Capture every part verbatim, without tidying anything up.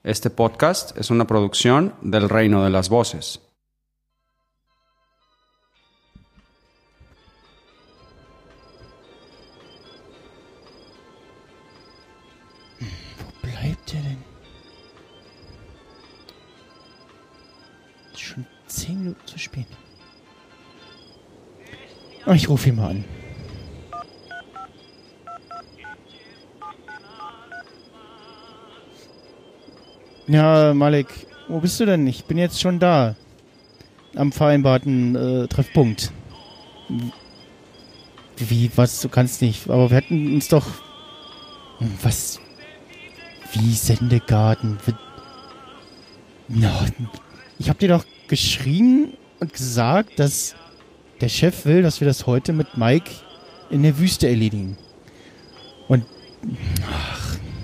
Este podcast es una producción del Reino de las Voces. Wo bleibt er denn? Schon zehn Minuten zu spät. Oh, ich rufe ihn mal an. Ja, Malik, wo bist du denn? Ich bin jetzt schon da. Am vereinbarten äh, Treffpunkt. Wie, was? Du kannst nicht. Aber wir hatten uns doch... Was? Wie Sendegarten? No, ich hab dir doch geschrieben und gesagt, dass der Chef will, dass wir das heute mit Mike in der Wüste erledigen. Und... Ach...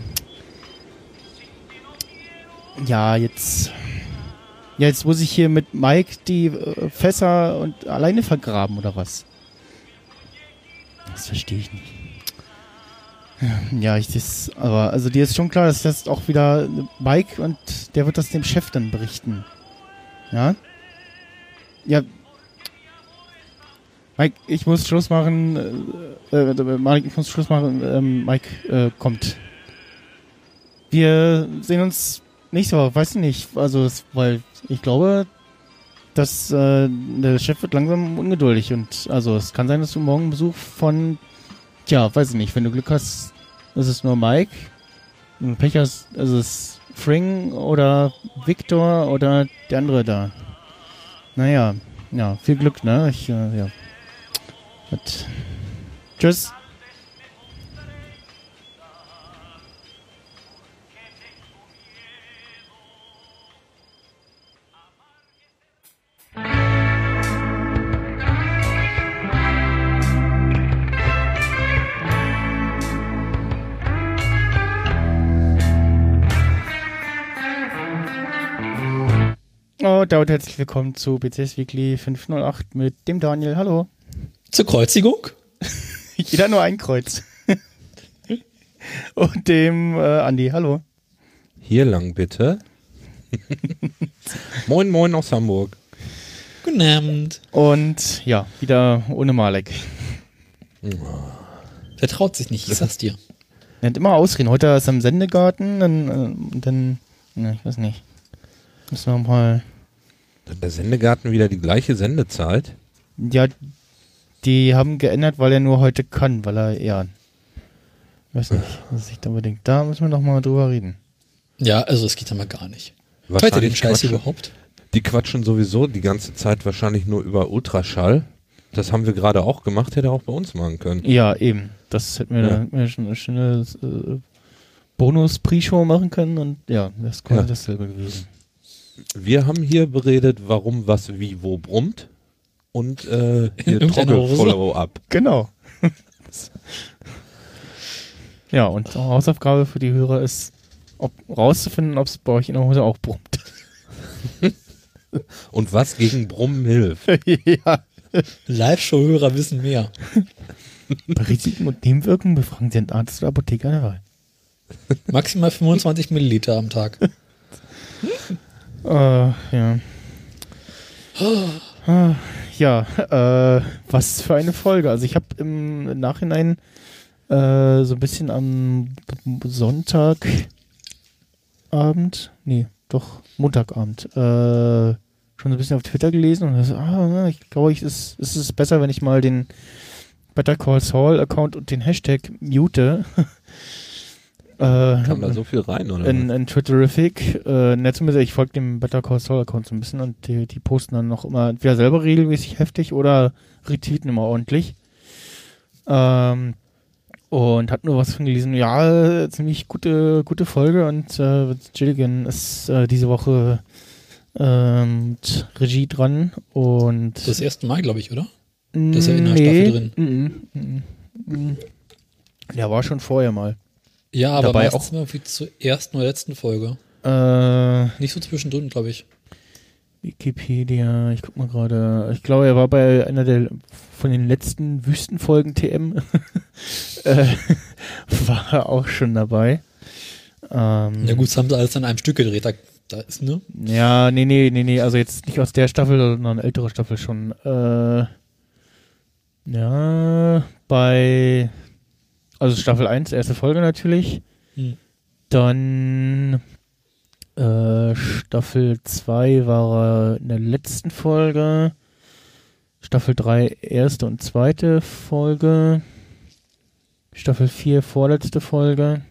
Ja, jetzt... Ja, jetzt muss ich hier mit Mike die äh, Fässer und alleine vergraben, oder was? Das verstehe ich nicht. Ja, ich das... Aber, also dir ist schon klar, dass das auch wieder Mike und der wird das dem Chef dann berichten. Ja? Ja... Mike, ich muss Schluss machen. Äh, äh, Mike, ich muss Schluss machen. Ähm, Mike äh, kommt. Wir sehen uns nächste Woche. Weiß nicht. Also, das, weil ich glaube, dass äh, der Chef wird langsam ungeduldig. Und also, es kann sein, dass du morgen Besuch von, tja, weiß ich nicht. Wenn du Glück hast, ist es nur Mike. Wenn du Pech hast, ist es Fring oder Victor oder der andere da. Naja, ja, viel Glück, ne? Ich, äh, ja. Gut. Tschüss. Oh, damit herzlich willkommen zu B C S Weekly fünf null acht mit dem Daniel. Hallo. Zur Kreuzigung? Jeder nur ein Kreuz. Und dem äh, Andi. Hallo. Hier lang bitte. Moin, moin aus Hamburg. Guten Abend. Und ja, wieder ohne Malek. Der traut sich nicht, ich sag's dir. Er hat immer Ausreden. Heute ist er im Sendegarten, dann, äh, dann ne, ich weiß nicht. Müssen wir mal... Hat der Sendegarten wieder die gleiche Sendezeit? Ja, die haben geändert, weil er nur heute kann, weil er eher... Ich weiß nicht, was sich da unbedingt... Da müssen wir noch mal drüber reden. Ja, also es geht ja mal gar nicht. Hört ihr den Scheiß quatschen, überhaupt? Die quatschen sowieso die ganze Zeit wahrscheinlich nur über Ultraschall. Das haben wir gerade auch gemacht, hätte er auch bei uns machen können. Ja, eben. Das hätten wir, Ja. da, hätten wir schon eine schöne äh, Bonus-Pre-Show machen können und ja, das ist quasi Ja. dasselbe gewesen. Wir haben hier beredet, warum was wie wo brummt und äh, hier Irgendeine Hose. Trommelfollow-up. Genau. Ja, und Hausaufgabe für die Hörer ist, ob rauszufinden, ob es bei euch in der Hose auch brummt. Und was gegen Brummen hilft. Ja. Live-Show-Hörer wissen mehr. Bei Risiken und Nebenwirkungen befragen Sie einen Arzt oder Apotheker der Wahl. Maximal fünfundzwanzig Milliliter am Tag. Äh, ja. Ah, ja, äh, was für eine Folge. Also ich habe im Nachhinein äh, so ein bisschen am Sonntagabend, nee, doch Montagabend, äh, schon so ein bisschen auf Twitter gelesen und das, ah, ich glaube, ich, es, es ist besser, wenn ich mal den Better Call Saul Account und den Hashtag mute. Äh, Kam da so viel rein, oder? in, in Twitterific, äh, ne, zumindest ich folge dem Better Call Saul Account so ein bisschen und die, die posten dann noch immer entweder selber regelmäßig heftig oder retweeten immer ordentlich. Ähm, und hat nur was von gelesen, ja, ziemlich gute, gute Folge und äh, Gilligan ist äh, diese Woche ähm, mit Regie dran und Das erste Mal, glaube ich, oder? Das ist ja in der Staffel drin. Mm, mm, mm, mm. Der war schon vorher mal. Ja, aber Dabei meistens auch- immer wie zur ersten oder letzten Folge. Äh, Nicht so zwischendrin, glaube ich. Wikipedia, ich guck mal gerade. Ich glaube, er war bei einer der von den letzten Wüstenfolgen T M. äh, war er auch schon dabei. Ähm, Ja gut, das haben sie alles an einem Stück gedreht. Da, da ist, ne? Ja, nee, nee, nee, nee, also jetzt nicht aus der Staffel, sondern eine ältere Staffel schon. Äh, ja, bei, also Staffel eins, erste Folge natürlich. Hm. Dann äh, Staffel zwei war er in der letzten Folge. Staffel drei, erste und zweite Folge. Staffel vier, vorletzte Folge.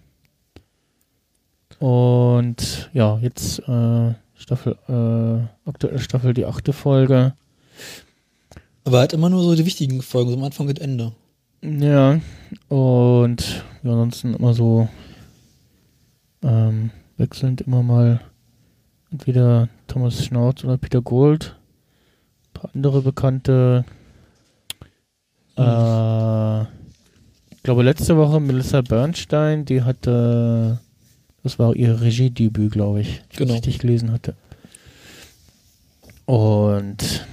Und ja, jetzt äh, Staffel, äh, aktuelle Staffel, die achte Folge. Aber halt immer nur so die wichtigen Folgen, so am Anfang und Ende. Ja, und ja, ansonsten immer so ähm, wechselnd immer mal entweder Thomas Schnauz oder Peter Gould. Ein paar andere Bekannte. Hm. Äh, ich glaube, letzte Woche Melissa Bernstein, die hatte, das war ihr Regiedebüt, glaube ich, die Genau. ich richtig gelesen hatte. Und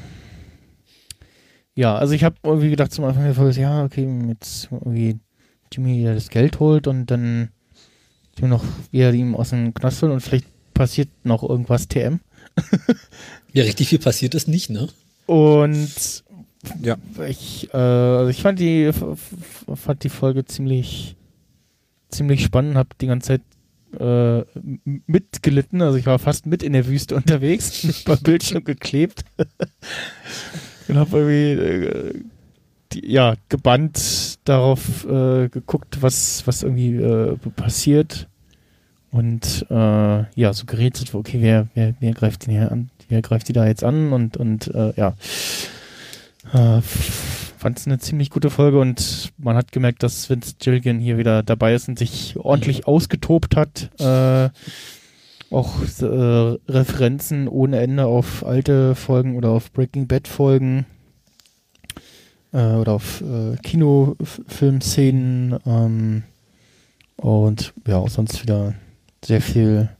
ja, also ich habe irgendwie gedacht zum Anfang der Folge, ja, okay, jetzt irgendwie Jimmy das Geld holt und dann noch wieder ihm aus dem Knast holt und vielleicht passiert noch irgendwas T M. Ja, richtig viel passiert ist nicht, ne? Und Ja. ich, äh, also ich fand die f- f- fand die Folge ziemlich ziemlich spannend, hab die ganze Zeit äh, m- mitgelitten, also ich war fast mit in der Wüste unterwegs, beim Bildschirm geklebt und hab irgendwie äh, die, ja, gebannt darauf äh, geguckt, was was irgendwie äh, passiert und äh, ja, so gerätselt, okay, wer, wer, wer greift den hier an, wer greift die da jetzt an und, und äh, ja, äh, fand es eine ziemlich gute Folge und man hat gemerkt, dass Vince Gilligan hier wieder dabei ist und sich ordentlich ausgetobt hat. Äh, auch äh, Referenzen ohne Ende auf alte Folgen oder auf Breaking Bad Folgen äh, oder auf äh, Kinofilmszenen ähm, und ja, auch sonst wieder sehr viel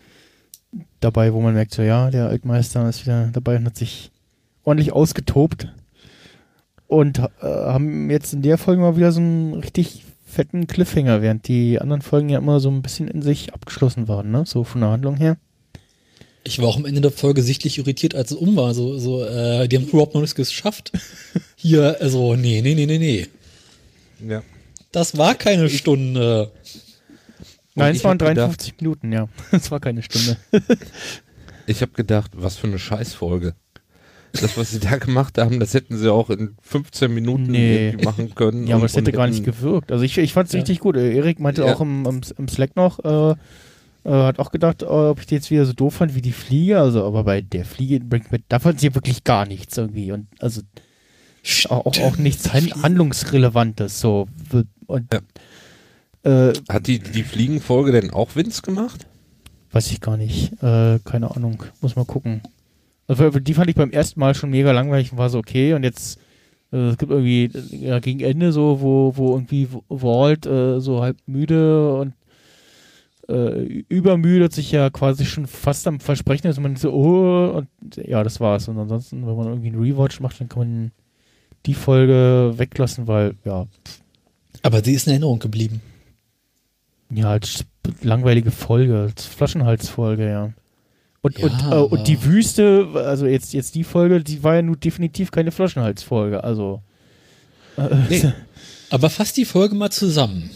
dabei, wo man merkt, so ja, der Altmeister ist wieder dabei und hat sich ordentlich ausgetobt. Und äh, haben jetzt in der Folge mal wieder so einen richtig fetten Cliffhanger, während die anderen Folgen ja immer so ein bisschen in sich abgeschlossen waren, ne? So von der Handlung her. Ich war auch am Ende der Folge sichtlich irritiert, als es um war. So, so, äh, die haben überhaupt noch nichts geschafft. Hier, also, nee, nee, nee, nee, nee. Ja. Das war keine Stunde. Nein, ich es waren hab gedacht- dreiundfünfzig Minuten, ja. Es war keine Stunde. Ich habe gedacht, was für eine Scheißfolge. Das, was sie da gemacht haben, das hätten sie auch in fünfzehn Minuten Nee. irgendwie machen können. Ja, aber und- es hätte und gar nicht hätten- gewirkt. Also ich, ich fand es Ja. richtig gut. Äh, Erik meinte Ja. auch im, im, im Slack noch, äh, äh, hat auch gedacht, äh, ob ich die jetzt wieder so doof fand wie die Fliege. Also, aber bei der Fliege in Breaking Bad, da fand sie wirklich gar nichts irgendwie. Und also auch, auch, auch nichts Han- Handlungsrelevantes. So. Und äh, Hat die, die Fliegenfolge denn auch Vince gemacht? weiß ich gar nicht. Äh, keine Ahnung. Muss mal gucken. Also die fand ich beim ersten Mal schon mega langweilig und war so okay. Und jetzt äh, es gibt irgendwie äh, ja, gegen Ende so, wo, wo irgendwie Walt äh, so halb müde und äh, übermüdet sich ja quasi schon fast am Versprechen ist. Und man so, oh, und ja, das war's. Und ansonsten, wenn man irgendwie einen Rewatch macht, dann kann man die Folge weglassen, weil, ja, Aber sie ist in Erinnerung geblieben. ja, als langweilige Folge, als Flaschenhalsfolge, ja. Und, Ja, und, äh, aber- und die Wüste, also jetzt, jetzt die Folge, die war ja nun definitiv keine Flaschenhalsfolge, also. Äh, Nee. Aber fass die Folge mal zusammen.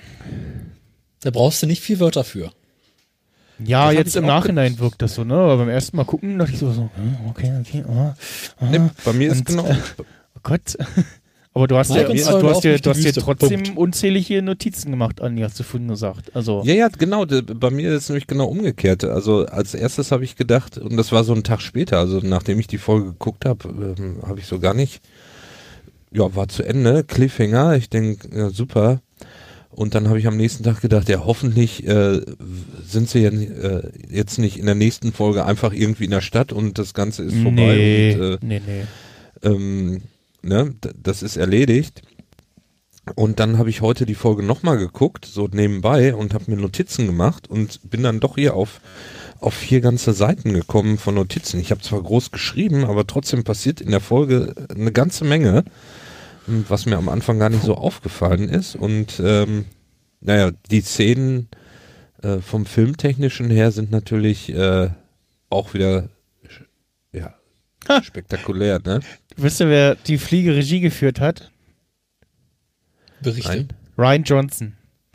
Da brauchst du nicht viel Wörter für. Ja, Das hab jetzt ich im auch Nachhinein wirkt das so, ne? Aber beim ersten Mal gucken dachte ich so, so hm, okay, okay, ah, ah, Nee, bei mir ist und, genau. äh, oh Gott. Aber du hast Mike ja, und du Zoll hast laufen ja, durch du die hast ja Wüste. trotzdem Punkt. unzählige Notizen gemacht, Andi, hast du vorhin gesagt. Also, Ja, ja, genau. d- Bei mir ist es nämlich genau umgekehrt. Also als erstes habe ich gedacht, und das war so ein Tag später, also nachdem ich die Folge geguckt habe, ähm, habe ich so gar nicht, ja, war zu Ende, Cliffhanger, ich denke, ja, super. Und dann habe ich am nächsten Tag gedacht, ja, hoffentlich äh, sind sie ja, äh, jetzt nicht in der nächsten Folge einfach irgendwie in der Stadt und das Ganze ist vorbei. nee, Und, äh, nee, nee. ähm, ne, d- das ist erledigt. Und dann habe ich heute die Folge nochmal geguckt, so nebenbei, und habe mir Notizen gemacht und bin dann doch hier auf, auf vier ganze Seiten gekommen von Notizen. Ich habe zwar groß geschrieben, aber trotzdem passiert in der Folge eine ganze Menge, was mir am Anfang gar nicht so aufgefallen ist. Und ähm, naja, die Szenen, äh, vom Filmtechnischen her sind natürlich äh, auch wieder ja, spektakulär, ne? Wisst ihr, wer die Fliege Regie geführt hat? Berichte. Nein. Ryan Johnson.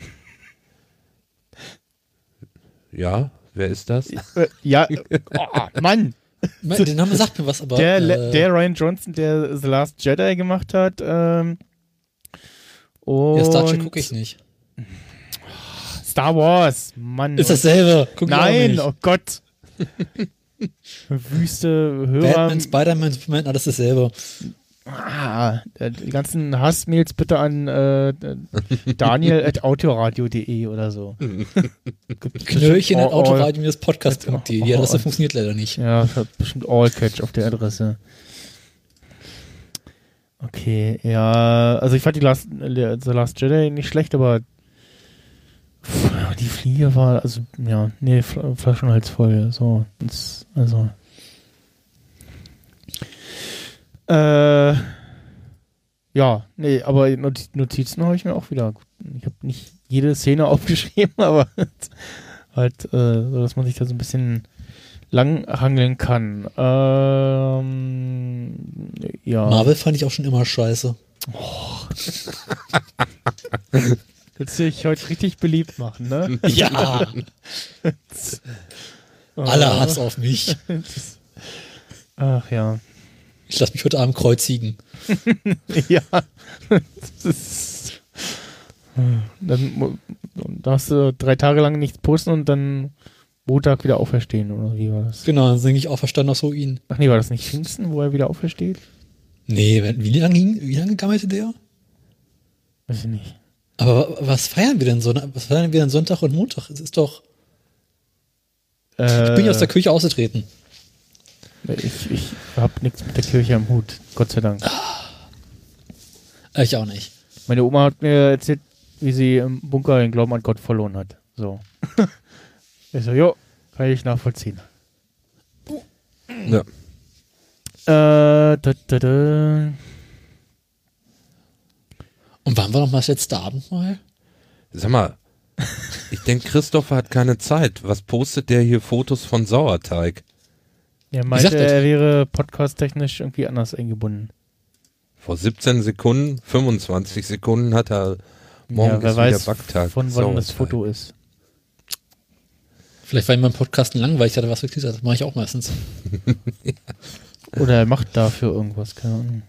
Ja, wer ist das? Äh, ja, oh, Mann. Der Name sagt mir was, aber. Der, äh, der Ryan Johnson, der The Last Jedi gemacht hat. Ähm, und ja, Star Trek gucke ich nicht. Star Wars, Mann. Ist dasselbe. Guck ich auch Nein, nicht. oh Gott. Wüste Hörer. Batman, Spider-Man, Superman, alles dasselbe. Ah, die ganzen Hassmails bitte an äh, daniel at autoradio punkt de oder so. Knöllchen at All- autoradio podcast punkt de. Die Adresse all- funktioniert leider nicht. Ja, das hat bestimmt All-Catch auf der Adresse. Okay, ja, also ich fand die Last, The Last Jedi nicht schlecht, aber pff, die Fliege war, also, ja, nee, Fl- Flaschenhals voll, so, das, also. Äh, ja, nee, aber Not- Notizen habe ich mir auch wieder, ich habe nicht jede Szene aufgeschrieben, aber halt, äh, so, dass man sich da so ein bisschen langhangeln kann. Ähm, ja. Marvel fand ich auch schon immer scheiße. Willst du dich heute richtig beliebt machen, ne? Ja. Alle Hass auf mich. Ach ja. Ich lasse mich heute Abend kreuzigen. Ja. Das ist, dann mu- darfst du drei Tage lang nichts posten und dann Montag wieder auferstehen, oder wie war das? Genau, dann singe ich auferstanden aus Ruinen. Ach nee, war das nicht Pfingsten, wo er wieder aufersteht? Nee, wie lange ging, wie lange gammelte der? Weiß ich nicht. Aber was feiern wir denn so? Was feiern wir denn Sonntag und Montag? Es ist doch. Äh, Ich bin ja aus der Kirche ausgetreten. Ich, ich hab nichts mit der Kirche am Hut, Gott sei Dank. Äh, Ich auch nicht. Meine Oma hat mir erzählt, wie sie im Bunker den Glauben an Gott verloren hat. So. Ich so, jo, kann ich nachvollziehen. Ja. Äh, da, da, da. Und wann war noch mal das letzte Abendmahl? Sag mal, ich denke, Christopher hat keine Zeit. Was postet der hier Fotos von Sauerteig? Er meinte, sagt das? er wäre podcast-technisch irgendwie anders eingebunden. Vor siebzehn Sekunden, fünfundzwanzig Sekunden hat er, morgen ja, wer ist weiß, wieder Backtag. von wann das Sauerteig. Foto ist. Vielleicht war ihm beim Podcasten langweilig, hat er was gekriegt. Das mache ich auch meistens. Oder er macht dafür irgendwas, keine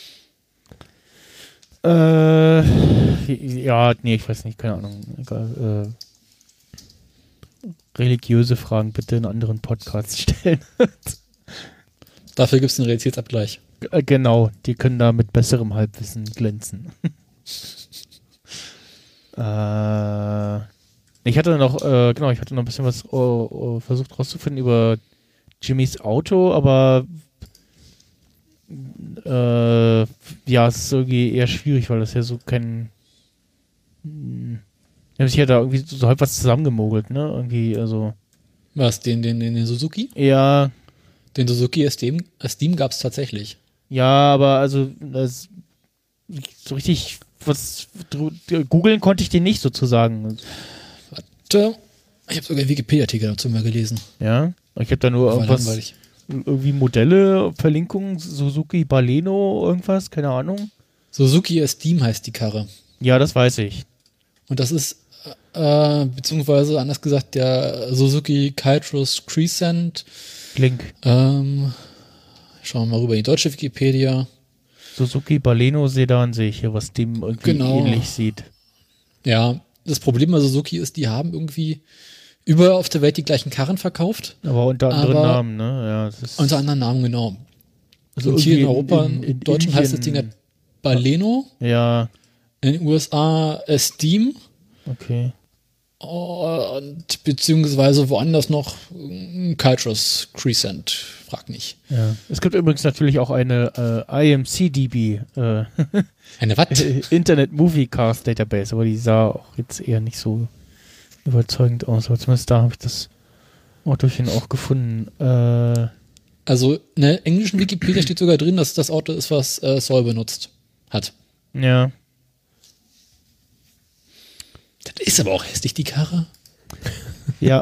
Ahnung. Äh, ja, nee, ich weiß nicht, keine Ahnung. Egal, äh, religiöse Fragen bitte in anderen Podcasts stellen. Dafür gibt es einen Realitätsabgleich. Äh, genau, die können da mit besserem Halbwissen glänzen. äh, ich hatte noch, äh, genau, ich hatte noch ein bisschen was oh, oh, versucht rauszufinden über Jimmys Auto, aber äh, ja, es ist irgendwie eher schwierig, weil das ja so kein hm, die haben sich ja da irgendwie so, so halb was zusammengemogelt, ne? Irgendwie, also Was, den, den, den, den Suzuki? eher Den Suzuki Esteem, Esteem gab es tatsächlich. ja, aber also das, so richtig was googeln konnte ich den nicht sozusagen. Warte, ich habe sogar einen Wikipedia-Artikel dazu mal gelesen. Ja, ich habe da nur War irgendwas, langweilig. irgendwie Modelle, Verlinkungen, Suzuki Baleno, irgendwas, keine Ahnung. Suzuki Esteem heißt die Karre. Ja, das weiß ich. Und das ist, äh, beziehungsweise anders gesagt, der Suzuki Kytros Crescent. Link. Ähm, schauen wir mal rüber in die deutsche Wikipedia. Suzuki Baleno Sedan sehe ich hier, was dem irgendwie Genau. ähnlich sieht. Ja, das Problem bei Suzuki ist, die haben irgendwie überall auf der Welt die gleichen Karren verkauft. Aber unter anderen Aber- Namen, ne? Ja, das ist Unter anderem Namen, genau. also Und hier in irgendwie Europa, in, im Deutschen heißt das Ding halt Baleno, ja, in den U S A Esteem okay. und beziehungsweise woanders noch ein Kytros Crescent, frag nicht. Ja. Es gibt übrigens natürlich auch eine äh, I M C D B, äh, Eine Watt? Internet Movie Cast Database, aber die sah auch jetzt eher nicht so überzeugend aus. Aber zumindest da habe ich das Autochen auch gefunden. Äh, Also in der englischen Wikipedia steht sogar drin, dass das Auto ist, was äh, Saul benutzt hat. ja. Das ist aber auch hässlich, die Karre. Ja.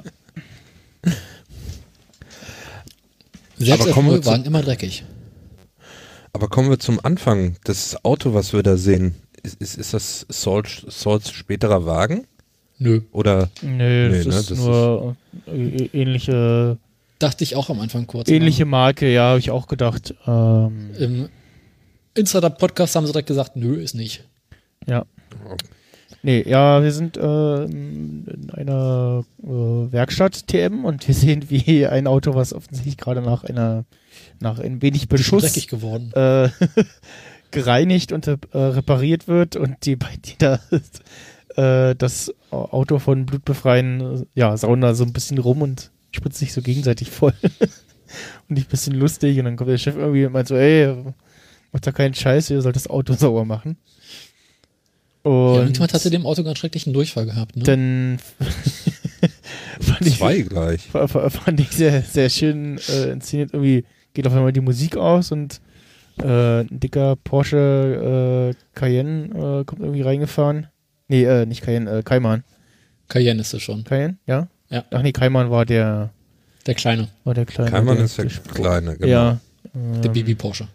Selbst Aber der kommen wir Vollwagen immer dreckig. Aber kommen wir zum Anfang. Das Auto, was wir da sehen, ist, ist, ist das Sauls, Sauls späterer Wagen? Nö. Oder? Nee, das Nee, ne, ist das nur äh, ähnliche, Dachte ich auch am Anfang kurz. ähnliche Marke, ja, habe ich auch gedacht. Ähm, Im Insider-Podcast haben sie direkt gesagt, nö, ist nicht. ja. Nee, ja, wir sind äh, in einer äh, Werkstatt T M und wir sehen, wie ein Auto, was offensichtlich gerade nach einer, nach ein wenig Bisschen Beschuss dreckig geworden. äh, gereinigt und äh, repariert wird und die beiden, die da äh, das Auto von Blut befreien, ja, sauen da so ein bisschen rum und spritzen sich so gegenseitig voll. Und ich ein bisschen lustig und dann kommt der Chef irgendwie und meint so, ey, macht da keinen Scheiß, ihr sollt das Auto sauber machen. Ja, Und irgendjemand hatte dem Auto ganz schrecklichen Durchfall gehabt, ne? dann fand ich, Zwei gleich. fand ich sehr, sehr schön äh, inszeniert. Irgendwie geht auf einmal die Musik aus und äh, ein dicker Porsche äh, Cayenne äh, kommt irgendwie reingefahren. Nee, äh, nicht Cayenne, äh, Cayman. Cayenne ist es schon. Cayenne, ja? Ja. Ach nee, Cayman war der, Der Kleine, war der kleine. Keimann der, ist der der, Kleine, genau. Ja. der ähm, Baby Porsche.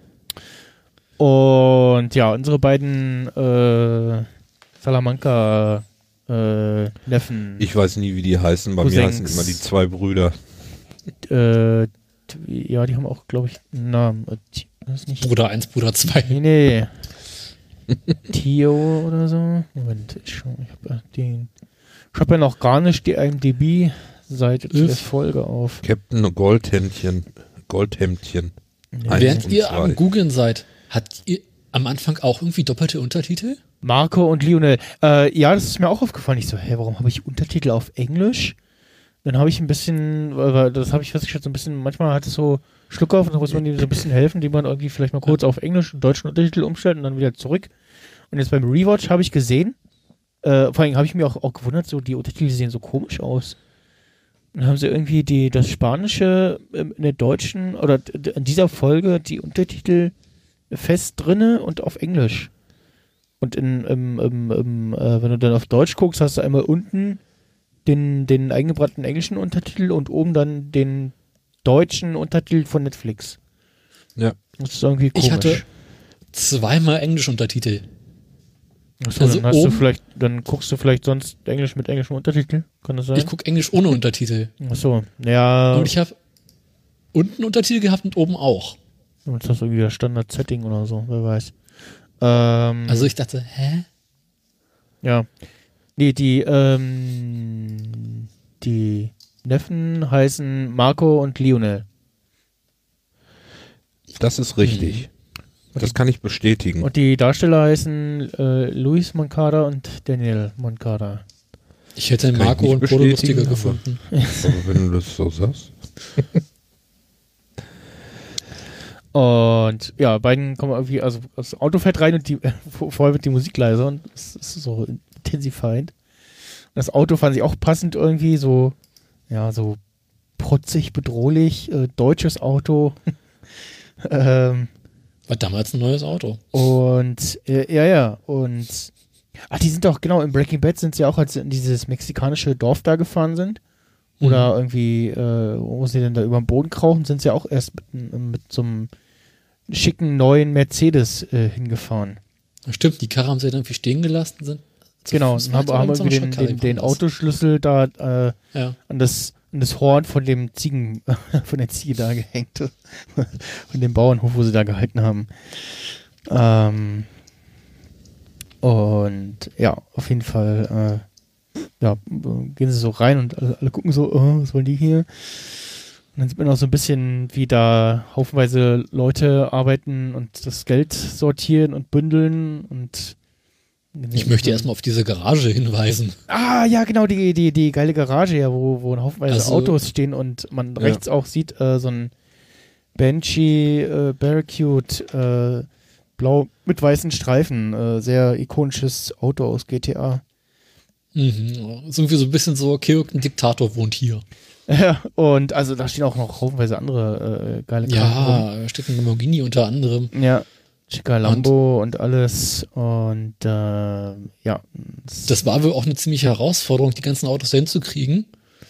Und ja, unsere beiden äh, Salamanca äh, Neffen. Ich weiß nie, wie die heißen. Bei mir Cousins. heißen immer die zwei Brüder. Äh, t- ja, die haben auch, glaube ich, einen Namen. Äh, Ti- das ist nicht. Bruder eins, Bruder zwei. Nee, nee. Tio oder so. Moment, ich schau, ich hab ja den. Ich hab ja noch gar nicht die I M D B-Seite zu der Ist. Folge auf. Captain Goldhemdchen. Goldhemdchen. Nee. Eins Während und ihr zwei. am Googeln seid, habt ihr am Anfang auch irgendwie doppelte Untertitel? Marco und Lionel. Äh, ja, das ist mir auch aufgefallen. Ich so, hä, warum habe ich Untertitel auf Englisch? Dann habe ich ein bisschen, weil das habe ich festgestellt, so ein bisschen, manchmal hat es so Schluck auf und dann muss man ihm so ein bisschen helfen, die man irgendwie vielleicht mal kurz auf Englisch und deutschen Untertitel umstellt und dann wieder zurück. Und jetzt beim Rewatch habe ich gesehen, äh, vor allem habe ich mir auch, auch gewundert, so die Untertitel sehen so komisch aus. Dann haben sie irgendwie die, das Spanische ähm, in der deutschen, oder d- in dieser Folge die Untertitel fest drinne und auf Englisch. Und in, im, im, im, äh, wenn du dann auf Deutsch guckst, hast du einmal unten den, den eingebrannten englischen Untertitel und oben dann den deutschen Untertitel von Netflix. Ja. Das ist irgendwie komisch. Ich hatte zweimal englische Untertitel. Achso, also dann hast du oben- vielleicht, dann guckst du vielleicht sonst Englisch mit englischem Untertitel, kann das sein? Ich gucke Englisch ohne Untertitel. Achso, ja, Und ich habe unten Untertitel gehabt und oben auch. das ist irgendwie das Standard-Setting oder so, wer weiß. Ähm, Also ich dachte, hä? ja. Nee, die, ähm, die Neffen heißen Marco und Lionel. Das ist richtig. Das kann ich bestätigen. Und die Darsteller heißen äh, Luis Moncada und Daniel Moncada. Ich hätte Kann ich Marco nicht und Polo bestätigen, lustiger aber- gefunden. Aber wenn du das so sagst. Und ja, beiden kommen irgendwie, also das Auto fährt rein und die vorher wird die Musik leiser und es ist so intensified. Das Auto fand ich auch passend irgendwie, so, ja, so protzig, bedrohlich, äh, deutsches Auto. ähm, War damals ein neues Auto. und äh, ja, ja, und ah, die sind doch, genau, im Breaking Bad sind sie auch, als sie in dieses mexikanische Dorf da gefahren sind. Oder Mhm. irgendwie, äh, wo sie denn da über den Boden krauchen, sind sie auch erst mit, mit so einem schicken neuen Mercedes äh, hingefahren. Stimmt, die Karre haben sie dann irgendwie stehen gelassen. Sind zu Genau, Fuß und haben, weiter haben mit so einer irgendwie den, Schottkarte den, den gefahren. Autoschlüssel da äh, Ja. an das an das Horn von dem Ziegen, von der Ziege da gehängt. Von dem Bauernhof, wo sie da gehalten haben. Ähm, und ja, auf jeden Fall äh, ja, gehen sie so rein und alle, alle gucken so, oh, was wollen die hier? Und dann sieht man auch so ein bisschen, wie da haufenweise Leute arbeiten und das Geld sortieren und bündeln und Ich möchte erstmal auf diese Garage hinweisen. Ah, ja, genau, die, die, die geile Garage, ja, wo, wo haufenweise Also- Autos stehen und man Ja. rechts auch sieht, äh, so ein Banshee äh, Barracuda, äh, blau mit weißen Streifen, äh, sehr ikonisches Auto aus G T A. Mhm. Ist irgendwie so ein bisschen so, Kirk, ein Diktator wohnt hier. Ja, und also da stehen auch noch haufenweise andere äh, geile Karren rum. Ja, da steht ein Lamborghini unter anderem. Ja, schicker Lambo und, und alles und äh, ja. Das war wohl auch eine ziemliche Herausforderung, die ganzen Autos dahin zu kriegen.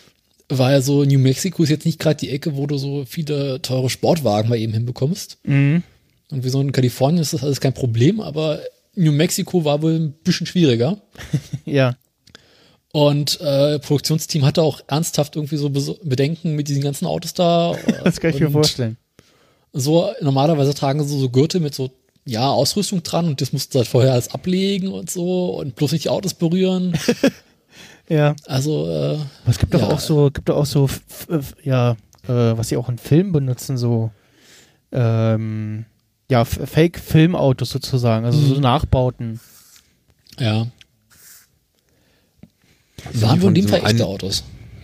weil so New Mexico ist jetzt nicht gerade die Ecke, wo du so viele teure Sportwagen mal eben hinbekommst. Mhm. Und wie so in Kalifornien ist das alles kein Problem, aber New Mexico war wohl ein bisschen schwieriger. Ja. Und äh, Produktionsteam hatte auch ernsthaft irgendwie so Bes- Bedenken mit diesen ganzen Autos da. Das kann ich mir Und vorstellen. So, normalerweise tragen sie so Gürtel mit so, ja, Ausrüstung dran und das musst du halt vorher alles ablegen und so und bloß nicht die Autos berühren. Ja. Also, äh, Aber es gibt doch ja. auch so, gibt doch auch so, f- f- ja, äh, was sie auch in Filmen benutzen, so, ähm, ja, F- Fake-Filmautos sozusagen, also so Mhm. Nachbauten. ja. die Waren wohl von in dem diesem Fall echte einen- Autos.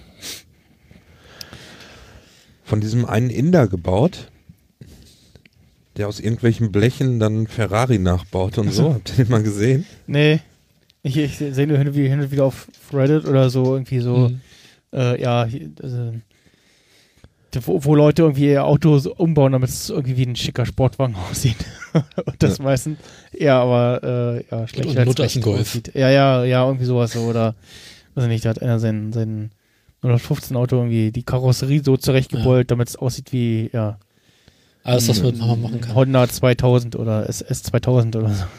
Von diesem einen Inder gebaut, der aus irgendwelchen Blechen dann Ferrari nachbaut und so. Habt ihr den mal gesehen? Nee, ich, ich sehe nur hin und, wieder, hin und wieder auf Reddit oder so irgendwie so, Mhm. äh, ja, hier, also, wo, wo Leute irgendwie ihr Auto so umbauen, damit es irgendwie wie ein schicker Sportwagen aussieht. Und das Ja. meistens eher aber äh, ja, schlechter als Mutter ist ein echt Golf. aussieht. Ja, ja, ja, irgendwie sowas so. Oder, weiß ich nicht, da hat einer sein, sein null fünfzehn Auto irgendwie die Karosserie so zurechtgebeult, damit es aussieht wie, ja, Alles, was man ein- mit Mama machen kann. Honda zweitausend oder S S zweitausend oder so.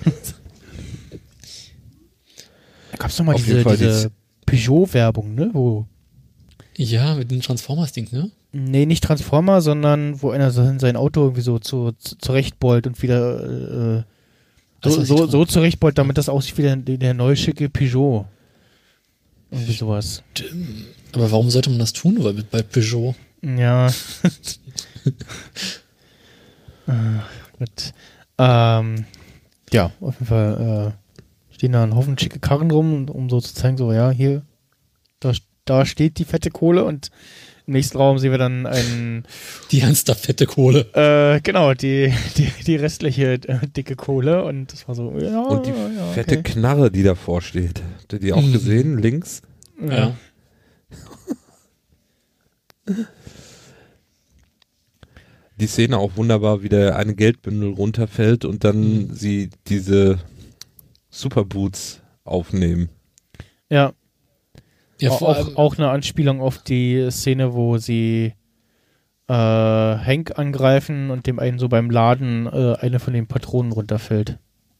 Da gab es doch mal Auf diese, jeden Fall diese die- Peugeot-Werbung, ne? Wo, Ja, mit dem Transformers-Ding, ne? nee, nicht Transformer, sondern wo einer sein, sein Auto irgendwie so zu, zu, zurechtbeult und wieder äh, Das so, weiß ich so, doch. so zurechtbeult, damit das aussieht wie der, der neue schicke Peugeot. Irgendwie sowas. Aber warum sollte man das tun? Weil bei Peugeot. Ja. Ah, gut. Ähm, ja, auf jeden Fall äh, stehen da ein Haufen schicke Karren rum, um so zu zeigen, so, ja, hier, da, da steht die fette Kohle und im nächsten Raum sehen wir dann einen, Die ernsthaft fette Kohle. äh, genau, die, die, die restliche äh, dicke Kohle und das war so, ja, Und die ja, fette okay. Knarre, die davor steht. Habt ihr die auch Mhm. gesehen? Links? Ja. Die Szene auch wunderbar, wie der eine Geldbündel runterfällt und dann Mhm. sie diese Superboots aufnehmen. Ja, Ja, auch, vor allem, auch, auch eine Anspielung auf die Szene, wo sie äh, Hank angreifen und dem einen so beim Laden äh, eine von den Patronen runterfällt.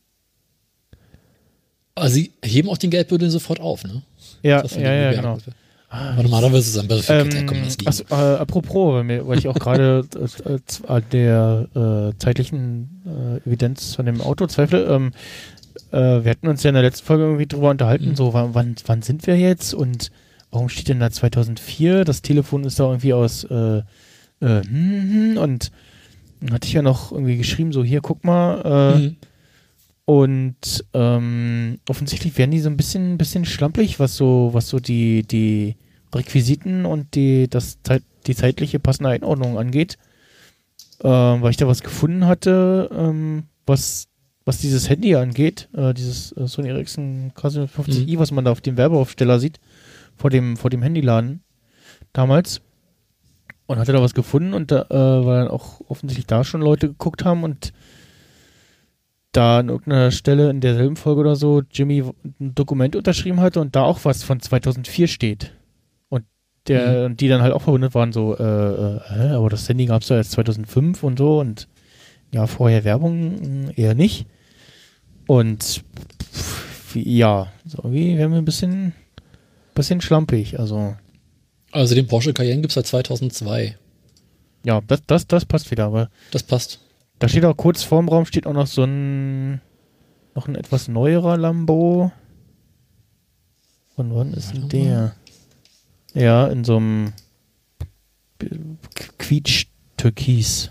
also sie heben auch den Geldbündel sofort auf, ne? Ja, Das von ja, dem ja, Gewehr. genau. Aber normalerweise ist es ein Battlefield, Ähm, kommen das liegen. achso, äh, apropos, weil, mir, weil ich auch gerade äh, z- an der äh, zeitlichen äh, Evidenz von dem Auto zweifle. Ähm, äh, wir hatten uns ja in der letzten Folge irgendwie drüber unterhalten, Mhm. so wann, wann, wann sind wir jetzt und warum steht denn da zweitausendvier? Das Telefon ist da irgendwie aus äh, äh, hm, hm, und dann hatte ich ja noch irgendwie geschrieben, so hier, guck mal, äh, Mhm. und ähm, offensichtlich werden die so ein bisschen, bisschen schlampig, was so, was so die, die Requisiten und die, das Zeit, die zeitliche passende Einordnung angeht. Ähm, weil ich da was gefunden hatte, ähm, was, was dieses Handy angeht, äh, dieses äh, Sony Ericsson K fünfzig i, Mhm. was man da auf dem Werbeaufsteller sieht, vor dem, vor dem Handyladen damals. Und hatte da was gefunden und da, äh, weil dann auch offensichtlich da schon Leute geguckt haben und da an irgendeiner Stelle in derselben Folge oder so Jimmy ein Dokument unterschrieben hatte und da auch was von zweitausendvier steht. Und der, und die dann halt auch verwundert waren, so, äh, äh, hä, aber das Handy gab es ja erst zweitausendfünf und so und ja, vorher Werbung mh, eher nicht. Und pff, wie- ja, so irgendwie wären wir ein bisschen, bisschen schlampig. Also, Also den Porsche Cayenne gibt es seit zweitausendzwei. ja, das, das, das passt wieder, aber Das passt. da steht auch kurz vorm Raum steht auch noch so ein noch ein etwas neuerer Lambo. Von wann ist denn Warte mal. der? Ja, in so einem Quietsch-Türkis.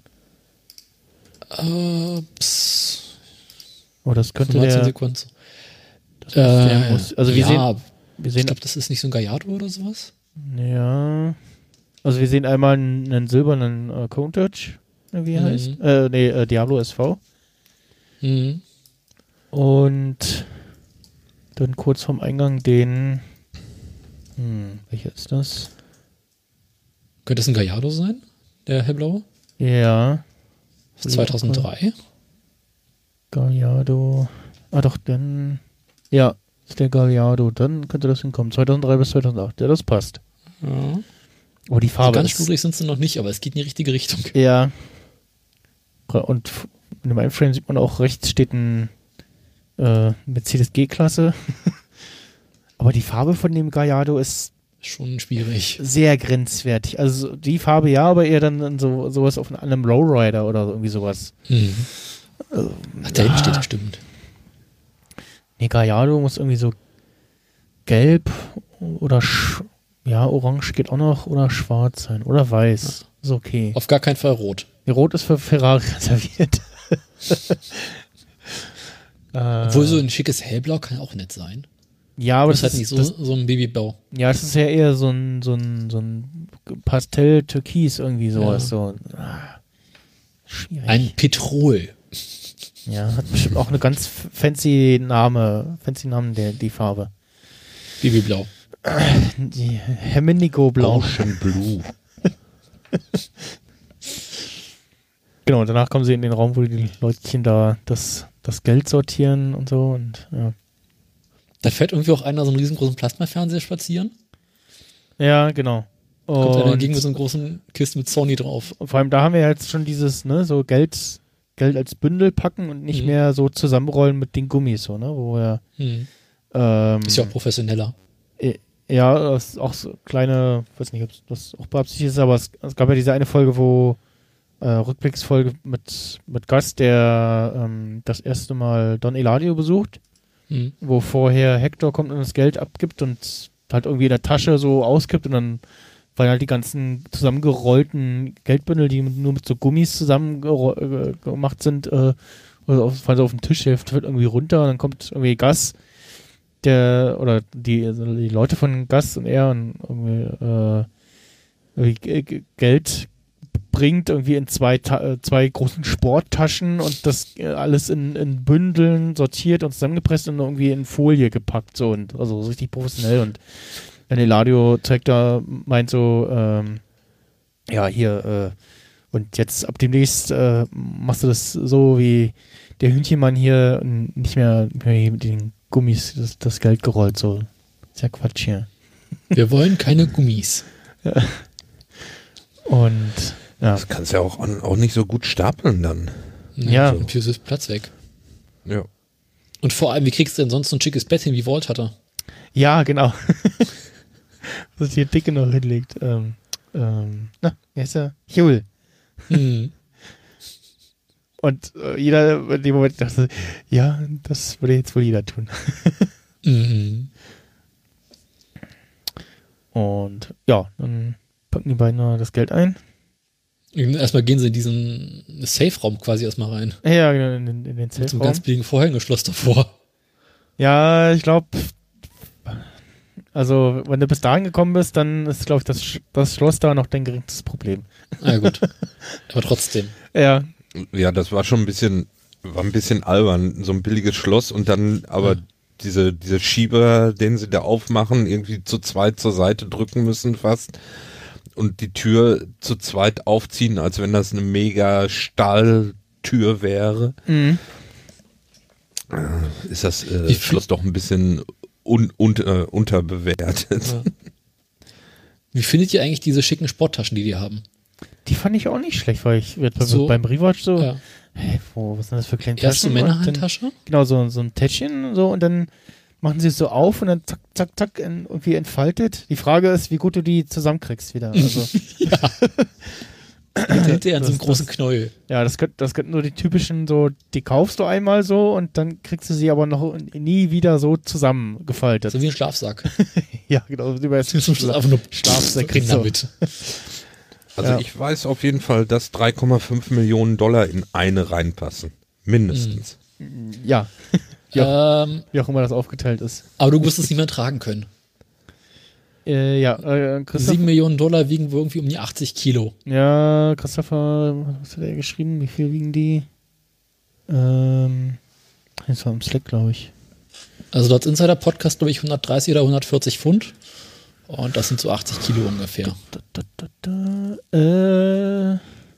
Äh, pss, Oh, das könnte fünfzehn der, Sekunden. das muss der Äh, muss, also wir ja, sehen, wir ich sehen, glaube, das ist nicht so ein Gallardo oder sowas. ja, also wir sehen einmal einen, einen silbernen äh, Countach, wie er Mhm. heißt, äh, nee, äh, Diablo S V Mhm. und dann kurz vorm Eingang den, hm, welcher ist das? Könnte es ein Gallardo sein? Der hellblaue? Ja, Das ist zweitausenddrei. Gallardo. Ah, doch, dann. Ja, ist der Gallardo. Dann könnte das hinkommen. zweitausenddrei bis zweitausendacht. Ja, das passt. Ja. Aber die So Farbe ganz ist schludrig sind sie noch nicht, aber es geht in die richtige Richtung. ja. Und in dem einen Frame sieht man auch, rechts steht ein äh, Mercedes G-Klasse. Aber die Farbe von dem Gallardo ist Schon schwierig. sehr grenzwertig. Also die Farbe ja, aber eher dann in so sowas auf einem Lowrider oder so, irgendwie sowas. Mhm. Also, Ach, da hinten ja. steht er, stimmt. Nee, Gallardo muss irgendwie so gelb oder sch ja, orange geht auch noch oder schwarz sein oder weiß. Ist okay. Auf gar keinen Fall rot. Die Rot ist für Ferrari reserviert. äh, Obwohl so ein schickes Hellblau kann auch nett sein. ja, aber Das das, ist halt nicht ist, so, das, so ein Babyblau. ja, das ist ja eher so ein, so ein, so ein Pastell-Türkis irgendwie sowas. Ja. So. Ah, schwierig. Ein Petrol. Ja, hat bestimmt auch eine ganz fancy Name, fancy Namen, der, die Farbe. Babyblau. Die Heminigo-Blau. Ocean Blue. Genau, und danach kommen sie in den Raum, wo die Leutchen da das, das Geld sortieren und so. Und ja, Da fährt irgendwie auch einer so einen riesengroßen Plasmafernseher spazieren. ja genau. Kommt einer Und, entgegen mit so einer großen Kiste mit Sony drauf. und vor allem da haben wir jetzt schon dieses, ne, so Geld, Geld als Bündel packen und nicht Mhm. mehr so zusammenrollen mit den Gummis, so, ne, wo wir, Hm. ähm, Ist ja auch professioneller. ja, das ist auch so kleine, weiß nicht, ob das auch beabsichtigt ist, aber es, es gab ja diese eine Folge, wo äh, Rückblicksfolge mit, mit Gast, der ähm, das erste Mal Don Eladio besucht, Hm. wo vorher Hector kommt und das Geld abgibt und halt irgendwie in der Tasche so auskippt und dann weil halt die ganzen zusammengerollten Geldbündel, die nur mit so Gummis zusammen äh, gemacht sind, äh, oder auf, fallen so auf den Tisch, der fällt irgendwie runter und dann kommt irgendwie Gas, der, oder die, also die Leute von Gas und er und irgendwie, äh, irgendwie G- Geld bringt irgendwie in zwei, Ta- äh, zwei großen Sporttaschen und das äh, alles in, in Bündeln sortiert und zusammengepresst und irgendwie in Folie gepackt, so und also so richtig professionell und dann Eladio zeigt da, meint so, ähm, ja, hier, äh, und jetzt ab demnächst äh, machst du das so wie der Hühnchenmann hier und nicht mehr, nicht mehr hier mit den Gummis das, das Geld gerollt, so. Ist ja Quatsch hier. Wir wollen keine Gummis. Und, ja. Das kannst du ja auch, auch nicht so gut stapeln dann. Ja. So, Dafür ist Platz weg. Ja. Und vor allem, wie kriegst du denn sonst so ein schickes Bett hin, wie Walt hatte? Ja, genau. Was hier Dicke noch hinlegt. Ähm, ähm, na, wie heißt er? Huel. Hm. Und äh, jeder in dem Moment dachte, ja, das würde jetzt wohl jeder tun. Mhm. Und ja, dann packen die beiden da das Geld ein. Erstmal gehen sie in diesen Safe-Raum quasi erstmal rein. Ja, genau, in, in, in den Mit so einem Safe-Raum. ganz billigen Vorhängeschloss davor. Ja, ich glaube, also wenn du bis dahin gekommen bist, dann ist, glaube ich, das, Sch- das Schloss da noch dein geringstes Problem. Ah, ja, gut. Aber trotzdem. Ja, Ja, das war schon ein bisschen, war ein bisschen albern, so ein billiges Schloss und dann aber Ja. diese, diese Schieber, den sie da aufmachen, irgendwie zu zweit zur Seite drücken müssen fast und die Tür zu zweit aufziehen, als wenn das eine mega Stahltür wäre. mhm. Ist das äh, Wie viel- Schloss doch ein bisschen un, un, äh, unterbewertet. Ja. Wie findet ihr eigentlich diese schicken Sporttaschen, die die haben? Die fand ich auch nicht schlecht, weil ich jetzt beim, So. beim Rewatch so, Ja. hä, wo, was sind das für kleine Erste Taschen? Und dann- Männerhandtasche? Genau, so, so ein Täschchen und so und dann machen sie es so auf und dann zack, zack, zack in, irgendwie entfaltet. Die Frage ist, wie gut du die zusammenkriegst wieder. Also, Hinterher an so einem Das- großen das- Knäuel. ja, das könnten das könnten nur die typischen so, die kaufst du einmal so und dann kriegst du sie aber noch nie wieder so zusammengefaltet. So wie ein Schlafsack. Ja, genau. Über das Zum Schluss einfach nur Schlafsäcke. rein So. damit. Also Ja. ich weiß auf jeden Fall, dass drei Komma fünf Millionen Dollar in eine reinpassen. Mindestens. Ja, Ähm, wie auch immer das aufgeteilt ist. aber du wirst es nicht mehr tragen können. Äh, ja, äh, Christoph, Sieben Millionen Dollar wiegen wohl irgendwie um die achtzig Kilo. ja, Christopher, was hat er geschrieben? Wie viel wiegen die? Ähm, das war im Slack, glaube ich. Also dort Insider-Podcast, glaube ich, hundertdreißig oder hundertvierzig Pfund. Und das sind so achtzig Kilo ungefähr. Da, da, da, da, äh,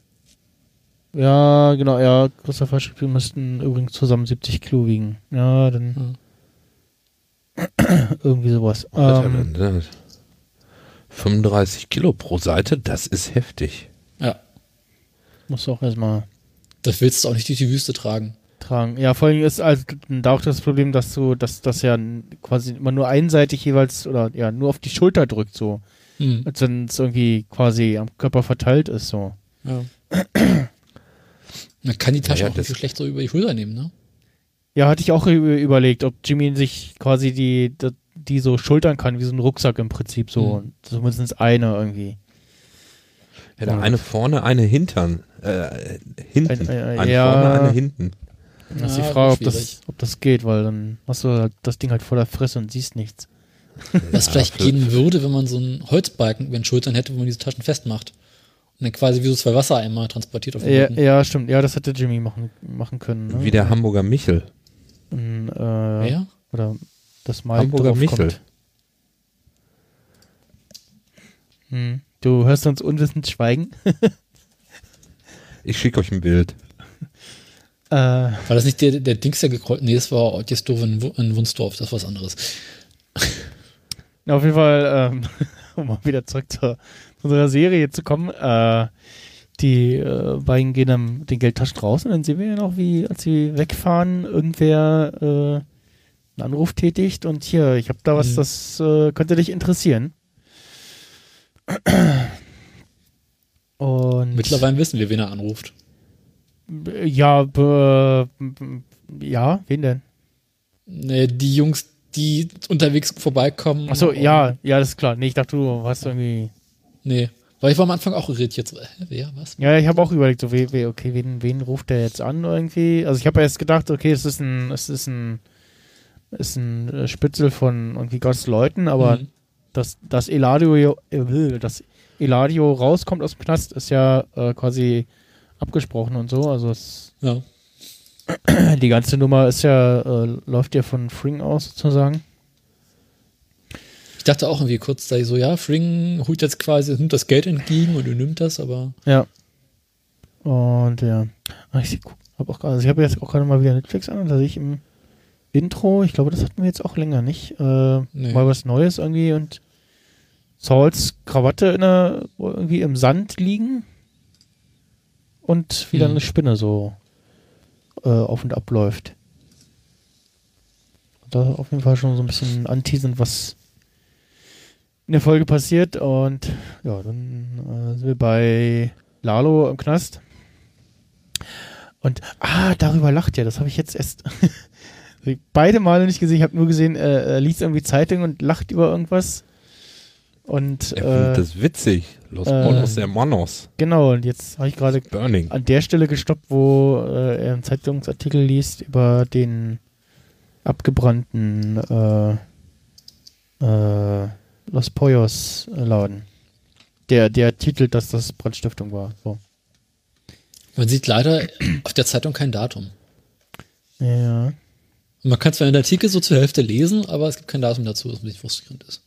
ja, genau, ja, Christopher schrieb, wir müssten übrigens zusammen siebzig Kilo wiegen. Ja, dann irgendwie sowas. Was hat er Ähm, denn das? fünfunddreißig Kilo pro Seite, das ist heftig. Ja. Muss auch erstmal Das willst du auch nicht durch die Wüste tragen. tragen. Ja, vor allem ist also da auch das Problem, dass du, dass das ja quasi immer nur einseitig jeweils oder ja nur auf die Schulter drückt, so. Hm. Als wenn es irgendwie quasi am Körper verteilt ist, so. Ja. Man kann die Tasche Ja, auch nicht das- so schlecht so über die Schulter nehmen, ne? Ja, hatte ich auch ü- überlegt, ob Jimmy sich quasi die, die, die so schultern kann, wie so ein Rucksack im Prinzip, so. Mhm. Zumindest eine irgendwie. Ja, da eine vorne, eine hintern. Äh, hinten. Ein- ein- eine ja. vorne, eine hinten. Das ist die Ja, Frage, ob schwierig. das, ob das geht, weil dann hast du halt das Ding halt vor der Fresse und siehst nichts. Was Ja, vielleicht für- gehen würde, wenn man so einen Holzbalken über den Schultern hätte, wo man diese Taschen festmacht. Und dann quasi wie so zwei Wassereimer transportiert auf den Ja, Rücken. ja, stimmt. Ja, das hätte Jimmy machen, machen können. Ne? Wie der Hamburger Michel. Und, äh, Ja? Oder das Mike Hamburger drauf Michel. kommt. Hm. Du hörst uns unwissend schweigen. Ich schicke euch ein Bild. äh, War das nicht der, der Dings, der gekreuzt? Nee, das war Otjesdorf in, Wu- in Wunsdorf, das war was anderes. Na, auf jeden Fall, ähm, um mal wieder zurück zur, zu unserer Serie zu kommen, äh, die äh, beiden gehen dann mit den Geldtaschen raus und dann sehen wir ja noch, wie, als sie wegfahren, irgendwer äh, einen Anruf tätigt und hier, ich habe da was, Mhm. das äh, könnte dich interessieren. Und Mittlerweile wissen wir, wen er anruft. ja, be, ja, wen denn? Nee, die Jungs, die unterwegs vorbeikommen. Achso, und- ja, ja, das ist klar. Nee, ich dachte, du hast irgendwie. Nee, weil ich war am Anfang auch irritiert. So, hä, wer, was? Ja, ich habe auch überlegt, so, we, we, okay, wen, wen ruft der jetzt an irgendwie? Also ich habe erst gedacht, okay, es ist ein, es ist ein, ist ein äh, Spitzel von irgendwie Gottes Leuten, aber Mhm. dass, dass Eladio, äh, dass Eladio rauskommt aus dem Knast, ist ja äh, quasi abgesprochen und so. Also es, Ja. die ganze Nummer ist ja, äh, läuft ja von Fring aus sozusagen. Ich dachte auch irgendwie kurz, da ich so, ja, Fring holt jetzt quasi, nimmt das Geld entgegen und er nimmt das, aber Ja. Und ja. Ah, Ich habe auch gerade, also ich habe jetzt auch gerade mal wieder Netflix an und da sehe ich im Intro, ich glaube, das hatten wir jetzt auch länger nicht, äh, Nee. mal was Neues irgendwie und Sauls Krawatte in der, irgendwie im Sand liegen und wieder Mhm. eine Spinne so äh, auf und ab läuft. Da auf jeden Fall schon so ein bisschen anteasend, was in der Folge passiert und ja, dann äh, sind wir bei Lalo im Knast. Und, ah, darüber lacht er, das habe ich jetzt erst beide Male nicht gesehen. Ich habe nur gesehen, äh, er liest irgendwie Zeitung und lacht über irgendwas. Und, Er findet äh, das witzig. Los äh, Monos Hermanos. genau, und jetzt habe ich gerade Burning. an der Stelle gestoppt, wo äh, er einen Zeitungsartikel liest über den abgebrannten äh, äh, Los Pollos äh, Laden. Der, der titelt, dass das Brandstiftung war. So. man sieht leider auf der Zeitung kein Datum. Ja. Und man kann zwar in der Artikel so zur Hälfte lesen, aber es gibt kein Datum dazu, was ein bisschen frustrierend ist.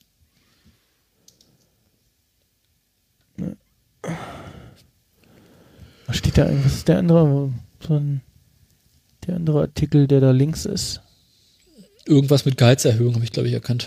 Was steht da eigentlich? Was ist der andere? So ein, der andere Artikel, der da links ist. Irgendwas mit Gehaltserhöhung habe ich, glaube ich, erkannt.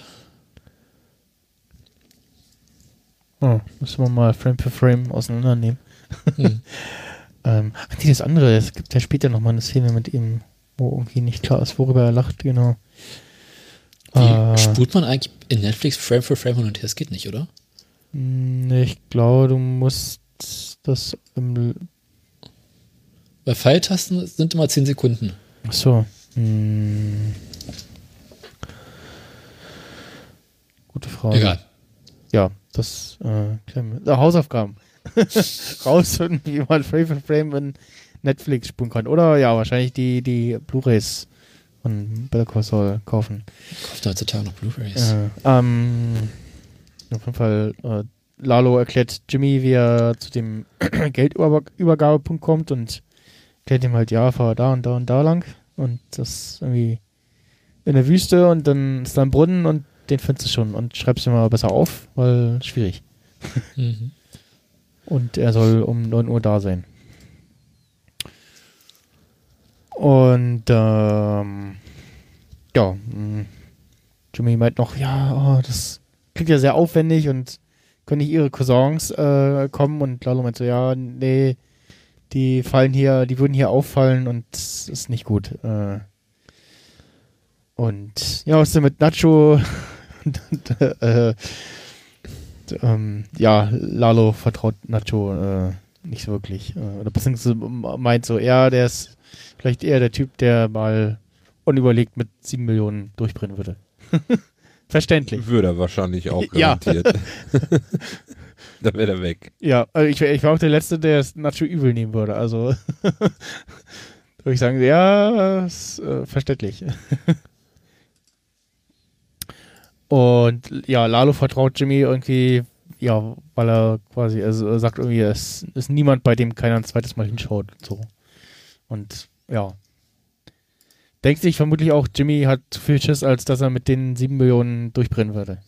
Oh, müssen wir mal Frame für Frame auseinandernehmen. Hm. Ähm, ach nee, das andere, es gibt ja später nochmal eine Szene mit ihm, wo irgendwie nicht klar ist, worüber er lacht, genau. Wie Äh, spult man eigentlich in Netflix Frame für Frame hin und her? Das geht nicht, oder? nee, ich glaube, du musst das im... Weil Pfeiltasten sind immer zehn Sekunden. Achso. Hm. Gute Frage. Egal. Ja, das äh, klären wir. Äh, Hausaufgaben. Rausfinden, wie man Frame für Frame in Netflix spulen kann. Oder ja, wahrscheinlich die, die Blu-Rays von Better Call Saul kaufen. Kauft heutzutage noch Blu-Rays. Äh, ähm, auf jeden Fall, äh, Lalo erklärt Jimmy, wie er zu dem Geldübergabepunkt kommt und erklärt ihm halt, ja, fahr da und da und da lang. Und das irgendwie in der Wüste und dann ist da ein Brunnen und den findest du schon und schreibst dir mal besser auf, weil schwierig. Mhm. Und er soll um neun Uhr da sein. Und ähm, ja, mh, Jimmy meint noch, ja, oh, das klingt ja sehr aufwendig und können nicht ihre Cousins äh, kommen? Und Lalo meint so, ja, nee, die fallen hier, die würden hier auffallen und das ist nicht gut. Äh, und ja, was ist denn mit Nacho? und, und, äh, ähm, ja, Lalo vertraut Nacho äh, nicht so wirklich. Äh, oder beziehungsweise meint so, ja, der ist vielleicht eher der Typ, der mal unüberlegt mit sieben Millionen durchbrennen würde. Verständlich. Würde er wahrscheinlich auch Ja. garantiert. Da wäre er weg. Ja, also ich, wär- ich war auch der Letzte, der es Nacho übel nehmen würde. Also würde ich sagen, ja, ist, äh, verständlich. Und ja, Lalo vertraut Jimmy irgendwie, ja, weil er quasi, also er sagt irgendwie, es ist niemand, bei dem keiner ein zweites Mal hinschaut und so. Und ja. Denkt sich vermutlich auch, Jimmy hat zu viel Schiss, als dass er mit den sieben Millionen durchbrennen würde.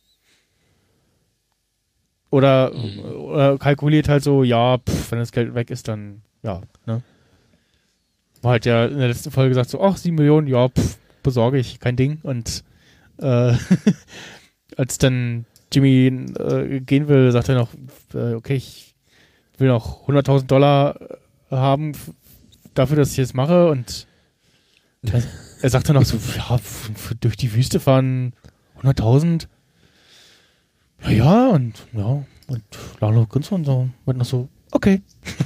Oder, oder kalkuliert halt so, ja, pff, wenn das Geld weg ist, dann, ja, ne? War halt ja in der letzten Folge gesagt so, ach, sieben Millionen, ja, pff, besorge ich, kein Ding. Und äh, als dann Jimmy äh, gehen will, sagt er noch, äh, okay, ich will noch hunderttausend Dollar haben f- dafür, dass ich das mache. Und er, er sagt dann noch so, ja, f- f- durch die Wüste fahren hunderttausend. Ja, ja, und ja, und Lalo grinst und so, wird noch so, okay.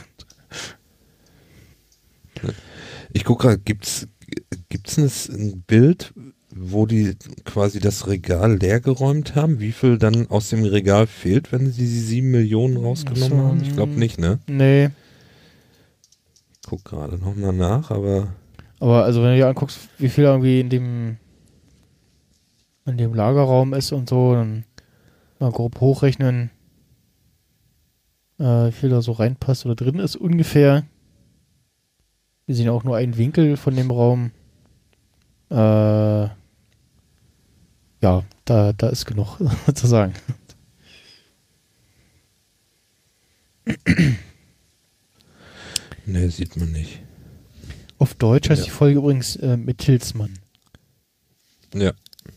Ich gucke gerade, gibt's gibt's ein Bild, wo die quasi das Regal leergeräumt haben? Wie viel dann aus dem Regal fehlt, wenn sie die sieben Millionen rausgenommen So, haben? Ich glaube nicht, ne? Nee, Ich guck gerade nochmal nach, aber aber also wenn du dir anguckst, wie viel irgendwie in dem in dem Lagerraum ist und so, dann mal grob hochrechnen, äh, wie viel da so reinpasst oder drin ist ungefähr. Wir sehen auch nur einen Winkel von dem Raum. Äh, ja, da, da ist genug zu sagen. ne, sieht man nicht. Auf Deutsch heißt Ja. die Folge übrigens äh, mit Hillsmann. Ja.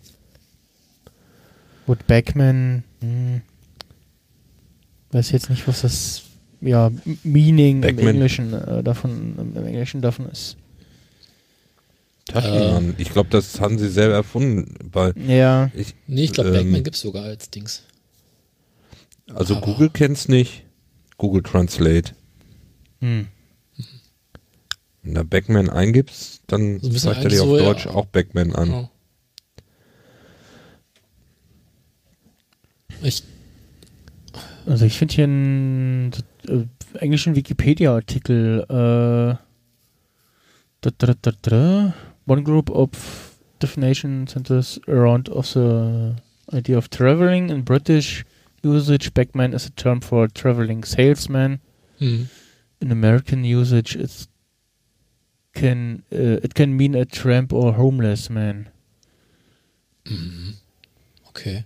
Wood Backman, hm, weiß jetzt nicht, was das ja, M- Meaning im Backman. Englischen äh, davon, im Englischen davon ist. Taschenmann. Ich glaube, das haben sie selber erfunden. Weil Ja, ich, Nee, ich glaube, ähm, Backman gibt's sogar als Dings. Also Aber- Google kennt's nicht. Google Translate. hm. Wenn da Backman eingibst, dann So ein bisschen zeigt er eigentlich dir auf so, ja. Deutsch auch Backman an. Ja. Ich, Also ich finde hier einen äh, englischen Wikipedia-Artikel. Äh, da, da, da, da, one group of definition centers around of the idea of traveling. In British usage, backman is a term for traveling salesman. hm. In American usage, it can uh, it can mean a tramp or homeless man. Mhm. Okay.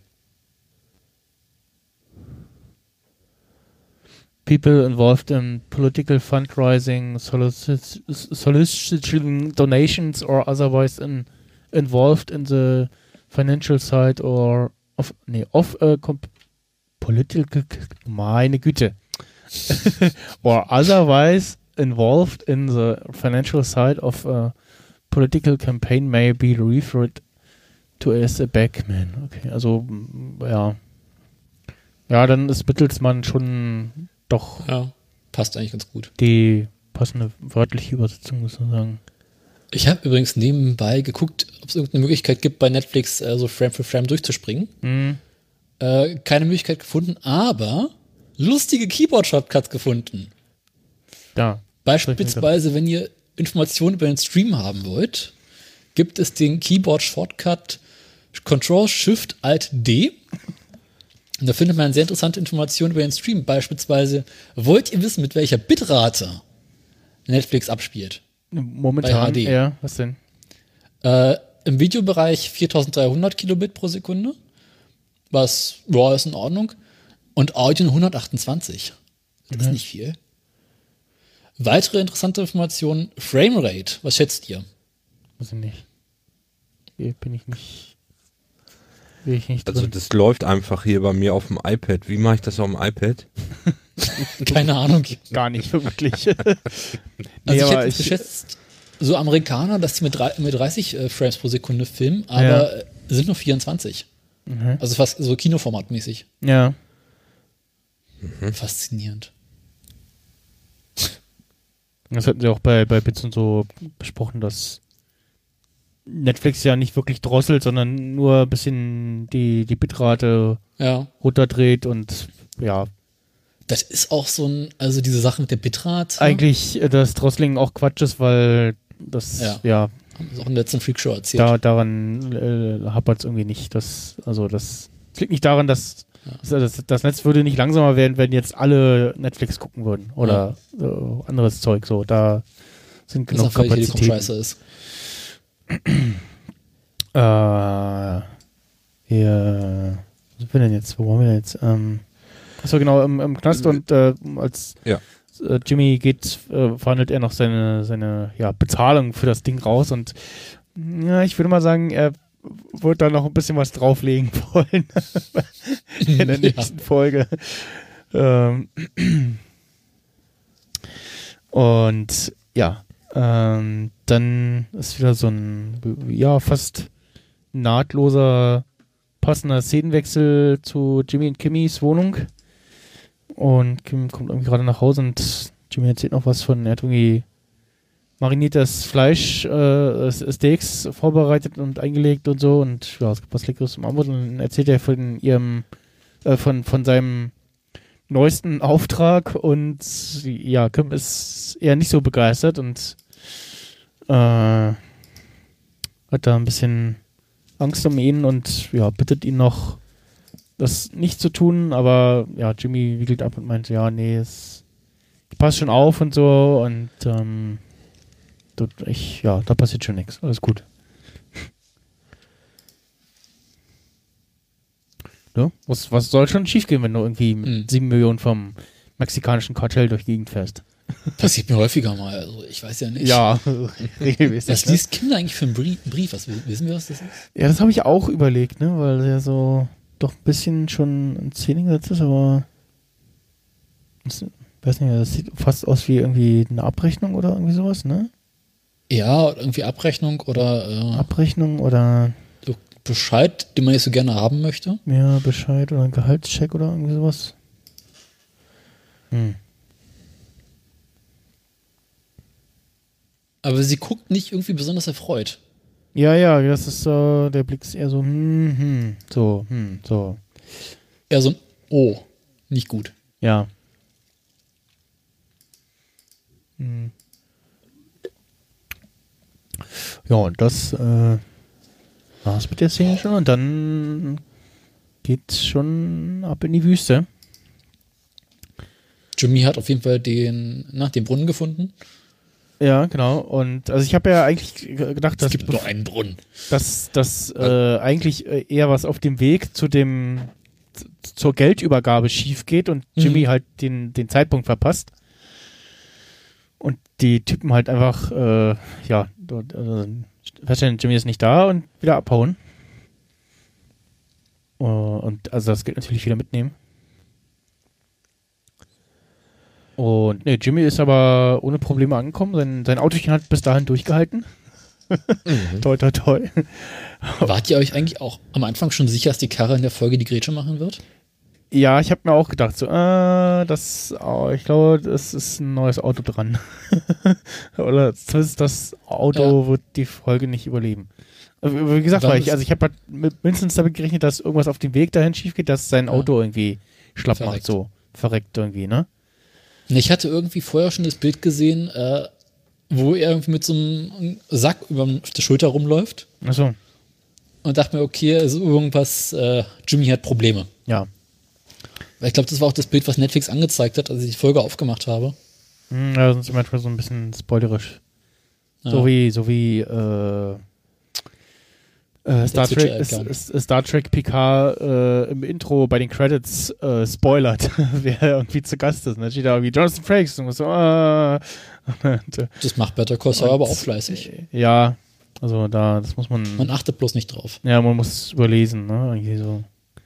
People involved in political fundraising, solici- soliciting donations, or otherwise in, involved in the financial side or of nee, of a comp- political, meine Güte, or otherwise involved in the financial side of a political campaign may be referred to as a backman. Okay, also mm, ja, ja, dann ist Mittelsmann schon doch Ja, passt eigentlich ganz gut. die passende wörtliche Übersetzung sozusagen. Ich habe übrigens nebenbei geguckt, ob es irgendeine Möglichkeit gibt, bei Netflix äh, so Frame für Frame durchzuspringen. Mhm. Äh, keine Möglichkeit gefunden, aber lustige Keyboard-Shortcuts gefunden. Ja. Beispielsweise, wenn ihr Informationen über den Stream haben wollt, gibt es den Keyboard-Shortcut Control-Shift-Alt-D. Und da findet man sehr interessante Informationen über den Stream. Beispielsweise, wollt ihr wissen, mit welcher Bitrate Netflix abspielt? Momentan, Bei H D. ja, was denn? Äh, Im Videobereich viertausenddreihundert Kilobit pro Sekunde, was, ja, ist in Ordnung. Und Audio hundertachtundzwanzig. Das ist Mhm. nicht viel. Weitere interessante Informationen, Framerate, was schätzt ihr? Weiß ich nicht. Hier bin ich nicht. Bin ich nicht Also drin. das läuft einfach hier bei mir auf dem iPad. Wie mache ich das auf dem iPad? Keine Ahnung. Gar nicht wirklich. Also Nee, ich aber hätte ich- Ja. äh, sind nur vierundzwanzig. Mhm. Also fast so Kinoformatmäßig. Ja. Faszinierend. Das hatten sie auch bei, bei Bits und so besprochen, dass Netflix ja nicht wirklich drosselt, sondern nur ein bisschen die, die Bitrate Ja. runterdreht und ja, Das ist auch so ein, also diese Sache mit der Bitrate. eigentlich äh, das Drosseling auch Quatsch ist, weil das, Ja. ja, Haben wir auch in der letzten Freakshow erzählt. da, daran äh, hapert es irgendwie nicht. Das, also das, das liegt nicht daran, dass das, das, das Netz würde nicht langsamer werden, wenn jetzt alle Netflix gucken würden oder äh, anderes Zeug. So, da sind dass genug einfach Telekom Kapazitäten. scheiße ist. Äh, hier, was sind wir denn jetzt? Wo waren wir denn jetzt? Ähm, achso, genau, im, im Knast und äh, als Ja. äh, Jimmy geht, äh, verhandelt er noch seine, seine ja, Bezahlung für das Ding raus und ja, ich würde mal sagen, er wird da noch ein bisschen was drauflegen wollen in der Ja. nächsten Folge. Ähm, und ja, ähm, dann ist wieder so ein, ja, fast nahtloser, passender Szenenwechsel zu Jimmy und Kimmys Wohnung. Und Kim kommt irgendwie gerade nach Hause und Jimmy erzählt noch was von, er hat irgendwie mariniertes Fleisch, äh, Steaks vorbereitet und eingelegt und so und ja, es gibt was Leckeres zum Abend und dann erzählt er von ihrem, äh, von, von seinem neuesten Auftrag und ja, Kim ist eher nicht so begeistert und äh, hat da ein bisschen Angst um ihn und ja, bittet ihn noch, das nicht zu tun, aber ja, Jimmy wiegelt ab und meint, ja, nee, es passt schon auf und so und ähm, du- ich, ja, da passiert schon nichts, alles gut. Ja, was, was soll schon schief gehen, wenn du irgendwie mit Mhm. sieben Millionen vom mexikanischen Kartell durch die Gegend fährst? Passiert mir häufiger mal, also ich weiß ja nicht. Ja, regelmäßig. Was ne? liest Kinder eigentlich für einen Brief? Brief? Was, wissen wir, was das ist? Ja, das habe ich auch überlegt, ne, weil er so doch ein bisschen schon in Szene gesetzt ist, aber das, weiß nicht, das sieht fast aus wie irgendwie eine Abrechnung oder irgendwie sowas, ne? Ja, irgendwie Abrechnung oder äh, Abrechnung oder so Bescheid, den man nicht so gerne haben möchte. ja, Bescheid oder ein Gehaltscheck oder irgendwie sowas. Hm. Aber sie guckt nicht irgendwie besonders erfreut. Ja, ja, das ist so, der Blick ist eher so, hm, hm, so, hm, so, Eher so ein Oh, nicht gut. ja. Hm. Ja, und das äh, war's mit der Szene schon und dann geht's schon ab in die Wüste. Jimmy hat auf jeden Fall den, na, den Brunnen gefunden. Ja, genau. Und also ich habe ja eigentlich g- gedacht, dass Es gibt nur einen Brunnen. dass das äh, eigentlich äh, eher was auf dem Weg zu dem z- zur Geldübergabe schief geht und Jimmy Mhm. halt den, den Zeitpunkt verpasst. Und die Typen halt einfach, äh, ja, dort, äh, feststellen, Jimmy ist nicht da und wieder abhauen. Uh, und also das Geld natürlich wieder mitnehmen. Und ne, Jimmy ist aber ohne Probleme angekommen. Sein, sein Autochen hat bis dahin durchgehalten. Toi, toi, toi. Wart ihr euch eigentlich auch am Anfang schon sicher, dass die Karre in der Folge die Grätsche machen wird? Ja, ich habe mir auch gedacht, so, äh, das, oh, ich glaube, das ist ein neues Auto dran. Oder zumindest das Auto Ja. wird die Folge nicht überleben. Äh, Wie gesagt, Wann weil ich, ist- also ich habe halt mit- mindestens damit gerechnet, dass irgendwas auf dem Weg dahin schief geht, dass sein Ja. Auto irgendwie schlapp macht, Verreckt. so verreckt irgendwie, ne? Ich hatte irgendwie vorher schon das Bild gesehen, äh, wo er irgendwie mit so einem Sack über der Schulter rumläuft Achso, und dachte mir, okay, also irgendwas, äh, Jimmy hat Probleme. ja. Weil ich glaube, das war auch das Bild, was Netflix angezeigt hat, als ich die Folge aufgemacht habe. Hm, ja, sind sie manchmal so ein bisschen spoilerisch. Ja. So wie, so wie, äh, äh, Star, Trek, ist, Twitch-Account. ist, ist Star Trek Picard äh, im Intro bei den Credits äh, spoilert, wer irgendwie zu Gast ist. Und dann steht da irgendwie Jonathan Frakes und so, äh, und, äh, Das macht Better Call Saul aber auch fleißig. ja, Also da, das muss man. Man achtet bloß nicht drauf. Ja, man muss überlesen, ne? Irgendwie so.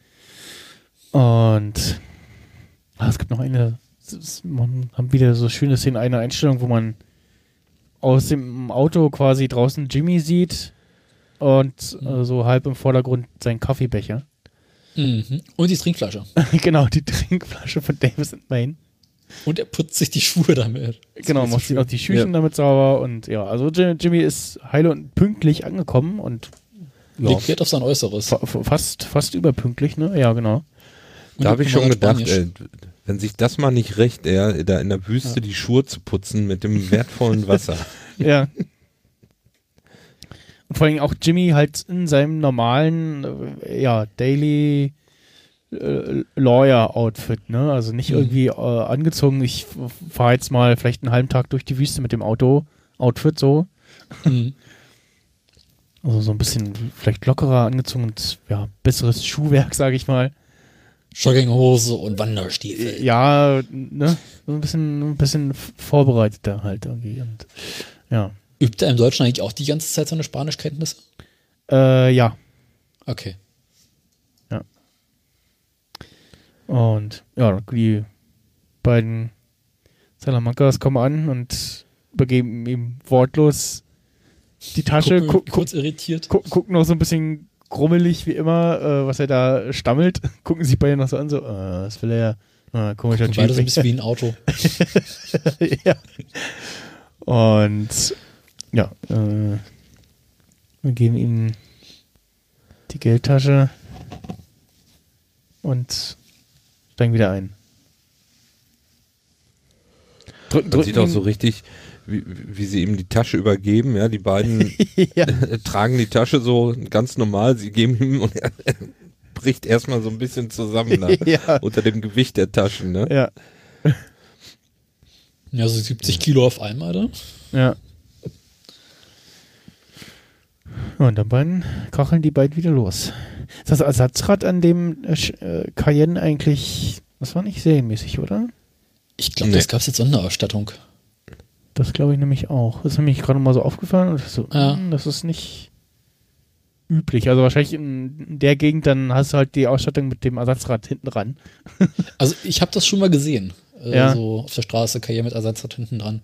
Und ah, es gibt noch eine, es- man haben wieder so schöne Szenen, eine Einstellung, wo man aus dem Auto quasi draußen Jimmy sieht und äh, so halb im Vordergrund seinen Kaffeebecher. Mhm. Und die Trinkflasche. Genau, die Trinkflasche von Davis and Maine. Und er putzt sich die Schuhe damit. Genau, Das ist macht so sich auch die Schüchen damit sauber und ja, also Jim- Jimmy ist heil und pünktlich angekommen und schön. ja, Legt Wert auf sein Äußeres. fa- fa- fast, fast überpünktlich, ne? Ja, genau. Und Da habe ich schon Konrad gedacht, Spanisch. ey, wenn sich das mal nicht rächt, ey, da in der Wüste die Schuhe zu putzen mit dem wertvollen Wasser. Ja. Und vor allem auch Jimmy halt in seinem normalen, äh, ja, Daily äh, Lawyer-Outfit, ne? Also nicht Mhm. irgendwie äh, angezogen, ich fahre jetzt mal vielleicht einen halben Tag durch die Wüste mit dem Auto-Outfit so. Mhm. Also so ein bisschen vielleicht lockerer angezogen und ja, besseres Schuhwerk, sage ich mal. Jogginghose und Wanderstiefel. Ja, ne? So ein bisschen, ein bisschen vorbereiteter halt irgendwie. Und, ja. Übt er im Deutschen eigentlich auch die ganze Zeit seine Spanischkenntnisse? Äh, ja. Okay. Und ja, die beiden Salamancas kommen an und übergeben ihm wortlos die Tasche, Gucken, guck, kurz irritiert. guck, gucken noch so ein bisschen grummelig wie immer, äh, was er da stammelt. Gucken sich beide noch so an, so, äh, was will er? Äh, komischer Und beide so ein Typ. bisschen wie ein Auto. Ja. Und ja, äh, wir geben ihm die Geldtasche und steigen wieder ein. Drück, Man sieht auch ihm- so richtig, wie, wie sie ihm die Tasche übergeben. Ja, die beiden ja. tragen die Tasche so ganz normal. Sie geben ihm und er bricht erstmal so ein bisschen zusammen da, Ja. unter dem Gewicht der Taschen. Ne? Ja, Ja, so siebzig Kilo auf einmal, oder? ja. Und dann beiden kacheln die beiden wieder los. Ist das Ersatzrad an dem äh, Sch- äh, Cayenne eigentlich, das war nicht serienmäßig, oder? Ich glaube, Nee. das gab es jetzt Sonderausstattung. Das glaube ich nämlich auch. Das ist mir gerade mal so aufgefallen. Und ich so, Ja. hm, das ist nicht üblich. Also wahrscheinlich in der Gegend, dann hast du halt die Ausstattung mit dem Ersatzrad hinten dran. Also ich habe das schon mal gesehen. Äh, Ja. So auf der Straße, Karriere mit Ersatzrad hinten dran.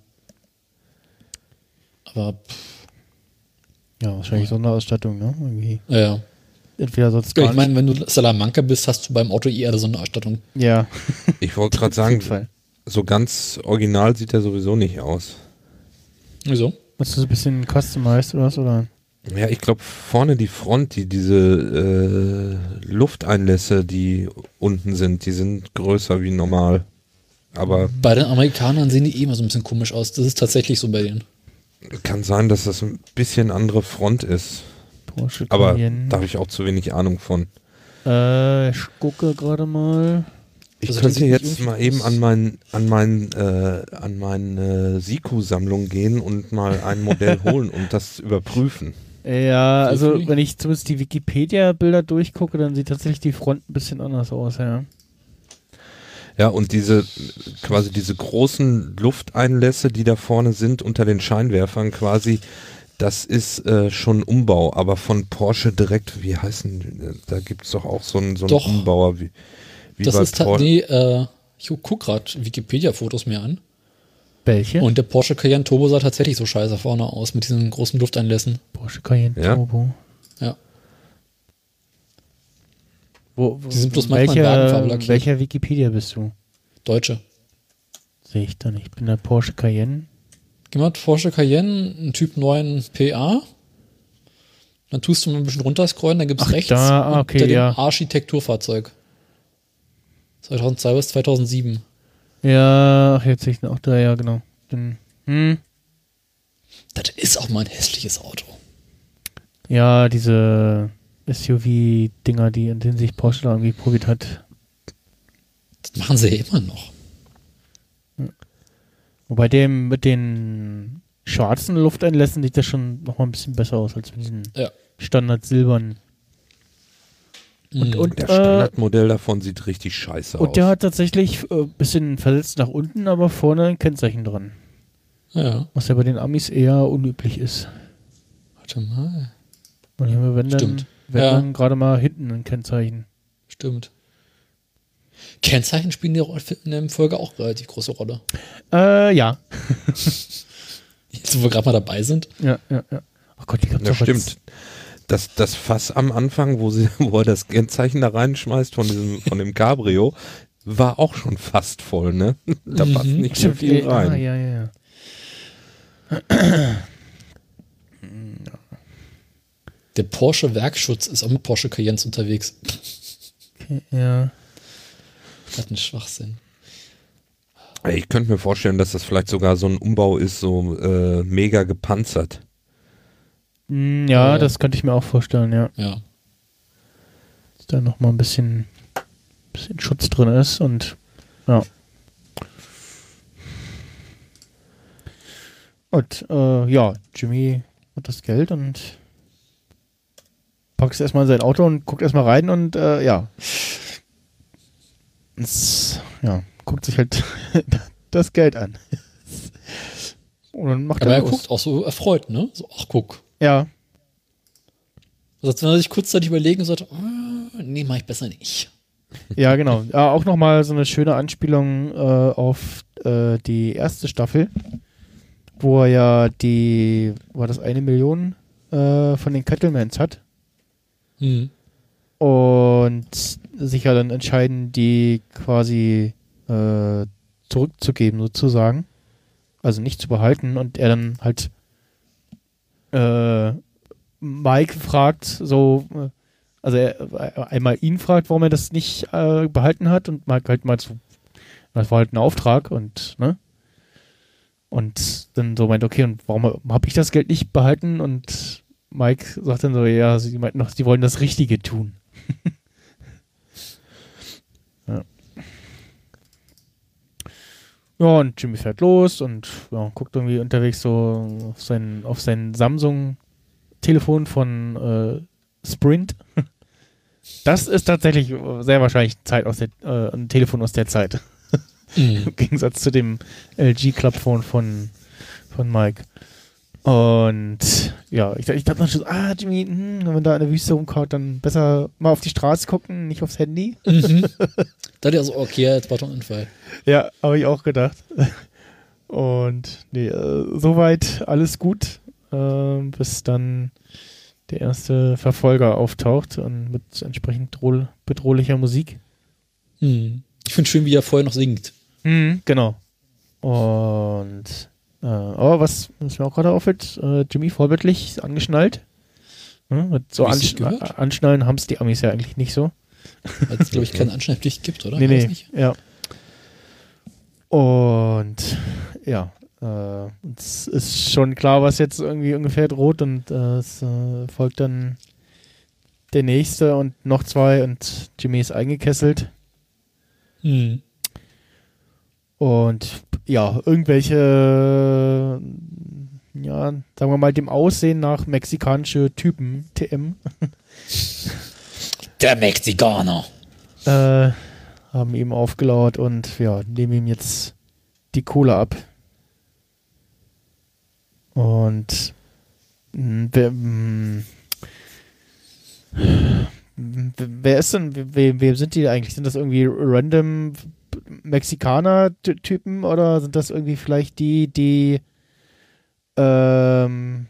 Aber pff, Ja, wahrscheinlich Sonderausstattung, ne? Irgendwie. ja, ja. Entweder sonst Ja, gar ich meine, wenn du Salamanca bist, hast du beim Auto eher eine Sonderausstattung. nicht. Ja, Ich wollte gerade auf jeden sagen, Fall. so ganz original sieht er sowieso nicht aus. Wieso? Hast du so ein bisschen customized oder was? Oder? Ja, ich glaube vorne die Front, die diese äh, Lufteinlässe, die unten sind, die sind größer wie normal. Aber Bei den Amerikanern sehen die eh immer so ein bisschen komisch aus. Das ist tatsächlich so bei denen. kann sein, dass das ein bisschen andere Front ist. Porsche Aber Cayenne. da habe ich auch zu wenig Ahnung von. Äh, ich gucke gerade mal. Ich Also das könnte sieht jetzt irgendwie mal eben aus. an mein an mein äh, an meine Siku-Sammlung gehen und mal ein Modell holen und das überprüfen. Ja, also Safely? wenn ich zumindest die Wikipedia-Bilder durchgucke, dann sieht tatsächlich die Front ein bisschen anders aus, ja. Ja, und diese quasi diese großen Lufteinlässe, die da vorne sind unter den Scheinwerfern quasi, das ist äh, schon Umbau, aber von Porsche direkt, wie heißen die? Da gibt's doch auch so einen so einen Doch. Umbauer wie, wie Das bei ist ta- Porsche. nee, äh, ich guck gerade Wikipedia-Fotos mir an. Welche? Und der Porsche Cayenne Turbo sah tatsächlich so scheiße vorne aus mit diesen großen Lufteinlässen. Porsche Cayenne Ja? Turbo. Ja. Wo, wo, Die sind bloß manchmal in Wagenfarbe lackiert. welcher, welcher Wikipedia bist du? Deutsche. Sehe ich da nicht. Ich bin der Porsche Cayenne. Geh mal Porsche Cayenne, ein Typ neun P A. Dann tust du mal ein bisschen runterscrollen, dann gibt's Ach, rechts da, ah, okay, unter dem ja. Architekturfahrzeug. zweitausendzwei bis zweitausendsieben. Ja, ach, jetzt sehe ich ihn auch da, ja, genau. Dann, hm, Das ist auch mal ein hässliches Auto. ja, diese S U V-Dinger, die, in denen sich Porsche da irgendwie probiert hat. Das machen sie ja immer noch. Wobei dem mit den schwarzen Lufteinlässen sieht das schon noch mal ein bisschen besser aus als mit diesen Ja. Standard silbernen. Und, Mhm. und, Der äh, Standardmodell davon sieht richtig scheiße aus. und der hat tatsächlich ein äh, bisschen versetzt nach unten, aber vorne ein Kennzeichen dran. Ja. Was ja bei den Amis eher unüblich ist. Warte mal. Und hier haben wir, wenn dann, Stimmt. wenn Ja. dann gerade mal hinten ein Kennzeichen. Stimmt. Kennzeichen spielen die Ro- in der Folge auch relativ große Rolle. Äh, ja. Jetzt, wo wir gerade mal dabei sind. Ja, ja, ja. Oh Gott, ich glaube Ja, stimmt. Das, das Fass am Anfang, wo, sie, wo er das Kennzeichen da reinschmeißt von diesem, von dem Cabrio, war auch schon fast voll, ne? Da passt Mhm. nicht mehr Stimmt, viel ja, rein. ja, ja, ja. Der Porsche Werkschutz ist auch mit Porsche Cayennes unterwegs. Okay, ja. Das ist ein Schwachsinn. Ey, Ich könnte mir vorstellen, dass das vielleicht sogar so ein Umbau ist, so äh, mega gepanzert. Hm, ja, Ja. das könnte ich mir auch vorstellen, ja. Ja. Dass da nochmal ein bisschen, bisschen Schutz drin ist und ja. Und äh, ja, Jimmy hat das Geld und packt es erstmal in sein Auto und guckt erstmal rein und äh, ja. Es, ja, guckt sich halt das Geld an. Und dann macht Aber er er los. guckt auch so erfreut, ne? So, ach, guck. Ja, Also, als wenn er sich kurzzeitig überlegen sollte, oh, nee, mach ich besser nicht. ja, genau. Ja, auch nochmal so eine schöne Anspielung äh, auf äh, die erste Staffel, wo er ja die, war das eine Million äh, von den Kettlemans hat Hm. und sich ja dann entscheiden, die quasi äh, zurückzugeben sozusagen. Also nicht zu behalten und er dann halt äh, Mike fragt, so, äh, also er einmal ihn fragt, warum er das nicht äh, behalten hat und Mike halt mal so, das war halt ein Auftrag und, ne? Und dann so meint, okay, und warum habe ich das Geld nicht behalten? Und Mike sagt dann so, ja, sie meinten noch, sie wollen das Richtige tun. ja. Ja, und Jimmy fährt los und ja, guckt irgendwie unterwegs so auf sein, auf sein Samsung-Telefon von äh, Sprint. Das ist tatsächlich sehr wahrscheinlich Zeit aus der, äh, ein Telefon aus der Zeit. Mhm. Im Gegensatz zu dem L G Clubphone von, von Mike. Und ja, ich, ich dachte noch schon, ah, Jimmy, hm, wenn man da in der Wüste rumkaut, dann besser mal auf die Straße gucken, nicht aufs Handy. Mhm. Da dachte ich also, okay, jetzt war doch ein Unfall. Ja, habe ich auch gedacht. Und nee, äh, soweit alles gut, äh, bis dann der erste Verfolger auftaucht und mit entsprechend droh- bedrohlicher Musik. Mhm. Ich finde schön, wie er vorher noch singt. Mhm, genau. Und äh, aber was, was mir auch gerade auffällt, äh, Jimmy vorbildlich angeschnallt. Hm, mit so Hab ich Ansch nicht gehört? Anschnallen haben es die Amis ja eigentlich nicht so. Weil es, glaube ich, keine Anschnallpflicht gibt, oder? Nee, War das nee, nicht? ja. Und ja, äh, es ist schon klar, was jetzt irgendwie ungefähr droht und äh, es äh, folgt dann der nächste und noch zwei und Jimmy ist eingekesselt. Mhm. Und ja, irgendwelche, ja, sagen wir mal, dem Aussehen nach mexikanische Typen, T M, Der Mexikaner. äh, haben ihm aufgelauert und ja, nehmen ihm jetzt die Kohle ab. Und mh, wer, mh, wer ist denn, wem, wem sind die eigentlich? Sind das irgendwie random Mexikaner-Typen oder sind das irgendwie vielleicht die, die ähm,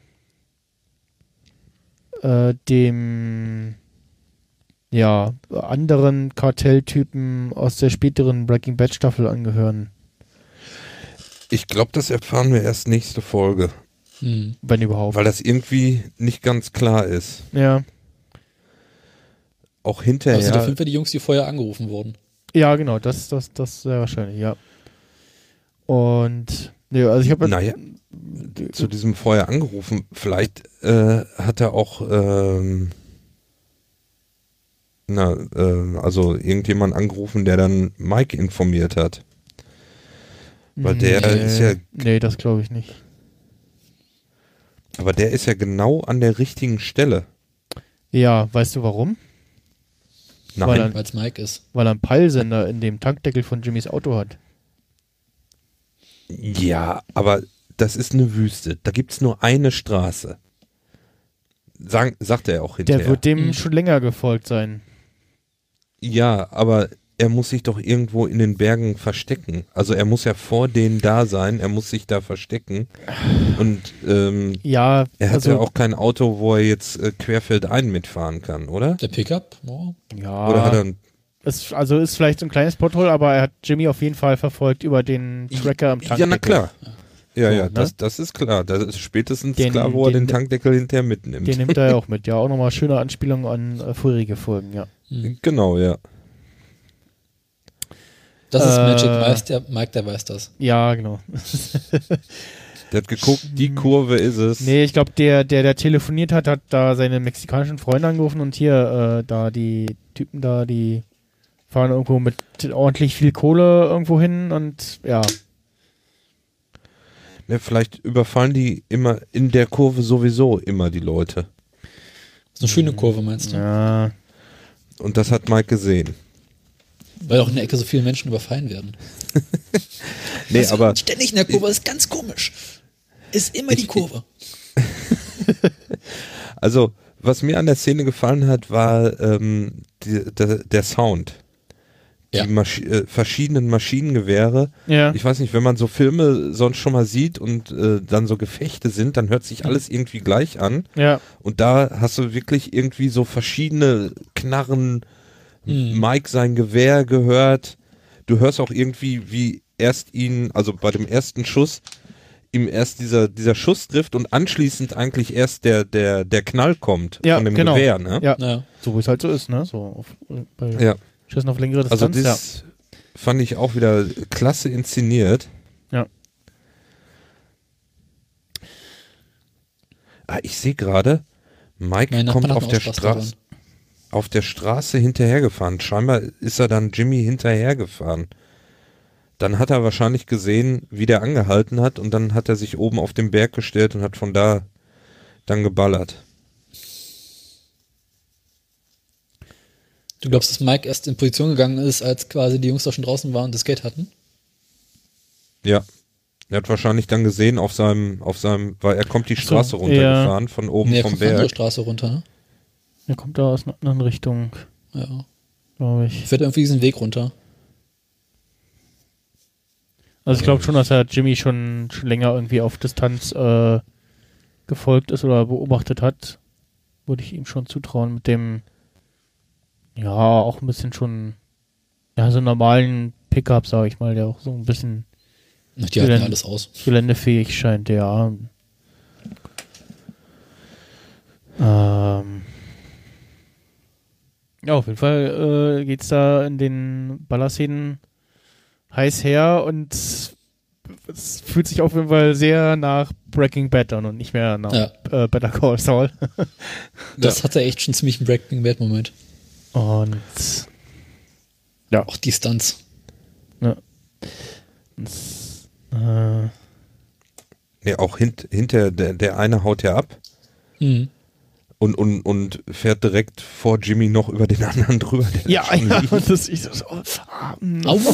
äh, dem ja, anderen Kartelltypen aus der späteren Breaking Bad Staffel angehören, Ich glaube, das erfahren wir erst nächste Folge, Mhm. wenn überhaupt. weil das irgendwie nicht ganz klar ist. Ja, Auch Das sind auf hinterher. jeden Fall die Jungs, die vorher angerufen wurden. ja, genau, das, das, das sehr wahrscheinlich, ja. Und ja, also ich habe Naja, zu diesem vorher angerufen. Vielleicht äh, hat er auch, ähm, na, äh, also irgendjemand angerufen, der dann Mike informiert hat. Weil der nee, ist ja, nee, das glaube ich nicht. aber der ist ja genau an der richtigen Stelle. Ja, weißt du warum? Nein, Weil er- Weil es Mike ist. Weil er einen Peilsender in dem Tankdeckel von Jimmys Auto hat. ja, aber das ist eine Wüste. Da gibt's nur eine Straße. sagen, sagt er auch hinterher. Der wird dem Mhm. schon länger gefolgt sein. Ja, aber er muss sich doch irgendwo in den Bergen verstecken. Also er muss ja vor denen da sein, er muss sich da verstecken. Und ähm, Ja, er hat also, ja auch kein Auto, wo er jetzt äh, querfeldein mitfahren kann, oder? Der Pickup? Oh. ja, Oder hat er ein, ist, also ist vielleicht so ein kleines Pothole, aber er hat Jimmy auf jeden Fall verfolgt über den Tracker am Tankdeckel. Ja, na klar. Ja, So, ja, ne? das, das ist klar. Das ist spätestens Den- klar, wo er den- den Tankdeckel hinterher mitnimmt. Den nimmt er ja auch mit. Ja, auch nochmal schöne Anspielung an äh, vorherige Folgen, ja. Mhm. Genau, ja. Das ist Äh, Magic, weiß der, Mike, der weiß das. Ja, genau. Der hat geguckt, die Kurve ist es. Nee, ich glaube, der, der, der telefoniert hat, hat da seine mexikanischen Freunde angerufen und hier, äh, da die Typen da, die fahren irgendwo mit ordentlich viel Kohle irgendwo hin und ja. Ne, vielleicht überfallen die immer in der Kurve sowieso immer die Leute. Das ist eine schöne Kurve, meinst du? Ja, Und das hat Mike gesehen. Weil auch in der Ecke so viele Menschen überfallen werden. Nee, Also, aber ständig in der Kurve, ist ganz komisch. Ist immer die Kurve. also, was mir an der Szene gefallen hat, war ähm, die, der, der Sound. Ja. Die Masch äh, verschiedenen Maschinengewehre. ja. Ich weiß nicht, wenn man so Filme sonst schon mal sieht und äh, dann so Gefechte sind, dann hört sich alles irgendwie gleich an. Ja, Und da hast du wirklich irgendwie so verschiedene Knarren, Mhm. Mike sein Gewehr gehört. Du hörst auch irgendwie, wie erst ihn, also bei dem ersten Schuss, ihm erst dieser, dieser Schuss trifft und anschließend eigentlich erst der, der, der Knall kommt Ja, von dem genau. Gewehr, ne? ja. Ja. So wie es halt so ist, ne? So auf, bei Ja. Schüssen auf längere Also Distanz. das fand ich auch wieder klasse inszeniert. Ja. Ah, ich sehe gerade, Mike Mein kommt Nachbar hat auf einen der Ausraster Straße. dran. auf der Straße hinterhergefahren. Scheinbar ist er dann Jimmy hinterhergefahren. Dann hat er wahrscheinlich gesehen, wie der angehalten hat und dann hat er sich oben auf den Berg gestellt und hat von da dann geballert. Du glaubst, dass Mike erst in Position gegangen ist, als quasi die Jungs da schon draußen waren und das Gate hatten? Ja. Er hat wahrscheinlich dann gesehen auf seinem, auf seinem, weil er kommt die Straße So, runtergefahren von oben Nee, er vom kommt von der andere Berg. Straße runter, ne? Der kommt da aus einer anderen Richtung, Ja. glaube ich. Fährt irgendwie diesen Weg runter. Also ich glaube schon, dass er Jimmy schon, schon länger irgendwie auf Distanz äh, gefolgt ist oder beobachtet hat. Würde ich ihm schon zutrauen mit dem, ja, auch ein bisschen schon, ja, so einen normalen Pickup, sage ich mal, der auch so ein bisschen Ach, die halten ja Gelände- alles aus. geländefähig scheint, ja. Ähm. Ja, auf jeden Fall äh, geht's da in den Ballerszenen heiß her und es fühlt sich auf jeden Fall sehr nach Breaking Bad an und nicht mehr nach Ja. äh, Better Call Saul. Das hatte echt schon ziemlich einen Breaking Bad Moment. Und Auch die Stunts. es, äh, Nee, auch hint, hinter, der, der eine haut ja ab Mhm. und, und, und fährt direkt vor Jimmy noch über den anderen drüber. der ja, schon ja, liegt. und das ich so, so ah, mm. Au.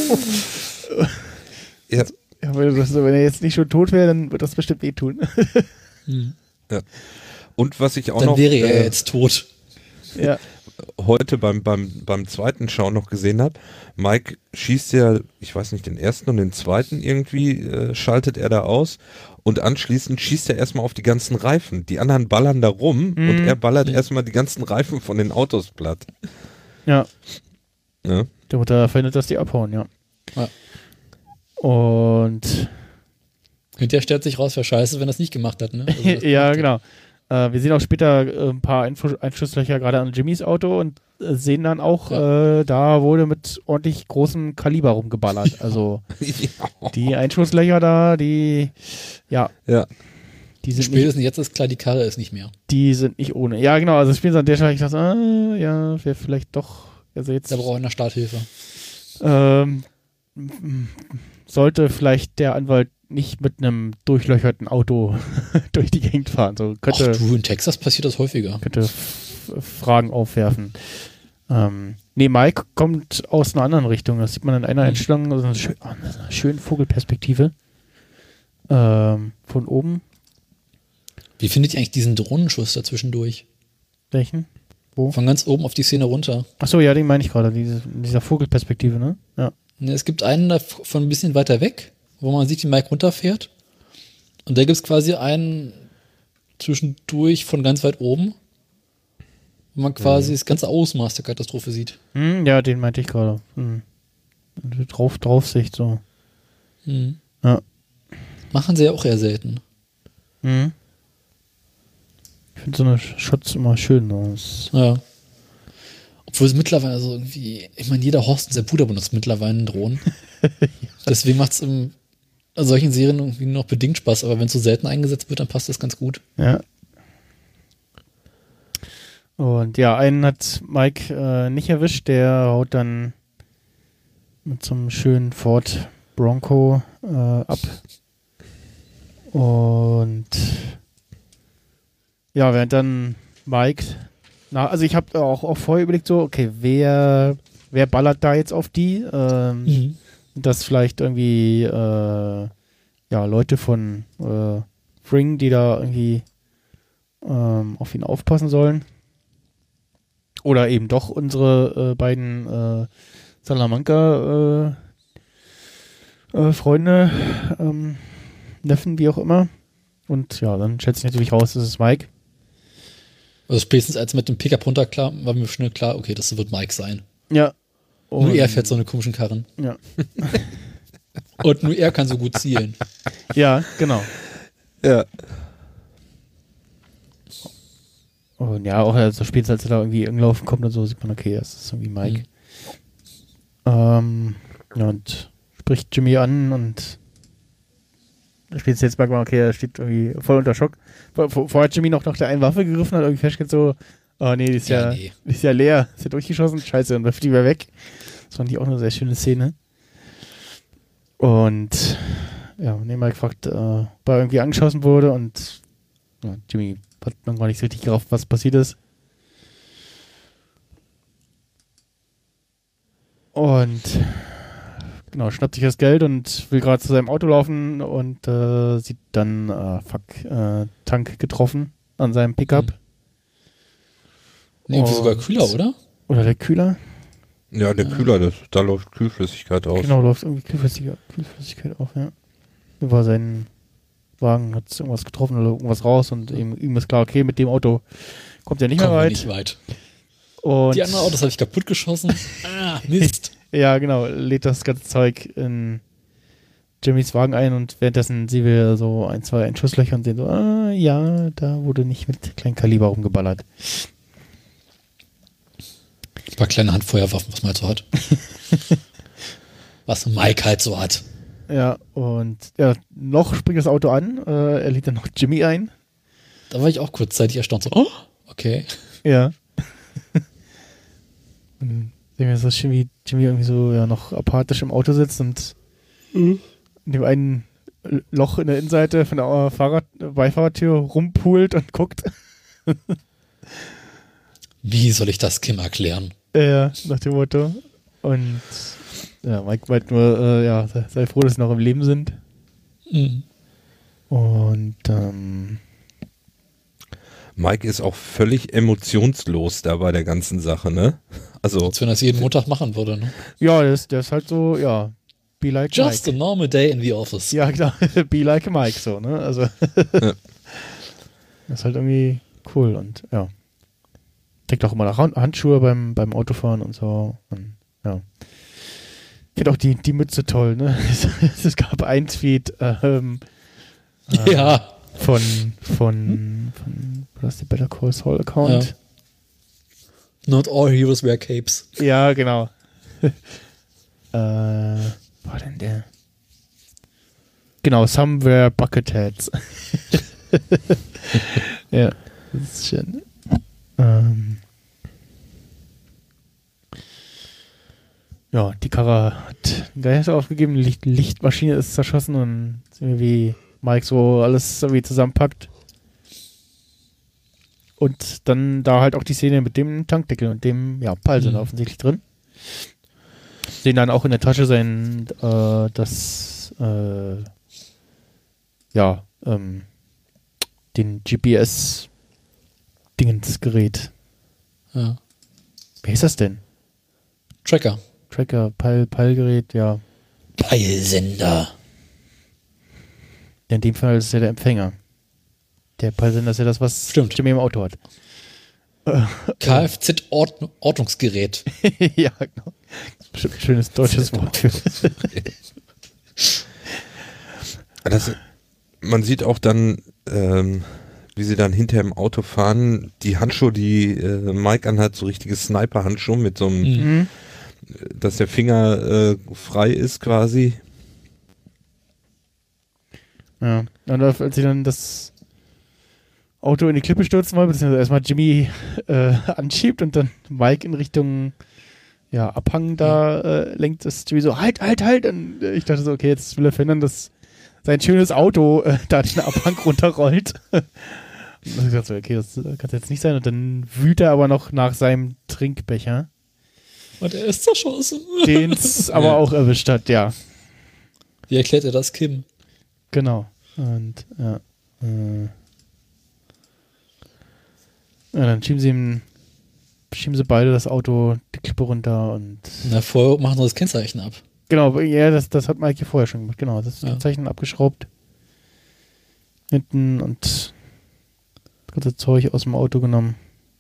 Ja, Ja, weil das, wenn er jetzt nicht schon tot wäre, dann wird das bestimmt wehtun. Mhm. und was ich auch Dann noch wäre er äh, jetzt tot. Ja. heute beim, beim, beim zweiten Schau noch gesehen habe, Mike schießt ja, ich weiß nicht, den ersten und den zweiten irgendwie, äh, schaltet er da aus und anschließend schießt er erstmal auf die ganzen Reifen. Die anderen ballern da rum Mhm. und er ballert Mhm. erstmal die ganzen Reifen von den Autos platt. Ja. Ja. Der Mutter verhindert, dass die abhauen, ja. Ja. Und Hinterher stellt sich raus, wer scheiße, wenn er es nicht gemacht hat, ne? Also das ja, gemacht genau. Äh, wir sehen auch später äh, ein paar Einfu- Einschusslöcher gerade an Jimmys Auto und äh, sehen dann auch, äh, da wurde mit ordentlich großem Kaliber rumgeballert. Also die Einschusslöcher da, die, ja, Ja. die hat. sind, nicht, Spätestens jetzt ist klar, die Karre ist nicht mehr. die sind nicht ohne. Ja, genau, also spätestens an der Stelle, ich dachte, ah, ja, wäre vielleicht doch, also jetzt Da braucht einer Starthilfe. ähm, m- sollte vielleicht der Anwalt nicht mit einem durchlöcherten Auto durch die Gegend fahren. So Ach könnte, du, in Texas passiert das häufiger. könnte f- Fragen aufwerfen. Ähm, nee, Mike kommt aus einer anderen Richtung. Das sieht man in einer Mhm. Einstellung, also eine, schön, oh, eine schöne Vogelperspektive. Ähm, von oben. Wie findet ihr eigentlich diesen Drohnenschuss dazwischendurch? Welchen? Wo? Von ganz oben auf die Szene runter. Achso, ja, den meine ich gerade, diese, dieser Vogelperspektive, ne? Ja. Ne, es gibt einen davon ein bisschen weiter weg, wo man sieht, wie Mike runterfährt. Und da gibt es quasi einen zwischendurch von ganz weit oben, wo man quasi mhm. das ganze Ausmaß der Katastrophe sieht. Hm, ja, den meinte ich gerade. Hm. Drauf, Draufsicht so. Mhm. Ja. Machen sie ja auch eher selten. Mhm. Ich finde so eine Shots immer schön aus. Ja. Obwohl es mittlerweile so irgendwie, ich meine, jeder Horst und sein Bruder benutzt mittlerweile einen Drohnen. ja. Deswegen macht es in solchen Serien irgendwie noch bedingt Spaß, aber wenn es so selten eingesetzt wird, dann passt das ganz gut. Ja. Und ja, einen hat Mike äh, nicht erwischt, der haut dann mit so einem schönen Ford Bronco äh, ab. Und ja, während dann Mike, na, also ich habe auch, auch vorher überlegt so, okay, wer, wer ballert da jetzt auf die? Ähm, mhm. Dass vielleicht irgendwie äh, ja, Leute von äh, Fring, die da irgendwie ähm, auf ihn aufpassen sollen. Oder eben doch unsere äh, beiden äh, Salamanca äh, äh, Freunde, ähm, Neffen, wie auch immer. Und ja, dann schätze ich natürlich raus, das ist Mike. Also spätestens als mit dem Pickup runterkam, war mir schnell klar, okay, das wird Mike sein. Ja. Und nur er fährt so eine komischen Karren. Ja. Und nur er kann so gut zielen. Ja, genau. Ja. Und ja, auch so spät, als er da irgendwie angelaufen kommt und so, sieht man, okay, das ist irgendwie Mike. Mhm. Ähm, ja, und spricht Jimmy an und spätestens jetzt merkt man, okay, er steht irgendwie voll unter Schock. Vor, vor, vorher hat Jimmy noch nach der einen Waffe gegriffen, hat irgendwie festgestellt so, oh nee, die ist ja, ja, nee. Die ist ja leer, ist ja durchgeschossen, scheiße, und wirft die wieder weg. Das fand ich auch eine sehr schöne Szene. Und ja, und Mike fragt, äh, ob er irgendwie angeschossen wurde und ja, Jimmy hat noch gar nicht so richtig gerafft, was passiert ist. Und genau, schnappt sich das Geld und will gerade zu seinem Auto laufen und äh, sieht dann, äh, fuck, äh, Tank getroffen an seinem Pickup. Hm. Nee, irgendwie sogar Kühler, oder? Oder der Kühler? Ja, der Kühler, das, da läuft Kühlflüssigkeit aus. Genau, läuft irgendwie Kühlflüssigkeit, Kühlflüssigkeit auf, ja. Über seinen Wagen hat irgendwas getroffen oder irgendwas raus und ihm, ihm ist klar, okay, mit dem Auto kommt er nicht Kommen mehr weit. nicht weit. Und die anderen Autos habe ich kaputt geschossen. ah, Mist. Ja, genau, lädt das ganze Zeug in Jimmys Wagen ein und währenddessen sehen wir so ein, zwei Einschusslöcher und sehen so, ah, ja, da wurde nicht mit Kleinkaliber rumgeballert. Ein paar kleine Handfeuerwaffen, was man halt so hat. Was Mike halt so hat. Ja, und ja, noch springt das Auto an, äh, er lädt dann noch Jimmy ein. Da war ich auch kurzzeitig erstaunt, so, oh, okay. Ja. Und dann sehen wir so schön, wie Jimmy irgendwie so ja, noch apathisch im Auto sitzt und mhm. in dem einen Loch in der Innenseite von der Fahrrad Beifahrertür rumpult und guckt. Wie soll ich das Kim erklären? Ja, nach dem Motto. Und ja, Mike meint nur, äh, ja, sei froh, dass sie noch im Leben sind. Mhm. Und ähm, Mike ist auch völlig emotionslos da bei der ganzen Sache, ne? Also, als wenn er das jeden Montag machen würde, ne? Ja, der ist, der ist halt so, ja, be like Just Mike. a normal day in the office. Ja, genau, be like Mike, so, ne? Also, ja. Das ist halt irgendwie cool und ja. Trägt auch immer noch Handschuhe beim, beim Autofahren und so. Und, ja. Ich finde auch die, die Mütze toll, ne? Es gab ein Tweet, ähm, ja. Äh, von, von, von, was ist der Better Call Saul Account? Ja. Not all heroes wear capes. Ja, genau. äh, war denn der? Genau, some wear bucket hats. Ja, das ist schön. Ähm, ja, die Karre hat einen Geist aufgegeben, die Licht Lichtmaschine ist zerschossen und sehen wir, wie Mike so alles irgendwie zusammenpackt. Und dann da halt auch die Szene mit dem Tankdeckel und dem, ja, Pall sind mhm. offensichtlich drin. Sehen dann auch in der Tasche sein, äh, das, äh, ja, ähm, den G P S-Dingensgerät, Ja. Wer ist das denn? Tracker. Tracker, Peil, Peilgerät, ja. Peilsender. In dem Fall ist es ja der Empfänger. Der Peilsender ist ja das, was Stimmt. Jimmy im Auto hat. Kfz-Ortungsgerät. Ja, genau. Bestimmt ein schönes deutsches Wort für. Das, man sieht auch dann, ähm, wie sie dann hinter im Auto fahren, die Handschuhe, die äh, Mike anhat, so richtige Sniper-Handschuhe mit so einem, Mhm. dass der Finger äh, frei ist quasi. Ja. Und als sie dann das Auto in die Klippe stürzen wollen, beziehungsweise erstmal Jimmy äh, anschiebt und dann Mike in Richtung ja, Abhang da äh, lenkt, ist Jimmy so, halt, halt, halt. Und äh, ich dachte so, okay, jetzt will er verhindern, dass sein schönes Auto äh, da den Abhang runterrollt. Und ich dachte so, okay, das äh, kann jetzt nicht sein. Und dann wühlt er aber noch nach seinem Trinkbecher, Und er ist zerschossen. den es aber Ja. auch erwischt hat, ja. Wie erklärt er das Kim? Genau. Und ja. Äh, ja, dann schieben sie ihm, schieben sie beide das Auto die Klippe runter und Na, vorher machen sie das Kennzeichen ab. genau, ja, das, das hat Mike hier vorher schon gemacht. Genau, das Ja. Zeichen abgeschraubt. Hinten und das ganze Zeug aus dem Auto genommen.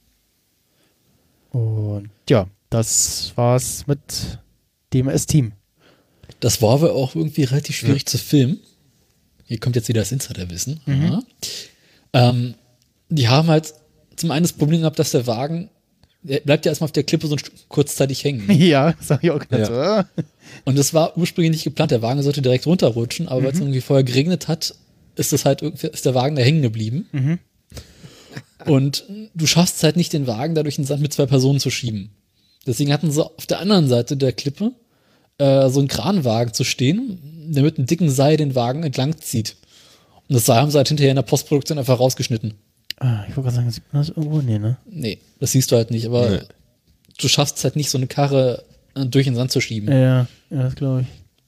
Und ja, das war's mit dem S-Team. Das war aber auch irgendwie relativ schwierig zu filmen. Hier kommt jetzt wieder das Insiderwissen. Mhm. Ja. Ähm, die haben halt zum einen das Problem gehabt, dass der Wagen, der bleibt ja erstmal auf der Klippe so ein Stück kurzzeitig hängen. Ja, das habe ich auch gedacht. So, ah. Und das war ursprünglich nicht geplant. Der Wagen sollte direkt runterrutschen, aber weil es irgendwie vorher geregnet hat, ist das halt irgendwie, ist der Wagen da hängen geblieben. Mhm. Und du schaffst es halt nicht, den Wagen dadurch in den Sand mit zwei Personen zu schieben. Deswegen hatten sie auf der anderen Seite der Klippe äh, so einen Kranwagen zu stehen, der mit einem dicken Seil den Wagen entlang zieht. Und das Seil haben sie halt hinterher in der Postproduktion einfach rausgeschnitten. Ah, ich wollte gerade sagen, sieht man das irgendwo? Nee, ne? Nee, das siehst du halt nicht, aber Nee. du schaffst es halt nicht, so eine Karre äh, durch den Sand zu schieben. Ja, ja, das glaube ich.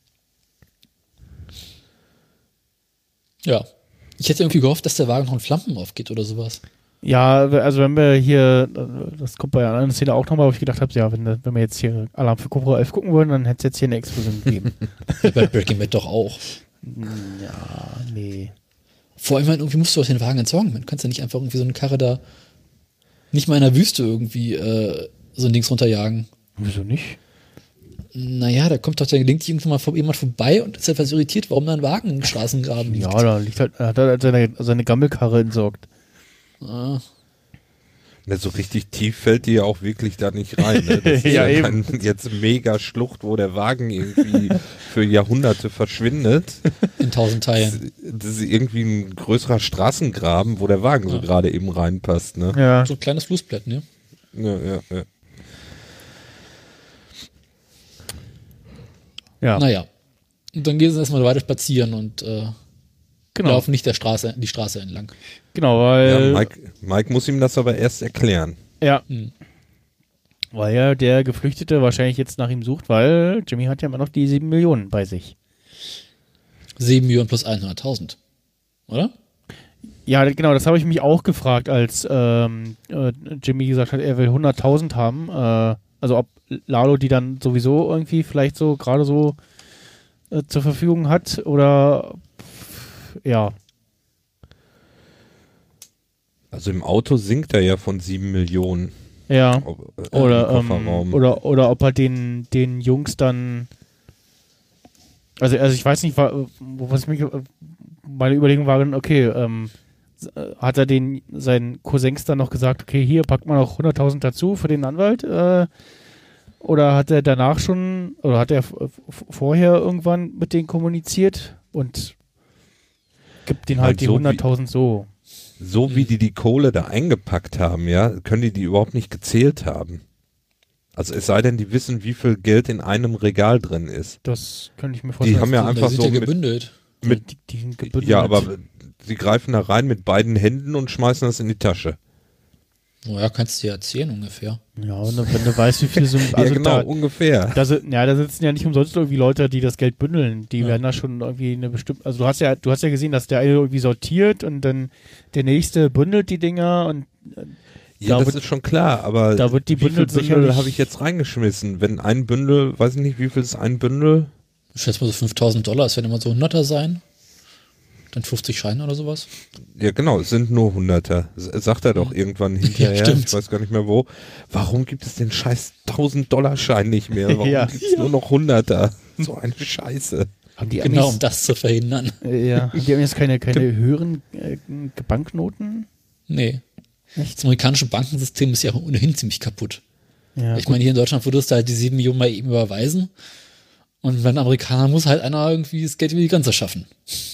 Ja. Ich hätte irgendwie gehofft, dass der Wagen noch in Flammen aufgeht oder sowas. Ja, also wenn wir hier, das kommt bei einer anderen Szene auch nochmal, wo ich gedacht habe, ja, wenn, wenn wir jetzt hier Alarm für Cobra elf gucken würden, dann hätte es jetzt hier eine Explosion gegeben. Ja, bei Breaking Bad doch auch. Ja, nee. Vor allem, irgendwie musst du aus den Wagen entsorgen. Man kannst ja nicht einfach irgendwie so eine Karre da nicht mal in der Wüste irgendwie äh, so ein Dings runterjagen. Wieso nicht? Naja, da kommt doch der gelingt irgendwann mal vor, jemand vorbei und ist etwas irritiert, warum da ein Wagen im Straßengraben liegt. Ja, da liegt halt, hat er halt seine, seine Gammelkarre entsorgt. Ah, Ne, so richtig tief fällt die ja auch wirklich da nicht rein. Ne? Das ist Ja, ja, eben. kein jetzt mega Schlucht, wo der Wagen irgendwie für Jahrhunderte verschwindet. in tausend Teilen. Das ist irgendwie ein größerer Straßengraben, wo der Wagen so gerade eben reinpasst. Ne? Ja. So ein kleines Flussblatt, ne? Ja, ja, ja. Ja, Naja. Und dann gehen sie erstmal weiter spazieren und äh, genau. laufen nicht der Straße, die Straße entlang. Genau, ja weil, Mike, Mike muss ihm das aber erst erklären. ja, Hm. weil ja der Geflüchtete wahrscheinlich jetzt nach ihm sucht, weil Jimmy hat ja immer noch die sieben Millionen bei sich. sieben Millionen plus hunderttausend. Oder? Ja, genau, das habe ich mich auch gefragt, als ähm, äh, Jimmy gesagt hat, er will hunderttausend haben. Äh, also ob Lalo die dann sowieso irgendwie vielleicht so gerade so äh, zur Verfügung hat oder ja. Also im Auto sinkt er ja von sieben Millionen. Ja. Ob- äh, Oder, im Kofferraum. ähm, oder, oder ob er den, den Jungs dann. Also, also ich weiß nicht, wa- was mich. Meine Überlegung war dann, okay, ähm, s- äh, hat er den seinen Cousins dann noch gesagt, okay, hier packt man noch hunderttausend dazu für den Anwalt? Äh, oder hat er danach schon, oder hat er f- f- vorher irgendwann mit denen kommuniziert und gibt denen halt Halt die so wie- hunderttausend so? So wie die die Kohle da eingepackt haben, ja, können die die überhaupt nicht gezählt haben. Also es sei denn, die wissen, wie viel Geld in einem Regal drin ist. Das könnte ich mir vorstellen. Die haben ja Da einfach sind so ja mit, gebündelt. mit die, die sind gebündelt. ja, aber sie greifen da rein mit beiden Händen und schmeißen das in die Tasche. Naja, kannst du dir erzählen ungefähr. Ja, wenn du, wenn du weißt, wie viel so. Also ja, genau, da, ungefähr. da, si- ja, da sitzen ja nicht umsonst irgendwie Leute, die das Geld bündeln. Die Ja. werden da schon irgendwie eine bestimmte. Also du hast ja, du hast ja gesehen, dass der eine irgendwie sortiert und dann der nächste bündelt die Dinger und Ja, Da das wird- ist schon klar, aber da wird die wie viel Bündel Bündel sicherlich- habe ich jetzt reingeschmissen? Wenn ein Bündel, weiß ich nicht, wie viel ist ein Bündel? Ich schätze mal so fünftausend Dollar, es werden immer so Hunderter sein. Dann fünfzig Scheine oder sowas. Ja, genau, es sind nur Hunderter. S- Sagt er doch irgendwann hinterher, stimmt. ich weiß gar nicht mehr wo. Warum gibt es den scheiß tausend-Dollar-Schein nicht mehr? Warum Ja. gibt es nur noch Hunderter? So eine Scheiße. Haben die Genau, um Amis, das zu verhindern. äh, ja, haben die Amis keine, keine höheren äh, Banknoten? Nee. Echt? Das amerikanische Bankensystem ist ja ohnehin ziemlich kaputt. Ja, ich meine, hier in Deutschland würdest du halt die sieben Millionen mal eben überweisen. Und wenn Amerikaner muss halt einer irgendwie das Geld über die Grenze schaffen.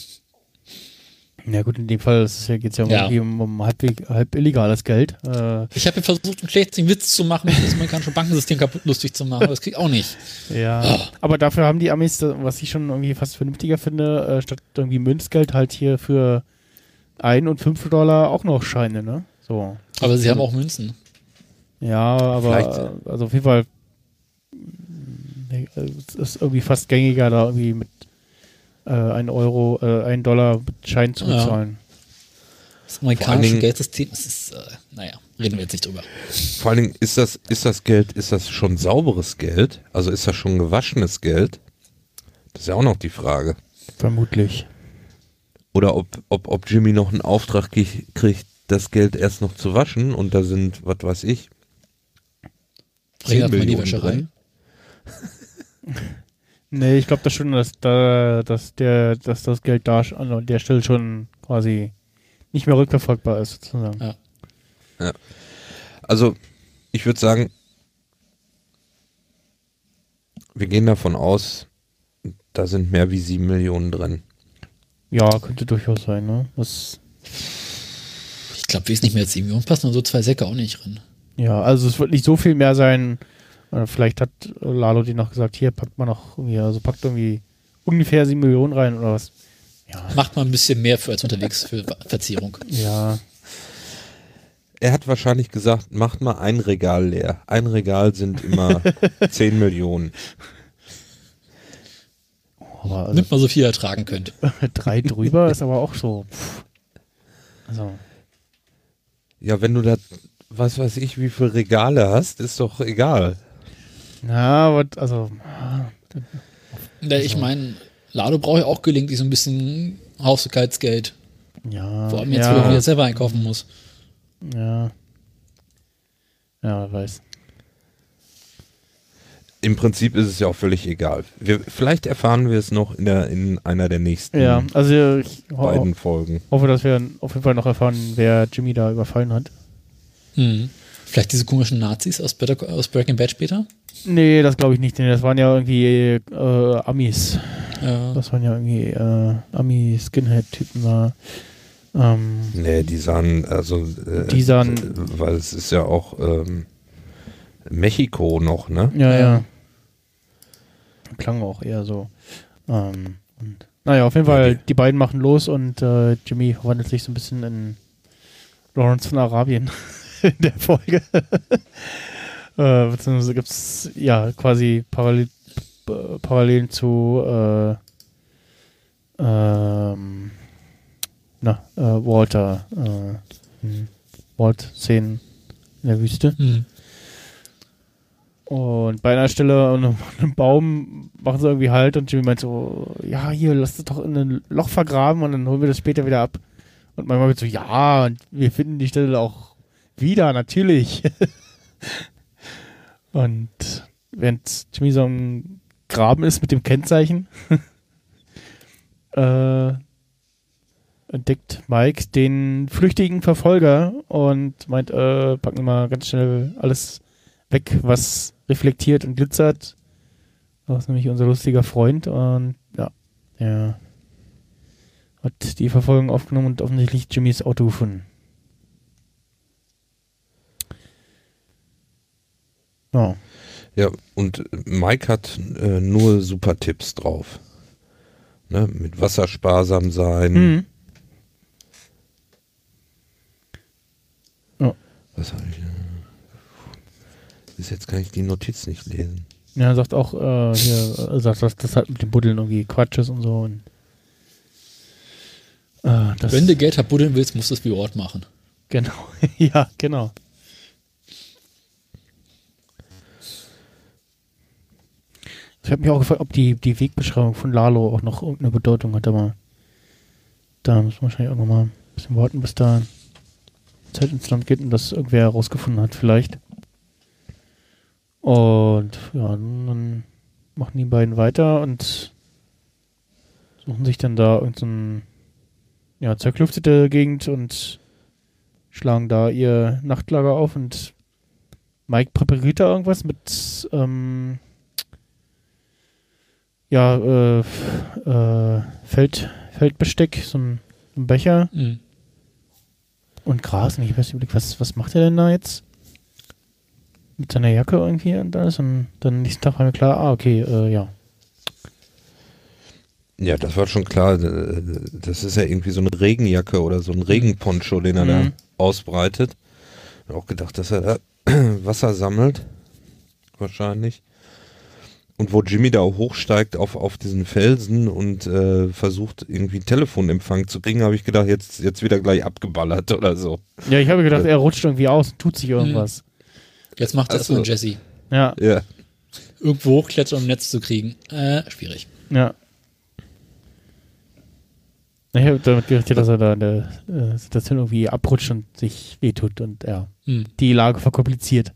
ja gut, in dem Fall geht es ja, Ja. irgendwie um, um halb, halb illegales Geld. Äh, Ich habe hier versucht, einen schlechten Witz zu machen, um das amerikanische Bankensystem kaputt lustig zu machen, aber das krieg ich auch nicht. ja, aber dafür haben die Amis, äh, was ich schon irgendwie fast vernünftiger finde, äh, statt irgendwie Münzgeld halt hier für ein und fünf Dollar auch noch Scheine, ne? So. Aber sie haben auch Münzen. Ja, aber Vielleicht- äh, also auf jeden Fall nee, äh, es ist irgendwie fast gängiger, da irgendwie mit äh, ein Euro, äh, ein Dollar mit Schein zu Ja. bezahlen. Das amerikanische Dingen- Geldsystem, das ist, äh, naja, reden wir jetzt nicht drüber. Vor allen Dingen, ist das, ist das Geld, ist das schon sauberes Geld? Also ist das schon gewaschenes Geld? Das ist ja auch noch die Frage. Vermutlich. Oder ob, ob, ob Jimmy noch einen Auftrag krieg- kriegt, das Geld erst noch zu waschen und da sind, was weiß ich, Bring einfach mal die Millionen Wäscherei. drin. Nee, ich glaube das schon, dass da, dass der, dass das Geld da sch- an der Stelle schon quasi nicht mehr rückverfolgbar ist, sozusagen. Ja. Also, ich würde sagen, wir gehen davon aus, da sind mehr wie sieben Millionen drin. Ja, könnte durchaus sein, ne? Das, Ich glaube, wesentlich mehr als sieben Millionen passen nur so zwei Säcke auch nicht drin. ja, also es wird nicht so viel mehr sein. Äh, Vielleicht hat äh, Lalo die noch gesagt, hier packt man noch irgendwie, also packt irgendwie ungefähr sieben Millionen rein oder was. Ja, Macht mal ein bisschen mehr für als unterwegs für Verzierung. ja, Er hat wahrscheinlich gesagt, macht mal ein Regal leer. Ein Regal sind immer zehn Millionen. aber also Nimmt mal so viel ihr ertragen könnt. drei drüber ist aber auch so. Pff. Also, Ja, wenn du da, was weiß ich, wie viele Regale hast, ist doch egal. na, aber also, ah, Na, Ich meine, Lado braucht ja auch gelegentlich so ein bisschen Haushaltsgeld. ja. Vor allem jetzt, ja, wo er wieder selber einkaufen muss. Ja. Ja, wer weiß. Im Prinzip ist es ja auch völlig egal. Wir, vielleicht erfahren wir es noch in, der, in einer der nächsten Ja, also ich ho beiden Folgen. hoffe, dass wir auf jeden Fall noch erfahren, wer Jimmy da überfallen hat. Hm. Vielleicht diese komischen Nazis aus, Better, aus Breaking Bad später? Nee, das glaube ich nicht, denn das waren ja irgendwie äh, Amis. Ja. Das waren ja irgendwie äh, Ami-Skinhead-Typen da. Ähm, Nee, die sahen, also, äh, Die sahen- äh, weil es ist ja auch ähm, Mexiko noch, ne? ja, ja, Ja. Klang auch eher so. Ähm, und, naja, auf jeden Fall, Okay. die beiden machen los und äh, Jimmy verwandelt sich so ein bisschen in Lawrence von Arabien in der Folge. äh, beziehungsweise gibt es ja quasi Parallel, äh, Parallelen zu äh, ähm, na, äh, Walter äh, hm, Walt-Szenen in der Wüste. Hm. Und bei einer Stelle an einem, einem Baum machen sie irgendwie Halt und Jimmy meint so, ja, hier, lass es doch in ein Loch vergraben und dann holen wir das später wieder ab. Und manchmal wird so, ja, und wir finden die Stelle auch wieder, natürlich. Und während Jimmy so am Graben ist mit dem Kennzeichen, äh, entdeckt Mike den flüchtigen Verfolger und meint, äh, packen wir mal ganz schnell alles weg, was reflektiert und glitzert. Das ist nämlich unser lustiger Freund und ja, er hat die Verfolgung aufgenommen und offensichtlich Jimmys Auto gefunden. Ja. Ja, und Mike hat äh, nur super Tipps drauf. Ne, mit Wasser sparsam sein. Mhm. Ja. Was habe ich? äh, Bis jetzt kann ich die Notiz nicht lesen. Ja, er sagt auch, äh, hier, äh, sagt, dass das halt mit dem Buddeln irgendwie Quatsch ist und so. Und, äh, das, Wenn du Geld verbuddeln willst, musst du es wie Ort machen. genau, ja, genau. Ich habe mich auch gefragt, ob die, die Wegbeschreibung von Lalo auch noch irgendeine Bedeutung hat, aber da müssen wir wahrscheinlich auch noch mal ein bisschen warten, bis da Zeit ins Land geht und das irgendwer herausgefunden hat vielleicht. Und ja, dann machen die beiden weiter und suchen sich dann da irgendeine so ja, zerklüftete Gegend und schlagen da ihr Nachtlager auf und Mike präpariert da irgendwas mit ähm, ja, äh, äh, Feld, Feldbesteck, so ein, ein Becher Mhm. und Gras. Und ich weiß nicht, was, was macht er denn da jetzt? Mit seiner Jacke irgendwie und alles. Und dann nächsten Tag war mir klar, ah, okay, äh, ja. Ja, das war schon klar. Das ist ja irgendwie so eine Regenjacke oder so ein Regenponcho, den er Mhm. da ausbreitet. Ich hab auch gedacht, dass er da Wasser sammelt. Wahrscheinlich. Und wo Jimmy da auch hochsteigt auf, auf diesen Felsen und äh, versucht irgendwie Telefonempfang zu kriegen, habe ich gedacht, jetzt, jetzt wird er gleich abgeballert oder so. Ja, ich habe gedacht, er rutscht irgendwie aus und tut sich irgendwas. Jetzt macht er Ach so. erstmal Jesse. Ja, Ja. Irgendwo hochklettern, um ein Netz zu kriegen. Äh, schwierig. ja. Ich habe damit gerechnet, dass er da in der äh, Situation irgendwie abrutscht und sich wehtut und ja, Hm. die Lage verkompliziert.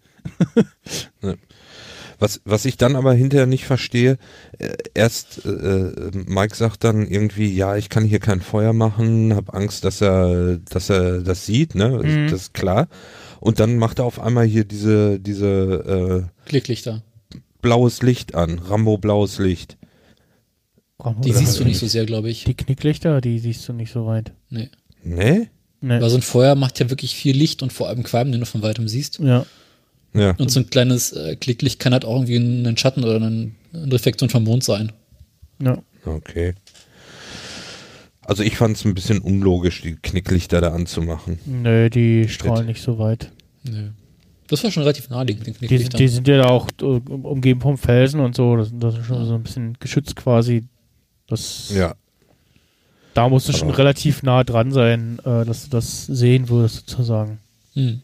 Was, was ich dann aber hinterher nicht verstehe, äh, erst äh, Mike sagt dann irgendwie, ja, ich kann hier kein Feuer machen, habe Angst, dass er, dass er das sieht, ne? Mhm. Das ist klar. Und dann macht er auf einmal hier diese, diese Klicklichter. äh, blaues Licht an, Rambo blaues Licht. Die Oder siehst du nicht so sehr, glaube ich. Die Knicklichter, die siehst du nicht so weit. Nee. Ne? Nee. Weil so ein Feuer macht ja wirklich viel Licht und vor allem Qualm, den du von weitem siehst. Ja. Ja. Und so ein kleines äh, Klicklicht kann halt auch irgendwie ein Schatten oder ein, eine Reflexion vom Mond sein. Ja. Okay. Also ich fand es ein bisschen unlogisch, die Knicklichter da anzumachen. Nö, die strahlen nicht so weit. Nee. Das war schon relativ naheliegend, den Die, Knicklichtern. die sind ja da auch äh, umgeben vom Felsen und so. Das, das ist schon so ein bisschen geschützt quasi. Das, Ja. Da musst du schon Aber- relativ nah dran sein, äh, dass du das sehen würdest, sozusagen. Hm.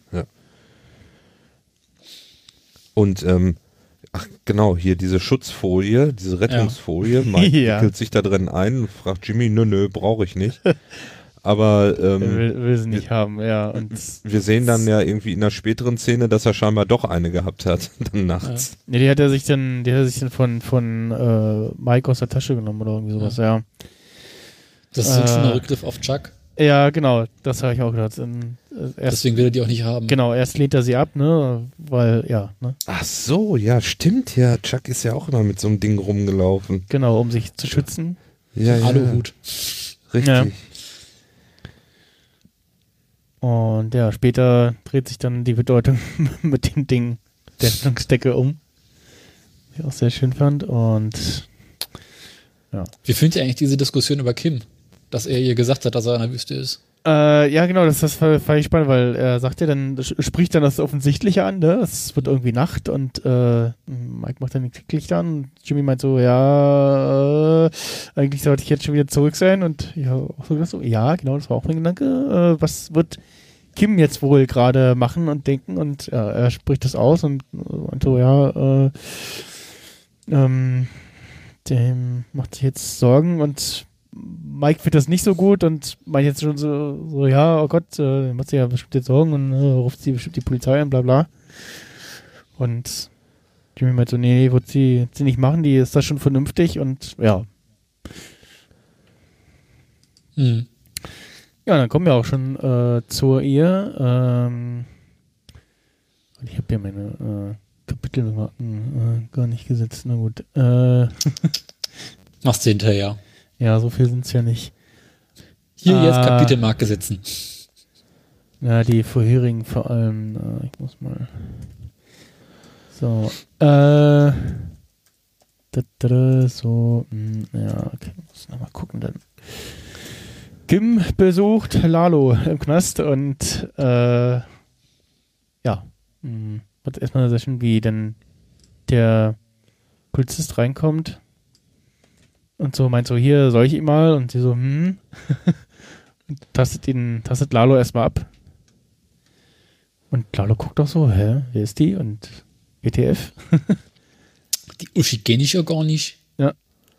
Und ähm, ach genau, hier diese Schutzfolie, diese Rettungsfolie, Mike Ja. wickelt sich da drin ein und fragt Jimmy, nö, nö, brauche ich nicht. Aber Er ähm, will, will sie nicht haben, ja. Und wir sehen dann ja irgendwie in einer späteren Szene, dass er scheinbar doch eine gehabt hat, dann nachts. nee, die hat er sich dann, die hat er sich dann von, von äh, Mike aus der Tasche genommen oder irgendwie sowas, ja. Das ist so ein Äh. schöner Rückgriff auf Chuck. Ja, genau, das habe ich auch gedacht. In, äh, erst, Deswegen will er die auch nicht haben. genau, erst lehnt er sie ab, ne, weil, ja, ne, Ach so, ja, stimmt ja. Chuck ist ja auch immer mit so einem Ding rumgelaufen. genau, um sich zu schützen. Ja, ja. Aluhut. Richtig. Ja. Und ja, später dreht sich dann die Bedeutung mit dem Ding der Rettungsdecke um. Was ich auch sehr schön fand. Und Wie findet ihr eigentlich diese Diskussion über Kim? Dass er ihr gesagt hat, dass er in der Wüste ist. äh, ja, genau, das, das fand ich spannend, weil er sagt ja dann, spricht dann das Offensichtliche an, ne? Es wird irgendwie Nacht und äh, Mike macht dann die Klicklichter an und Jimmy meint so, ja, äh, eigentlich sollte ich jetzt schon wieder zurück sein und ja, auch so, gedacht, so ja, genau, das war auch mein Gedanke. Äh, was wird Kim jetzt wohl gerade machen und denken und ja, er spricht das aus und, und so, ja, äh, ähm, dem macht sich jetzt Sorgen und Mike findet das nicht so gut und meint jetzt schon so, so ja, oh Gott, äh, macht sich ja bestimmt jetzt Sorgen und äh, ruft sie bestimmt die Polizei an, bla bla. Und Jimmy meint so, nee, nee, wird sie, sie nicht machen, die ist da schon vernünftig und ja. Hm. Ja, dann kommen wir auch schon äh, zur Ehe. Ähm, und ich habe hier meine äh, Kapitelmarken äh, gar nicht gesetzt, na gut. Äh, Machst du hinterher. ja, so viel sind es ja nicht. Hier jetzt Ah. Kapitelmarke setzen. Ja, die vorherigen vor allem. Äh, ich muss mal. So. Äh. Da, da, da, so. Mh, ja, okay. Muss nochmal gucken dann. Kim besucht Lalo im Knast und äh. Ja. Mh, wird erstmal eine Session, wie denn der Polizist reinkommt und so meint so, hier, soll ich ihm mal? Und sie so, hm. Und tastet ihn, tastet Lalo erstmal ab. Und Lalo guckt auch so, hä, wer ist die? Und W T F? Die Uschi kenne ich ja gar nicht. Ja.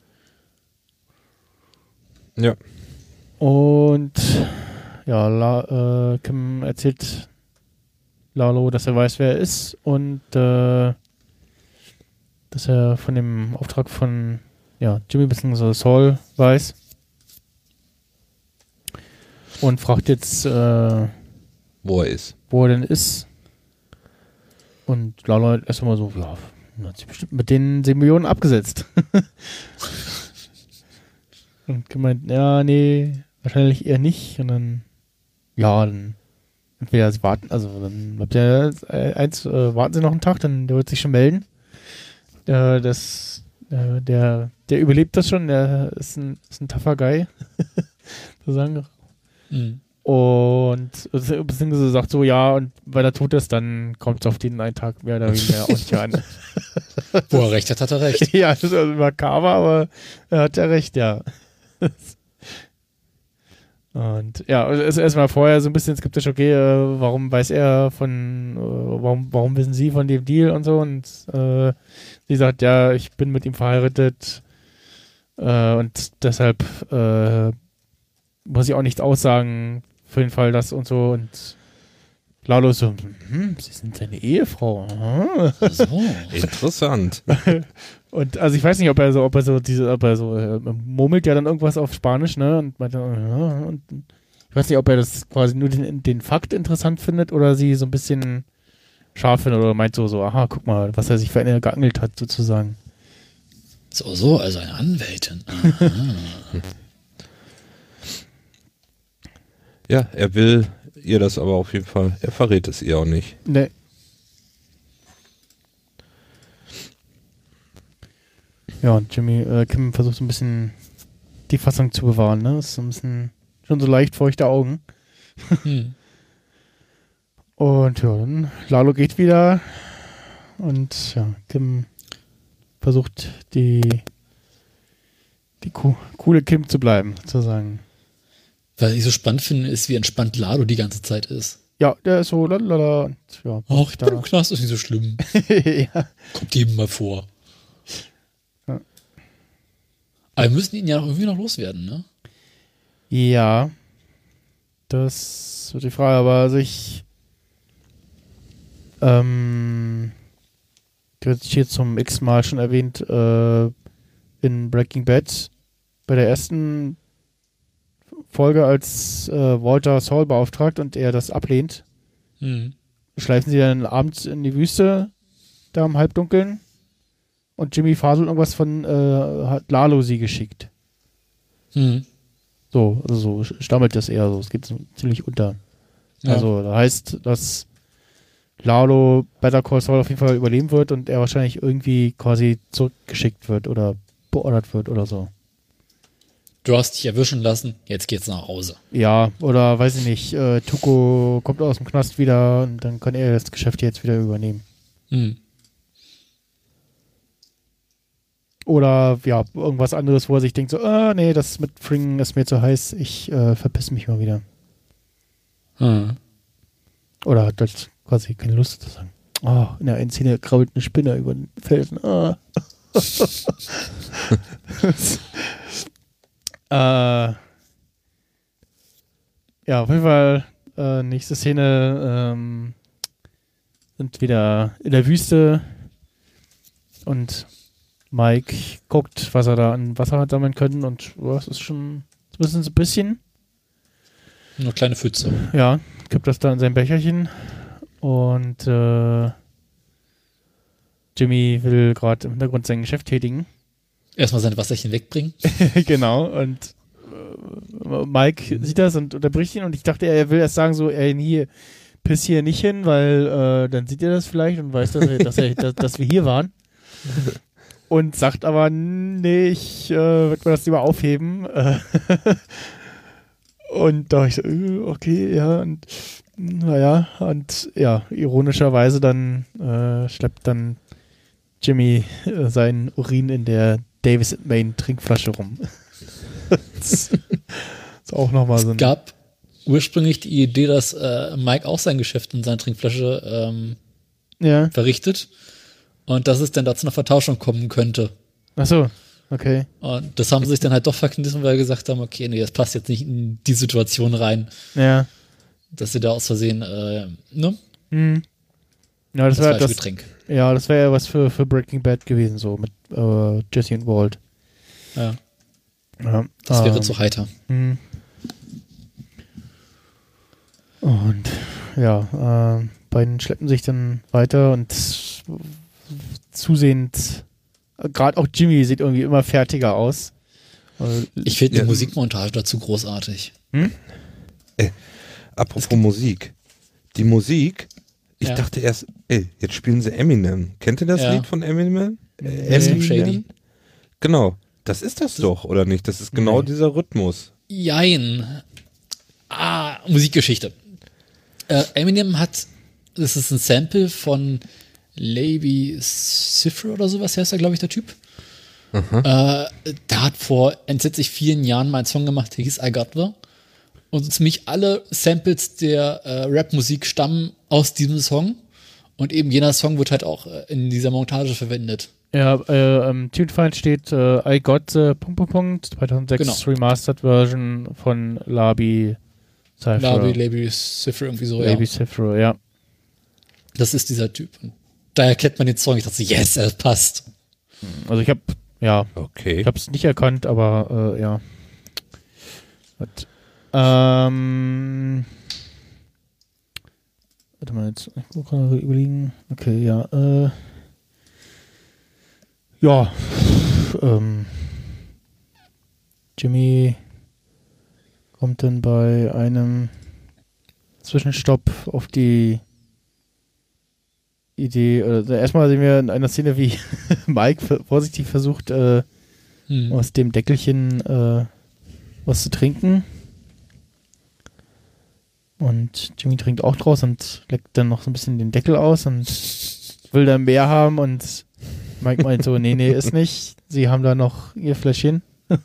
Ja. Und ja, La, äh, Kim erzählt Lalo, dass er weiß, wer er ist und äh, dass er von dem Auftrag von ja, Jimmy bzw. Saul weiß. Und fragt jetzt, äh, Wo er ist. wo er denn ist. Und Lalo hat erst einmal so, ja, hat sich bestimmt mit den sieben Millionen abgesetzt. Und gemeint, ja, nee, wahrscheinlich eher nicht. Und dann, ja, dann entweder sie warten, also dann bleibt ja eins, äh, warten sie noch einen Tag, dann der wird sich schon melden. Äh, das, äh, der, der überlebt das schon, der ist ein, ist ein tougher Guy. Sozusagen. Mhm. Und beziehungsweise sagt so, ja, und weil er tot ist, dann kommt es auf den einen Tag mehr oder weniger auch nicht an. Wo er recht hat, hat er recht. Ja, das ist also makaber, aber er hat ja recht, ja. Und ja, es ist erstmal vorher so ein bisschen skeptisch, okay, äh, warum weiß er von, äh, warum, warum wissen Sie von dem Deal und so? Und äh, sie sagt, ja, ich bin mit ihm verheiratet äh, und deshalb äh, muss ich auch nichts aussagen für den Fall, das und so. Und Lalo ist so, hm, Sie sind seine Ehefrau. Aha. So. Interessant. Und also ich weiß nicht, ob er so, ob er so diese, ob er so äh, murmelt ja dann irgendwas auf Spanisch, ne? Und meinte, ja, und ich weiß nicht, ob er das quasi nur den, den Fakt interessant findet oder sie so ein bisschen scharf findet oder meint so, so, aha, guck mal, was er sich für eine geangelt hat, sozusagen. So, so, also eine Anwältin. Aha. Ja, er will ihr das aber auf jeden Fall, er verrät es ihr auch nicht. Ne. Ja, und Jimmy, äh, Kim versucht so ein bisschen die Fassung zu bewahren, ne? Ist so ein bisschen, schon so leicht feuchte Augen. Hm. Und ja, dann Lalo geht wieder und ja, Kim versucht die die co- coole Kim zu bleiben, sozusagen. Was ich so spannend finde, ist, wie entspannt Lalo die ganze Zeit ist. Ja, der ist so lalala und ja. Ach, ich bin im da. Knast, ist nicht so schlimm. Ja. Kommt jedem mal vor. Ja. Aber wir müssen ihn ja noch irgendwie noch loswerden, ne? Ja. Das wird die Frage, aber also ich ähm wird hier zum x-mal schon erwähnt äh, in Breaking Bad bei der ersten Folge, als äh, Walter Saul beauftragt und er das ablehnt, Hm. schleifen sie dann abends in die Wüste, da im Halbdunkeln, und Jimmy faselt irgendwas von, äh, hat Lalo sie geschickt. Hm. So, also so stammelt das eher so, es geht so ziemlich unter. Ja. Also, das heißt, dass Lalo Better Call Saul auf jeden Fall überleben wird und er wahrscheinlich irgendwie quasi zurückgeschickt wird oder beordert wird oder so. Du hast dich erwischen lassen, jetzt geht's nach Hause. Ja, oder weiß ich nicht, äh, Tuco kommt aus dem Knast wieder und dann kann er das Geschäft jetzt wieder übernehmen. Hm. Oder ja, irgendwas anderes, wo er sich denkt so, ah, nee, das mit Fringen ist mir zu heiß, ich äh, verpiss mich mal wieder. Hm. Oder hat halt quasi keine Lust zu sagen. Oh, in der einen Szene krabbelt eine Spinne über den Felsen. Ah. äh, ja, auf jeden Fall äh, nächste Szene ähm, sind wieder in der Wüste und Mike guckt, was er da an Wasser hat sammeln können und oh, es ist schon zumindest ein bisschen. Nur kleine Pfütze. Ja, kippt das da in sein Becherchen und äh, Jimmy will gerade im Hintergrund sein Geschäft tätigen. Erstmal sein Wasserchen wegbringen. Genau, und äh, Mike sieht das und unterbricht ihn und ich dachte, er will erst sagen so, ey, nee, piss hier nicht hin, weil äh, dann sieht er das vielleicht und weiß, dass, er, dass, er, dass, dass wir hier waren. Und sagt aber, nee, ich äh, würde mir das lieber aufheben. Und da war ich so, äh, okay, ja, und naja, und ja, ironischerweise dann äh, schleppt dann Jimmy äh, seinen Urin in der Davis and Main Trinkflasche rum. Das ist auch nochmal so ein... Es gab ursprünglich die Idee, dass äh, Mike auch sein Geschäft in seiner Trinkflasche ähm, Ja. verrichtet. und dass es dann da zu einer Vertauschung kommen könnte. Ach so, okay. Und das haben sie sich dann halt doch verkniffen, weil sie gesagt haben, okay, nee, das passt jetzt nicht in die Situation rein, Ja. dass sie da aus Versehen, äh, ne? Hm. Ja, das, Das wäre falsche das. Getränk. Ja, das wäre ja was für, für Breaking Bad gewesen, so mit äh, Jesse und Walt. Ja, Ja, das wäre ähm, zu heiter. hm. Und ja, äh, beiden schleppen sich dann weiter und zusehend, gerade auch Jimmy sieht irgendwie immer fertiger aus. Äh, Ich finde Ja. die Musikmontage dazu großartig. Apropos Musik. Die Musik, ich Ja. dachte erst, ey, jetzt spielen sie Eminem. Kennt ihr das Ja. Lied von Eminem? Äh, Slim Shady. Genau. Das ist das doch, oder nicht? Das ist genau Nee. dieser Rhythmus. Jein. Ah, Musikgeschichte. Äh, Eminem hat, das ist ein Sample von Labi Siffre oder sowas, heißt er, glaube ich, der Typ. Äh, der hat vor entsetzlich vielen Jahren mal einen Song gemacht, der hieß I Got The. Und ziemlich alle Samples der äh, Rap-Musik stammen aus diesem Song. Und eben jener Song wird halt auch äh, in dieser Montage verwendet. Ja, äh, im Tunefile steht äh, I Got the Punkt, Punkt, Punkt, zweitausendsechs Genau. Remastered Version von Labi Cypher. Labi, Labi Siffre, irgendwie so, Labi ja. Cypher, ja. Das ist dieser Typ. Und daher kennt man den Song. Ich dachte, so, yes, er passt. Also ich habe, ja, Okay. ich habe es nicht erkannt, aber äh, ja. Gut. Ähm, warte mal, jetzt ich muss gerade überlegen. Okay, ja. Äh, ja. Ähm, Jimmy kommt dann bei einem Zwischenstopp auf die Idee. Äh, erstmal sehen wir in einer Szene, wie Mike v- vorsichtig versucht, äh, Hm. aus dem Deckelchen äh, was zu trinken. Und Jimmy trinkt auch draus und leckt dann noch so ein bisschen den Deckel aus und will dann mehr haben und Mike meint so, nee, nee, ist nicht. Sie haben da noch ihr Fläschchen.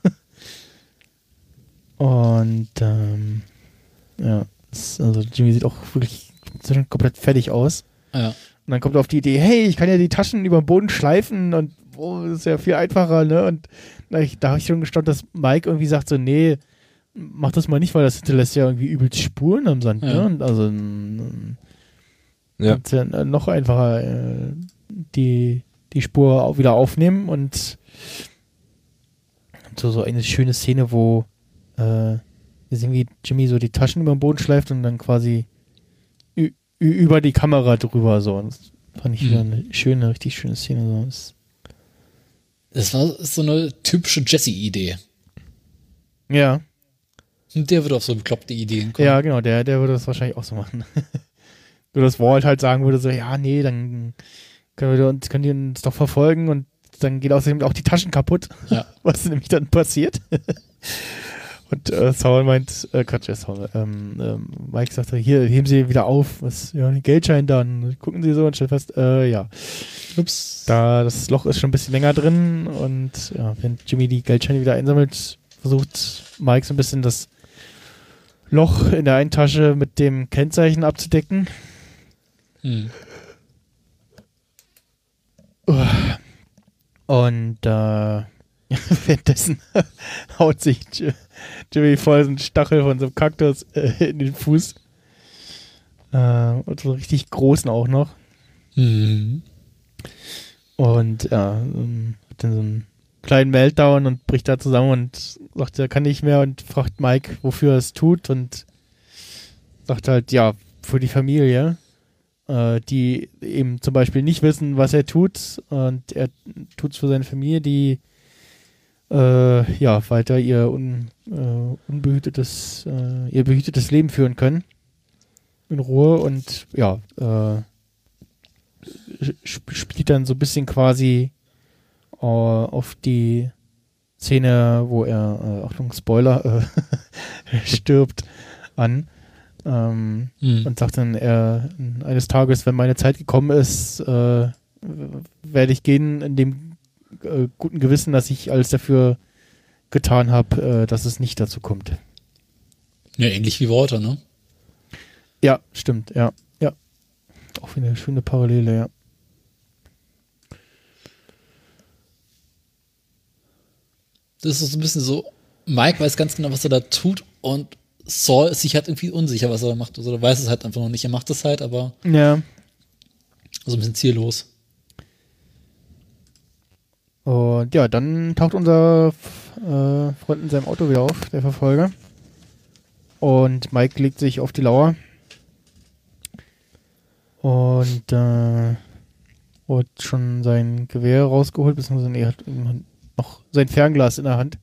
Und ähm, ja, das, also Jimmy sieht auch wirklich inzwischen komplett fertig aus. Ja. Und dann kommt er auf die Idee, hey, ich kann ja die Taschen über den Boden schleifen und oh, das ist ja viel einfacher, ne? Und na, ich, da habe ich schon gestaunt, dass Mike irgendwie sagt so, nee, mach das mal nicht, weil das hinterlässt ja irgendwie übelst Spuren am Sand, Ja. ne? Und also mm, Ja. kannst ja äh, noch einfacher äh, die, die Spur auch wieder aufnehmen und so, so eine schöne Szene, wo äh, wir sehen, wie Jimmy so die Taschen über den Boden schleift und dann quasi ü- ü- über die Kamera drüber so. Und das fand ich Mhm. wieder eine schöne, richtig schöne Szene. So. Das, Das war so eine typische Jesse-Idee. ja, Und der würde auf so bekloppte Ideen kommen. ja, genau, der, der würde das wahrscheinlich auch so machen. Nur dass Walt halt sagen würde so, ja, nee, dann können wir uns, können die uns doch verfolgen und dann geht außerdem auch die Taschen kaputt, Ja. was nämlich dann passiert. Und äh, Saul meint, äh, Quatsch, äh, Saul, ähm, ähm, Mike sagt, hier, heben Sie wieder auf, was, ja, den Geldschein dann. Gucken Sie so und stellen fest, äh, ja. Ups. Da, das Loch ist schon ein bisschen länger drin und ja, wenn Jimmy die Geldscheine wieder einsammelt, versucht Mike so ein bisschen das Loch in der einen Tasche mit dem Kennzeichen abzudecken. Hm. Und äh, währenddessen haut sich J- Jimmy voll so einen Stachel von so einem Kaktus äh, in den Fuß. Äh, und so einen richtig großen auch noch. Hm. Und ja, ähm, hat dann so einen kleinen Meltdown und bricht da zusammen und sagt, er kann nicht mehr und fragt Mike, wofür er es tut und sagt halt, ja, für die Familie, äh, die eben zum Beispiel nicht wissen, was er tut und er tut es für seine Familie, die äh, ja, weiter ihr un, äh, unbehütetes, äh, ihr behütetes Leben führen können. In Ruhe und ja, äh, sp- spielt dann so ein bisschen quasi äh, auf die Szene, wo er, äh, Achtung, Spoiler, äh, stirbt an. Ähm, Hm. und sagt dann, er, eines Tages, wenn meine Zeit gekommen ist, äh, werde ich gehen in dem äh, guten Gewissen, dass ich alles dafür getan habe, äh, dass es nicht dazu kommt. Ja, ähnlich wie Walter, ne? Ja, stimmt, ja. Ja. Auch wieder eine schöne Parallele, ja. das ist so ein bisschen so, Mike weiß ganz genau, was er da tut und Saul ist sich halt irgendwie unsicher, was er da macht. Also er weiß es halt einfach noch nicht. Er macht es halt, aber Ja. so ein bisschen ziellos. Und ja, dann taucht unser äh, Freund in seinem Auto wieder auf, der Verfolger. Und Mike legt sich auf die Lauer. Und äh, hat schon sein Gewehr rausgeholt, beziehungsweise er hat noch sein Fernglas in der Hand.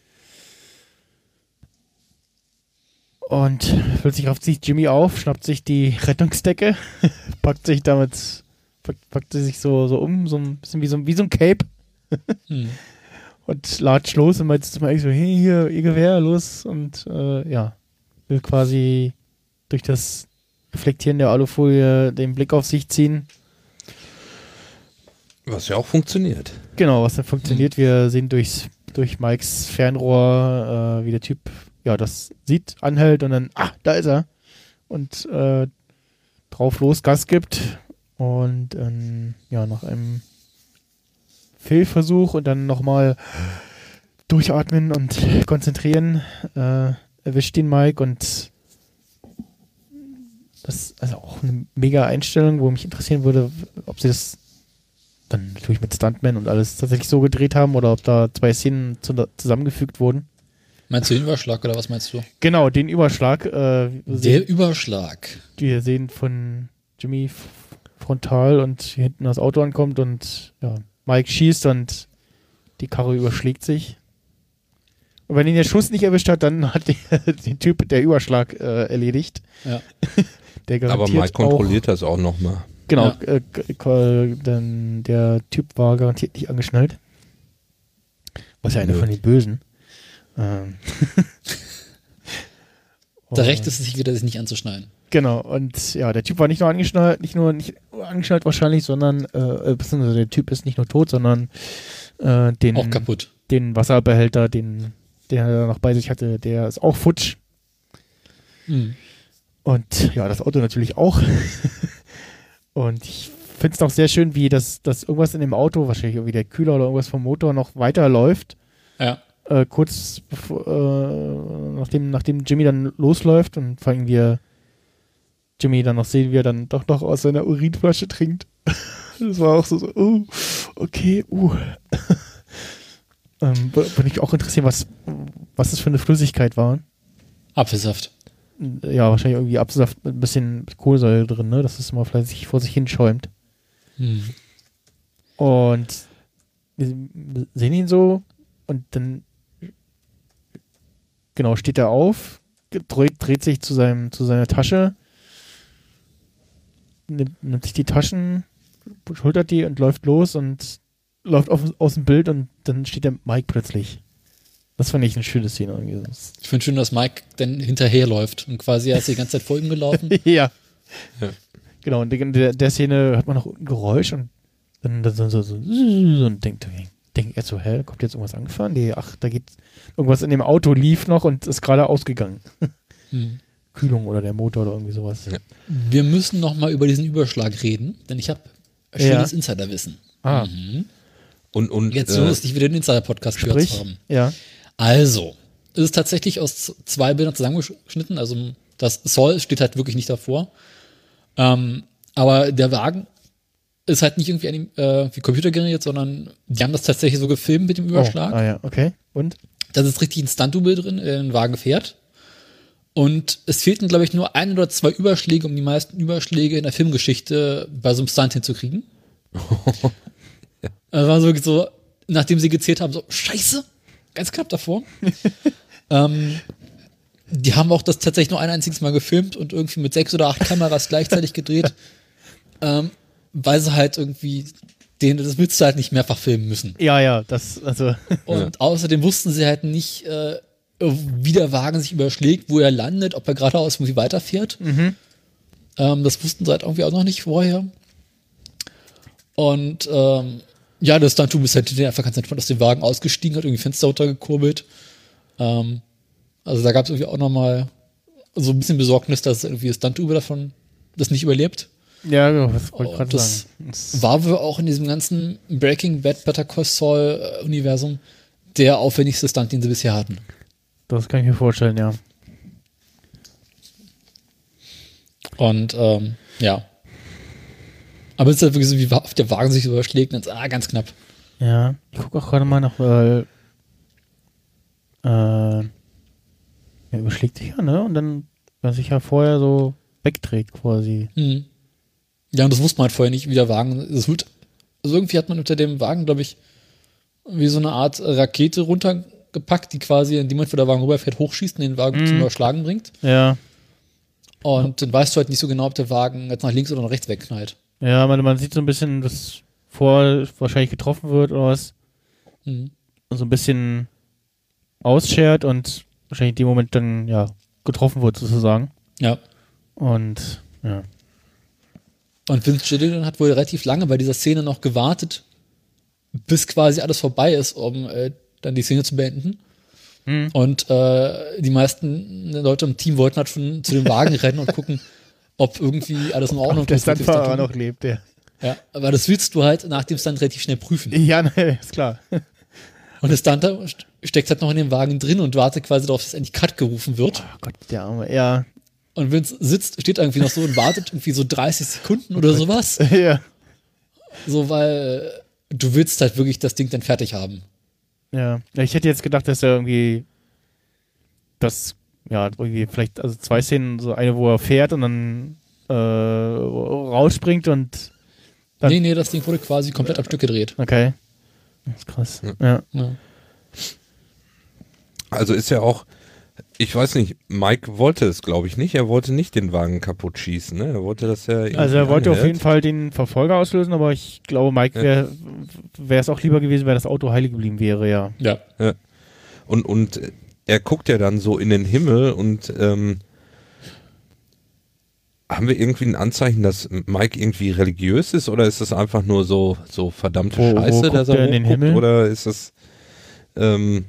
Und plötzlich rafft sich Jimmy auf, schnappt sich die Rettungsdecke, packt sich damit, packt, packt sie sich so, so um, so ein bisschen wie so, wie so ein Cape. Hm. Und latscht los und meint zu Mike so, hey, hier, ihr Gewehr, los. Und äh, ja, will quasi durch das Reflektieren der Alufolie den Blick auf sich ziehen. Was ja auch funktioniert. Genau, was dann funktioniert. Wir sehen durchs, durch Mikes Fernrohr, äh, wie der Typ ja das sieht, anhält und dann, ah, da ist er. Und äh, drauf los Gas gibt. Und ähm, ja, nach einem Fehlversuch und dann nochmal durchatmen und konzentrieren, äh, erwischt ihn Mike und das ist also auch eine mega Einstellung, wo mich interessieren würde, ob sie das dann natürlich mit Stuntman und alles tatsächlich so gedreht haben oder ob da zwei Szenen zu, zusammengefügt wurden. Meinst du den Überschlag oder was meinst du? Genau, den Überschlag. Äh, Der sehen, Überschlag. wir sehen von Jimmy f- frontal und hier hinten das Auto ankommt und ja, Mike schießt und die Karre überschlägt sich. Und wenn ihn der Schuss nicht erwischt hat, dann hat der, den Typ der Überschlag äh, erledigt. Ja. Der Aber garantiert Mike kontrolliert auch, das auch nochmal. Genau, Ja. äh, k- k- denn der Typ war garantiert nicht angeschnallt. Was ja einer Nö. von den Bösen. Ähm. Da Und- recht ist es sich wieder, sich nicht anzuschneiden. Genau, und ja, der Typ war nicht nur angeschnallt, nicht nur nicht angeschnallt wahrscheinlich, sondern, äh, beziehungsweise der Typ ist nicht nur tot, sondern äh, den, Auch kaputt. den Wasserbehälter, den, den er noch bei sich hatte, der ist auch futsch. Hm. Und ja, das Auto natürlich auch. Und ich finde es noch sehr schön, wie das, das irgendwas in dem Auto, wahrscheinlich irgendwie der Kühler oder irgendwas vom Motor noch weiterläuft. Ja. Äh, kurz bevor, äh, nachdem, nachdem Jimmy dann losläuft und vor allem wir Jimmy dann noch sehen, wie er dann doch noch aus seiner Urinflasche trinkt. Das war auch so, so uh, okay, uh. ähm, würde mich auch interessieren, was, was das für eine Flüssigkeit war. Apfelsaft. Ja, wahrscheinlich irgendwie Apfelsaft mit ein bisschen Kohlsäure drin, ne? Dass es mal fleißig vor sich hinschäumt. Hm. Und wir sehen ihn so und dann genau, steht er auf, dreht, dreht sich zu seinem, zu seiner Tasche, nimmt, nimmt sich die Taschen, schultert die und läuft los und läuft auf, aus dem Bild und dann steht der Mike plötzlich. Das fand ich eine schöne Szene irgendwie. Ich finde schön, dass Mike dann hinterherläuft und quasi er ist die ganze Zeit vor ihm gelaufen. Ja. Ja. Genau, und in der, der Szene hört man noch ein Geräusch und dann, dann so, so, so, so und denkt, denkt er so, hä, kommt jetzt irgendwas angefahren? Nee, ach, da geht irgendwas in dem Auto lief noch und ist gerade ausgegangen. Hm. Kühlung oder der Motor oder irgendwie sowas. Ja. Wir müssen noch mal über diesen Überschlag reden, denn ich habe schönes Insiderwissen. Ah, Mhm. Und, und Jetzt äh, nur, dass nicht wieder den Insider-Podcast gehört sprich, haben. ja. Also, es ist tatsächlich aus zwei Bildern zusammengeschnitten. Also das Saul steht halt wirklich nicht davor. Ähm, aber der Wagen ist halt nicht irgendwie anim- äh, wie computergeneriert, sondern die haben das tatsächlich so gefilmt mit dem Überschlag. Oh, ah ja, okay. Und? Da ist richtig ein Stunt-Double drin, der den Wagen fährt. Und es fehlten, glaube ich, nur ein oder zwei Überschläge, um die meisten Überschläge in der Filmgeschichte bei so einem Stunt hinzukriegen. ja. Das war so, so, nachdem sie gezählt haben, so, scheiße, ganz knapp davor. ähm, die haben auch das tatsächlich nur ein einziges Mal gefilmt und irgendwie mit sechs oder acht Kameras gleichzeitig gedreht, ähm, weil sie halt irgendwie, den, das willst du halt nicht mehrfach filmen müssen. Ja, ja, das, also. Und Ja. außerdem wussten sie halt nicht, äh, wie der Wagen sich überschlägt, wo er landet, ob er geradeaus irgendwie weiterfährt. Mhm. Ähm, das wussten sie halt irgendwie auch noch nicht vorher. Und ähm, ja, das Stunt-Double ist halt einfach ganz entspannt aus dem Wagen ausgestiegen, hat irgendwie Fenster runtergekurbelt. Ähm, also da gab es irgendwie auch nochmal so ein bisschen Besorgnis, dass irgendwie das Stunt-Double davon das nicht überlebt. Ja, genau, das wollte ich Oh, gerade das sagen. Das, war wohl auch in diesem ganzen Breaking Bad, Better Call Saul äh, Universum der aufwendigste Stunt, den sie bisher hatten. Das kann ich mir vorstellen, ja. Und ähm, ja. Aber es ist halt wirklich so, wie oft der Wagen sich überschlägt und dann, ah, ganz knapp. Ja, ich gucke auch gerade mal nach, weil äh, er überschlägt sich ja, ne? Und dann, wenn er sich ja vorher so wegdreht quasi. Mhm. Ja, und das wusste man halt vorher nicht, wie der Wagen, das wird, also irgendwie hat man unter dem Wagen, glaube ich, wie so eine Art Rakete runtergepackt, die quasi in dem Moment, wo der Wagen rüberfährt, hochschießt und den Wagen Mhm. zum Überschlagen bringt. Ja, Und dann weißt du halt nicht so genau, ob der Wagen jetzt nach links oder nach rechts wegknallt. ja, man, man sieht so ein bisschen, dass vor wahrscheinlich getroffen wird oder was. Mhm. So ein bisschen ausschert und wahrscheinlich in dem Moment dann, ja, getroffen wird sozusagen. Ja. Und, ja. Und Vince Gilligan hat wohl relativ lange bei dieser Szene noch gewartet, bis quasi alles vorbei ist, um äh, dann die Szene zu beenden. Mhm. Und äh, die meisten Leute im Team wollten halt schon zu dem Wagen rennen und gucken, ob irgendwie alles in Ordnung Ob der ist. mit dem Stuntfahrer Stunt. noch lebt, ja. Ja, aber das willst du halt nach dem Stunt relativ schnell prüfen. Ja, ne, ist klar. Und der Stunter st- steckt halt noch in dem Wagen drin und wartet quasi darauf, dass endlich Cut gerufen wird. Oh Gott, der Arme, ja. Und Vince sitzt, steht irgendwie noch so und wartet irgendwie so dreißig Sekunden oder sowas. Ja. So, weil äh, du willst halt wirklich das Ding dann fertig haben. Ja. Ja, ich hätte jetzt gedacht, dass er irgendwie das, ja, irgendwie vielleicht, also zwei Szenen, so eine, wo er fährt und dann äh, rausspringt und dann, Nee, nee, das Ding wurde quasi komplett am Stück gedreht. okay. Das ist krass. Ja. Ja. Also ist ja auch, ich weiß nicht, Mike wollte es, glaube ich, nicht. Er wollte nicht den Wagen kaputt schießen, ne? Er wollte das ja irgendwie Also er wollte auf anhält. jeden Fall den Verfolger auslösen, aber ich glaube, Mike wäre wäre es auch lieber gewesen, wenn das Auto heile geblieben wäre, ja. Ja. Und, und er guckt ja dann so in den Himmel und ähm, haben wir irgendwie ein Anzeichen, dass Mike irgendwie religiös ist oder ist das einfach nur so, so verdammte Wo- wo Scheiße, guckt dass er er in den hochguckt, Himmel? oder ist das ähm,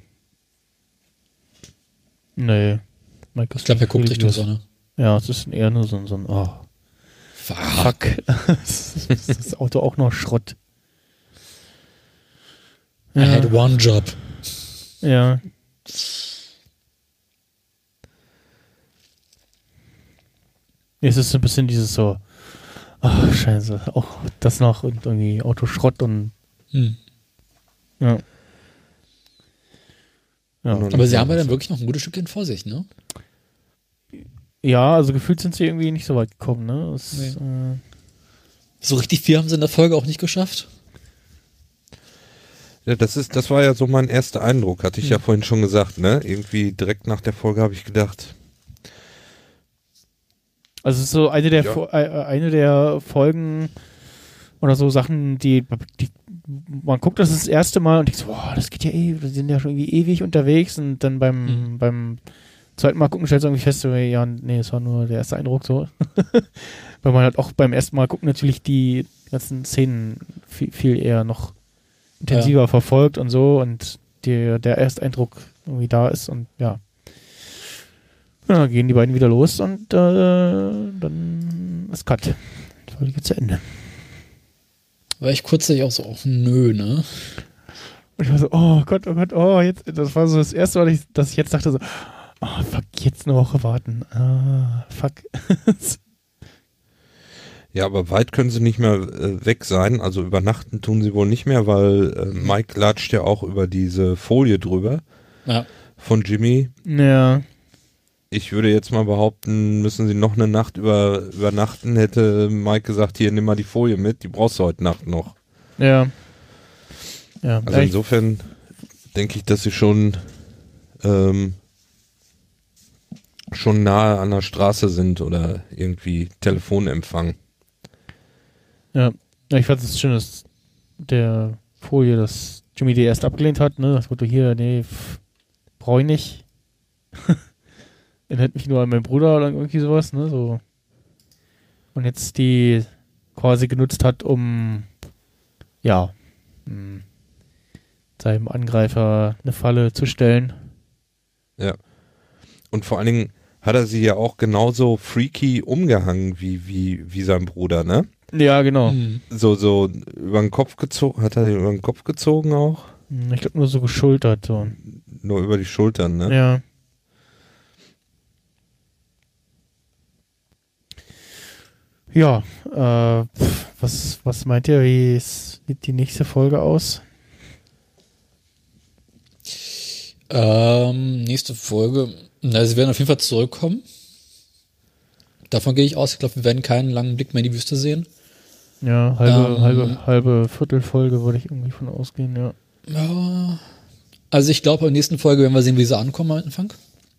Nee. Mike ist Ich glaube, er guckt Richtung religiös. Sonne. Ja, es ist eher nur so, ein- so ein, oh, Fuck. fuck. Ist das Auto auch noch Schrott. I had one job. Ja. Es ist so ein bisschen dieses so, ach, scheiße, auch das noch und irgendwie Autoschrott und, Hm. ja. Ja, Und- Aber sie haben ja dann wirklich noch ein gutes Stückchen vor sich, ne? ja, also gefühlt sind sie irgendwie nicht so weit gekommen, ne? Das, Nee. äh, So richtig viel haben sie in der Folge auch nicht geschafft. Ja, das ist, das war ja so mein erster Eindruck, hatte ich ja vorhin schon gesagt, ne? Irgendwie direkt nach der Folge habe ich gedacht, Also es ist so eine der, Ja. Fo- äh, eine der Folgen oder so Sachen, die, die man guckt das das erste Mal und denkt so, boah, das geht ja eh, wir sind ja schon irgendwie ewig unterwegs und dann beim, Mhm. beim zweiten Mal gucken stellst du irgendwie fest, so, ja, nee, es war nur der erste Eindruck so. Weil man halt auch beim ersten Mal gucken natürlich die ganzen Szenen viel, viel eher noch intensiver verfolgt und so und die, der Ersteindruck irgendwie da ist und ja. Ja, gehen die beiden wieder los und äh, dann ist Cut. Die Folge geht zu Ende. War ich kurzzeitig auch so, oh, nö, ne? Und ich war so, oh Gott, oh Gott, oh, jetzt, das war so das erste Mal, dass ich jetzt dachte so, oh fuck, jetzt eine Woche warten. Ah, fuck. ja, aber weit können sie nicht mehr äh, weg sein, also übernachten tun sie wohl nicht mehr, weil äh, Mike latscht ja auch über diese Folie drüber Ja. von Jimmy. Ja, Ich würde jetzt mal behaupten, müssen sie noch eine Nacht über, übernachten, hätte Mike gesagt, hier, nimm mal die Folie mit, die brauchst du heute Nacht noch. ja. Ja, Also ja, ich, insofern denke ich, dass sie schon ähm, schon nahe an der Straße sind oder irgendwie Telefonempfang. ja. Ja, ich fand es schön, dass der Folie, dass Jimmy die erst abgelehnt hat, ne, das Motto hier, nee, pff, brauch ich nicht. Erinnert mich nur an meinen Bruder oder irgendwie sowas, ne, so. Und jetzt die quasi genutzt hat, um, ja, mh, seinem Angreifer eine Falle zu stellen. Ja. Und vor allen Dingen hat er sie ja auch genauso freaky umgehangen wie, wie, wie sein Bruder, ne? Ja, genau. Hm. So, so über den Kopf gezogen, hat er den über den Kopf gezogen auch? Ich glaube nur so geschultert. So. Nur über die Schultern, ne? Ja. Ja, äh, pf, was, was meint ihr, wie sieht die nächste Folge aus? Ähm, nächste Folge. Na, sie werden auf jeden Fall zurückkommen. Davon gehe ich aus. Ich glaube, wir werden keinen langen Blick mehr in die Wüste sehen. Ja, halbe, Ähm, halbe, halbe Viertelfolge würde ich irgendwie von ausgehen, ja. Ja. Also ich glaube, in der nächsten Folge werden wir sehen, wie sie ankommen am Anfang.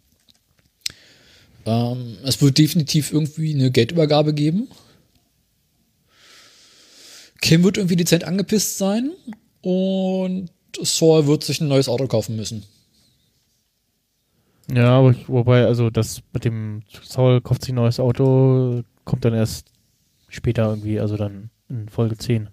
Ähm, es wird definitiv irgendwie eine Geldübergabe geben. Kim wird irgendwie dezent angepisst sein und Saul wird sich ein neues Auto kaufen müssen. Ja, aber ich, wobei, also das mit dem Saul kauft sich ein neues Auto, kommt dann erst später irgendwie, also dann in Folge zehn.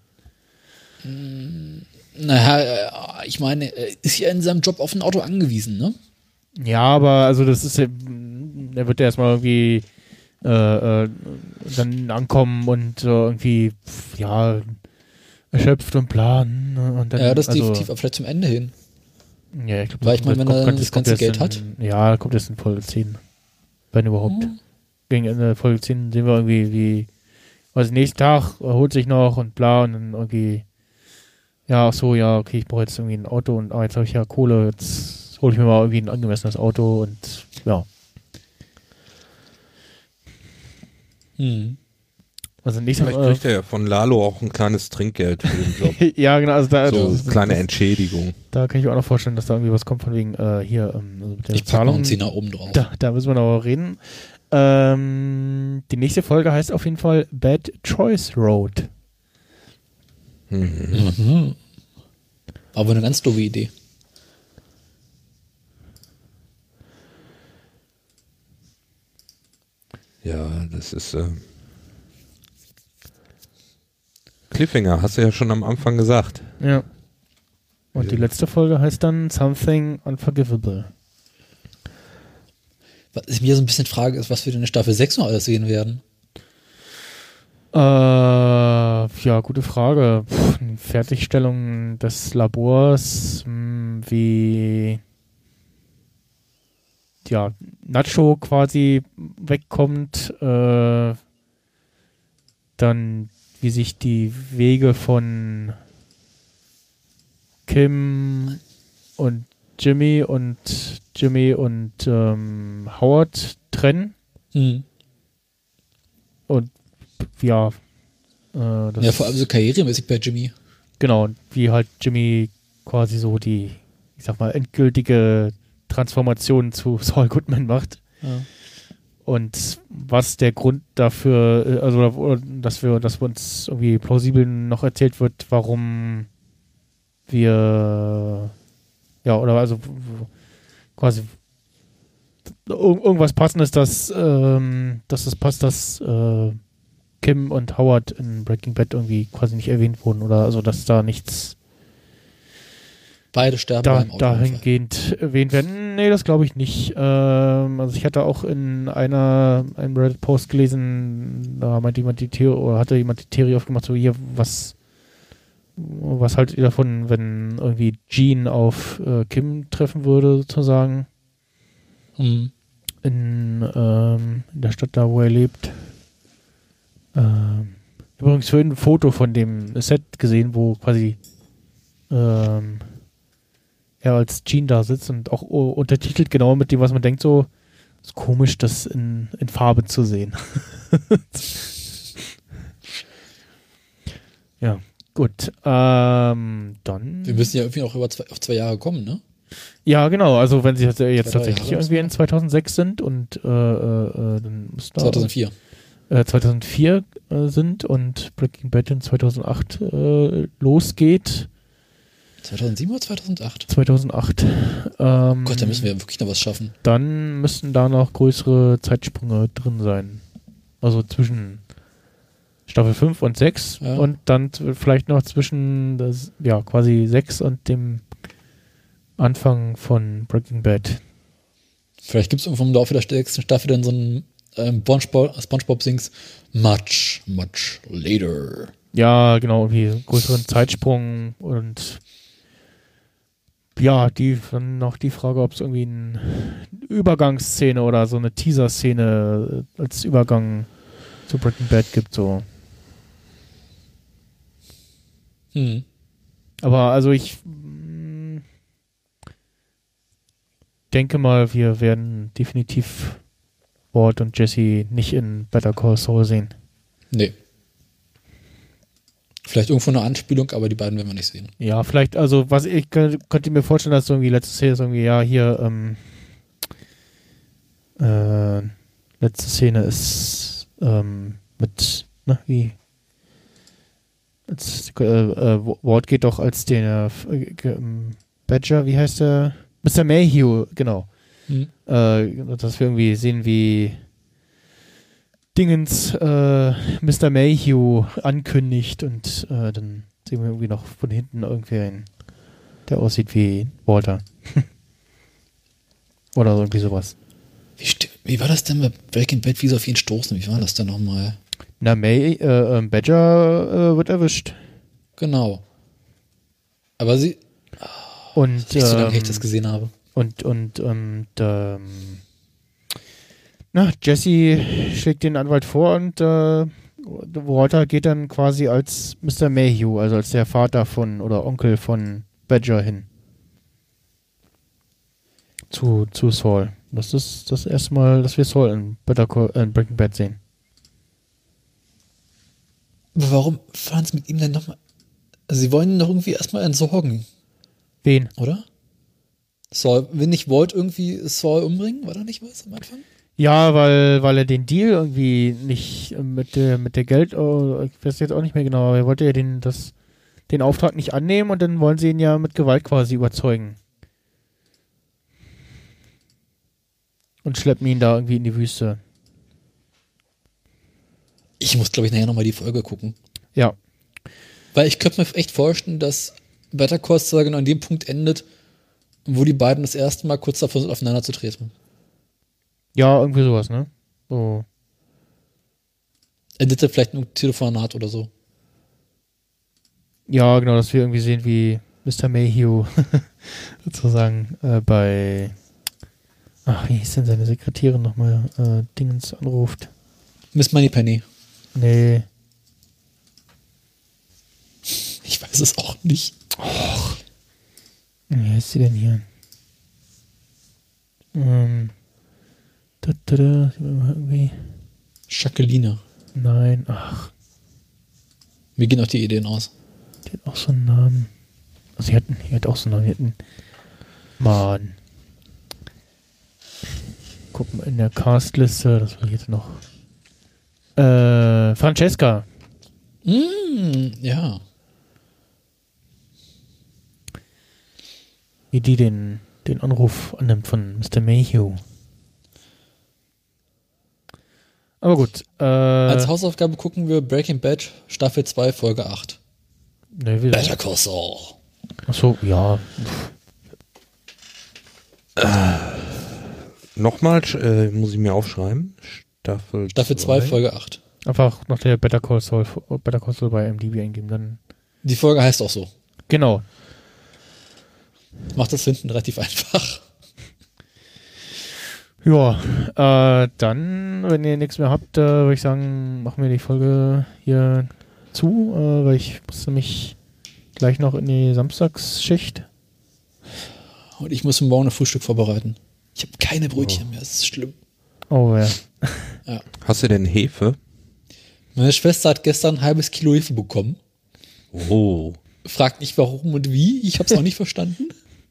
Naja, ich meine, er ist ja in seinem Job auf ein Auto angewiesen, ne? Ja, aber also das ist ja, er wird ja erstmal irgendwie äh, äh, dann ankommen und äh, irgendwie, pf, ja, erschöpft und planen. Und dann, Ja, das also, definitiv, aber vielleicht zum Ende hin. Ja, ich glaube, Weil ich meine, wenn er das ganze Geld hat. Ja, kommt erst in Folge zehn. Wenn überhaupt. Hm. Gegen Ende Folge zehn sehen wir irgendwie, wie, also nächsten Tag erholt sich noch und bla und dann irgendwie, ja, ach so, ja, okay, ich brauche jetzt irgendwie ein Auto und ah, jetzt habe ich ja Kohle, jetzt hole ich mir mal irgendwie ein angemessenes Auto und ja. Hm. Also nächstes Vielleicht Mal. kriegt er ja von Lalo auch ein kleines Trinkgeld für den Job. Ja, genau, also da, So das, kleine das, Entschädigung. da kann ich mir auch noch vorstellen, dass da irgendwie was kommt von wegen, äh, hier, ähm, also mit der Ich packe noch Zahlung. einen Zehner oben drauf. Da, da müssen wir noch reden. Ähm, die nächste Folge heißt auf jeden Fall Bad Choice Road. Mhm. Mhm. Aber eine ganz doofe Idee. Ja, das ist äh Cliffhanger, hast du ja schon am Anfang gesagt. Ja. Und die Ja. letzte Folge heißt dann Something Unforgivable. Was ich mir so ein bisschen frage, ist, was wir denn in Staffel sechs noch alles sehen werden. Äh, ja, gute Frage. Pff, Fertigstellung des Labors, mh, wie ja, Nacho quasi wegkommt, äh, dann wie sich die Wege von Kim und Jimmy und Jimmy und ähm, Howard trennen Hm. und ja, äh, das Ja, vor allem so karrieremäßig bei Jimmy. genau, wie halt Jimmy quasi so die, ich sag mal, endgültige Transformation zu Saul Goodman macht. Ja. Und was der Grund dafür, äh, also oder, dass wir, dass uns irgendwie plausibel noch erzählt wird, warum wir ja, oder also w- w- quasi ir- irgendwas passendes, dass, ähm, dass es passt, dass äh, Kim und Howard in Breaking Bad irgendwie quasi nicht erwähnt wurden oder also dass da nichts Beide sterben da, beim Autounfall. dahingehend erwähnt werden. Nee, das glaube ich nicht. Ähm, also ich hatte auch in einer einem Reddit-Post gelesen, da meinte jemand die Theorie, oder hatte jemand die Theorie aufgemacht, so hier, was was haltet ihr davon, wenn irgendwie Gene auf äh, Kim treffen würde, sozusagen, Hm. in, ähm, in der Stadt da, wo er lebt. Ähm, übrigens vorhin ein Foto von dem Set gesehen, wo quasi ähm, er als Gene da sitzt und auch uh, untertitelt genau mit dem, was man denkt, so ist komisch, das in, in Farbe zu sehen. Ja, gut. Ähm, dann. Wir müssen ja irgendwie auch über zwei, auf zwei Jahre kommen, ne? Ja, genau. Also wenn sie jetzt Zwei, drei tatsächlich Jahre irgendwie in müssen zweitausendsechs sind und äh, äh, äh, dann muss da zweitausendvier. äh, zweitausendvier äh, sind und Breaking Bad in zweitausendacht äh, losgeht. zweitausendsieben oder zweitausendacht? zweitausendacht. Ähm, Gott, da müssen wir wirklich noch was schaffen. Dann müssten da noch größere Zeitsprünge drin sein. Also zwischen Staffel fünf und sechs Ja. und dann z- vielleicht noch zwischen das, ja, quasi sechs und dem Anfang von Breaking Bad. Vielleicht gibt es irgendwo im Laufe der sechsten Staffel dann so einen ähm, Spongebob, Spongebob sings much, much later. Ja, genau, irgendwie größeren Zeitsprung und Ja, die dann noch die Frage, ob es irgendwie eine Übergangsszene oder so eine Teaser-Szene als Übergang zu Breaking Bad gibt, so. Hm. Aber also ich mh, denke mal, wir werden definitiv Walt und Jesse nicht in Better Call Saul sehen. Nee. Vielleicht irgendwo eine Anspielung, aber die beiden werden wir nicht sehen. Ja, vielleicht, also was ich könnte, könnte mir vorstellen, dass irgendwie letzte Szene ist irgendwie, ja, hier, ähm, äh, letzte Szene ist ähm, mit, ne, wie als, äh, äh, Walt geht doch als der äh, ähm, Badger, wie heißt der? Mister Mayhew, genau. Hm. Äh, dass wir irgendwie sehen, wie Dingens äh, Mister Mayhew ankündigt und äh, dann sehen wir irgendwie noch von hinten irgendwen, der aussieht wie Walter. Oder irgendwie sowas. Wie, sti- wie war das denn bei Breaking Bad, wie sie auf ihn stoßen? Wie war das denn nochmal? Na, May, äh, äh, Badger äh, wird erwischt. Genau. Aber sie, Und, nicht so lange, ähm, ich das gesehen habe. Und, und, und, ähm, na, Jesse schlägt den Anwalt vor und äh, Walter geht dann quasi als Mister Mayhew, also als der Vater von oder Onkel von Badger hin. Zu, zu Saul. Das ist das erste Mal, dass wir Saul in, Better Call, äh, in Breaking Bad sehen. Aber warum fahren sie mit ihm denn nochmal? Also sie wollen ihn doch irgendwie erstmal entsorgen, Wen? oder? Saul, will nicht Walt irgendwie Saul umbringen? War da nicht was am Anfang? Ja, weil, weil er den Deal irgendwie nicht äh, mit der, mit der Geld, oh, ich weiß jetzt auch nicht mehr genau, aber er wollte ja den, das, den Auftrag nicht annehmen und dann wollen sie ihn ja mit Gewalt quasi überzeugen. Und schleppen ihn da irgendwie in die Wüste. Ich muss, glaube ich, nachher nochmal die Folge gucken. Ja. Weil ich könnte mir echt vorstellen, dass Better Call Saul genau an dem Punkt endet, wo die beiden das erste Mal kurz davor sind, aufeinander zu treten. Ja, irgendwie sowas, ne? So. Endete vielleicht ein Telefonat oder so. Ja, genau, dass wir irgendwie sehen, wie Mister Mayhew sozusagen äh, bei ach, wie hieß denn seine Sekretärin nochmal, äh, Dingens anruft. Miss Moneypenny. Nee. Ich weiß es auch nicht. Och. Wie heißt sie denn hier? Ähm. Da, da, da, irgendwie. Jacqueline. Nein, ach, Mir gehen auch die Ideen aus. die hat auch so einen Namen. Also sie hatten, die hat auch so einen Namen. Die hatten, Mann. Gucken wir in der Castliste, das war jetzt noch. Äh, Francesca. Mm, ja. Wie die den, den Anruf annimmt von Mister Mayhew. Aber gut. Äh, Als Hausaufgabe gucken wir Breaking Bad Staffel zwei Folge acht. ne, wie Better Call Saul. Achso, ja. Nochmal, äh, muss ich mir aufschreiben. Staffel Staffel zwei Folge acht. Einfach nach der Better Call Saul, Better Call Saul bei I M D B eingeben, dann. Die Folge heißt auch so. Genau. Macht das hinten relativ einfach. Ja, äh, dann, wenn ihr nichts mehr habt, äh, würde ich sagen, machen wir die Folge hier zu, äh, weil ich muss nämlich gleich noch in die Samstagsschicht. Und ich muss morgen ein Frühstück vorbereiten. Ich habe keine Brötchen mehr, das ist schlimm. Oh ja. Ja. Hast du denn Hefe? Meine Schwester hat gestern ein halbes Kilo Hefe bekommen. Oh. Fragt nicht warum und wie, ich habe es auch nicht verstanden.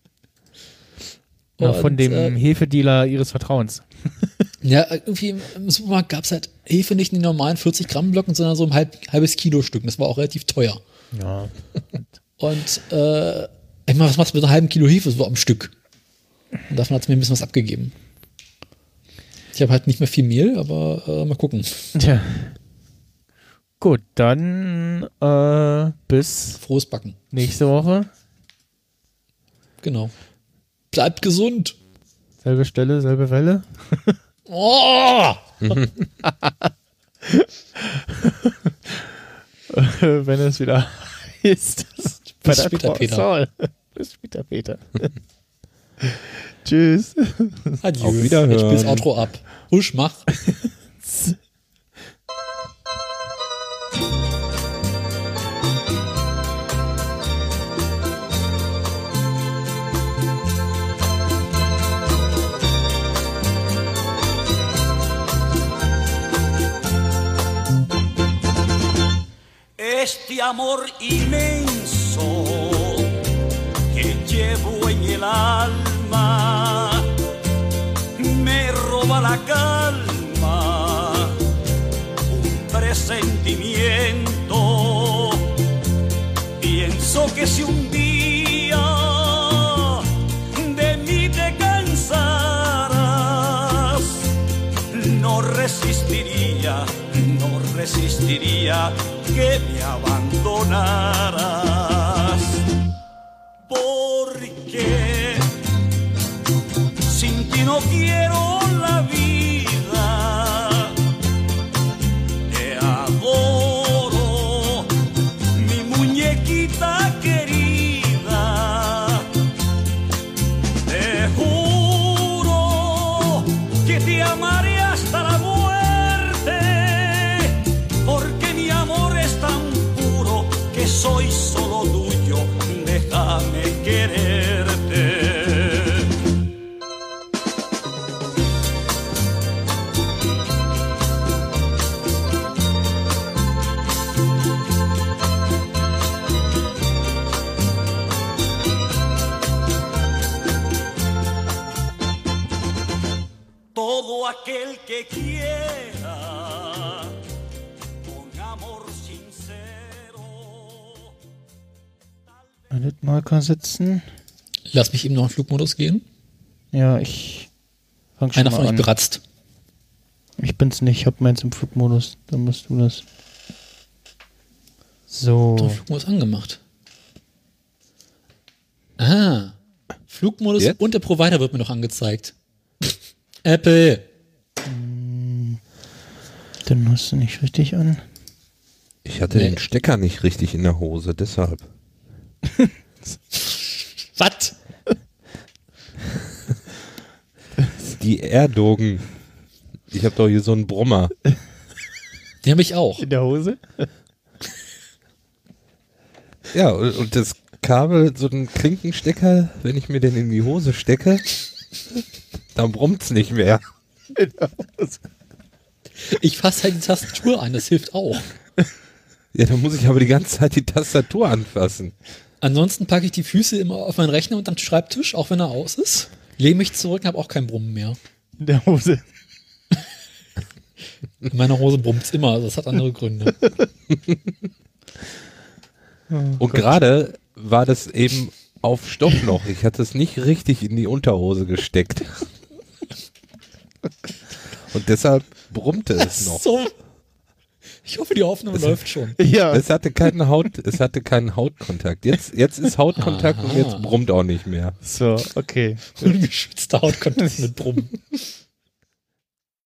Ja, von Und, dem äh, Hefedealer ihres Vertrauens. Ja, irgendwie im, im Supermarkt gab es halt Hefe nicht in den normalen vierzig Gramm Blöcken, sondern so ein halb, halbes Kilo Stück. Das war auch relativ teuer. Ja. Und äh, ich meine, was machst du mit einem halben Kilo Hefe so am Stück? Und davon hat es mir ein bisschen was abgegeben. Ich habe halt nicht mehr viel Mehl, aber äh, mal gucken. Tja. Gut, dann äh, bis Frohes Backen. nächste Woche. Genau. Bleibt gesund. Selbe Stelle, selbe Welle. Oh! Wenn es wieder heißt. Bis später, Peter. Saul. Bis später, Peter. später. Tschüss. Adieu. Auf Wiederhören. Ich spiel's Outro ab. Husch, mach. Este amor inmenso que llevo en el alma me roba la calma, un presentimiento. Pienso que si un día de mí te cansaras, no resistiría, no resistiría que me abandonaras, porque sin ti no quiero la vida, te adoro, mi muñequita querida, te juro que te amaré hasta la muerte, porque mi amor es tan puro que soy solo tuyo, déjame quererte. Todo aquel que quiera con amor sincero. Alles mal kann sitzen. Lass mich eben noch in Flugmodus gehen. Ja, ich fang schon Einer mal von euch an. beratzt. Ich bin's nicht, ich hab meins im Flugmodus. Dann musst du das. So. Doch, Flugmodus angemacht. Ah. Flugmodus Jetzt? und der Provider wird mir noch angezeigt. Apple. Dann hast du nicht richtig an. Ich hatte Nee. den Stecker nicht richtig in der Hose, deshalb. Was? Die Erdogen. Ich habe doch hier so einen Brummer. Den habe ich auch. In der Hose? Ja, und und das Kabel, so ein Klinkenstecker, wenn ich mir den in die Hose stecke, dann brummt's nicht mehr. Ich fasse halt die Tastatur ein, das hilft auch. Ja, dann muss ich aber die ganze Zeit die Tastatur anfassen. Ansonsten packe ich die Füße immer auf meinen Rechner und am Schreibtisch, auch wenn er aus ist. Lehne mich zurück und habe auch kein Brummen mehr. In der Hose. In meiner Hose brummt's immer, also das hat andere Gründe. Und gerade war das eben auf Stopp noch. Ich hatte es nicht richtig in die Unterhose gesteckt. Und deshalb brummte es noch. So. Ich hoffe, die Aufnahme Es- läuft schon. Ja. Es hatte keinen Haut, es hatte keinen Hautkontakt. Jetzt, jetzt ist Hautkontakt und jetzt brummt auch nicht mehr. So, okay. Ungeschützter Hautkontakt mit Brummen.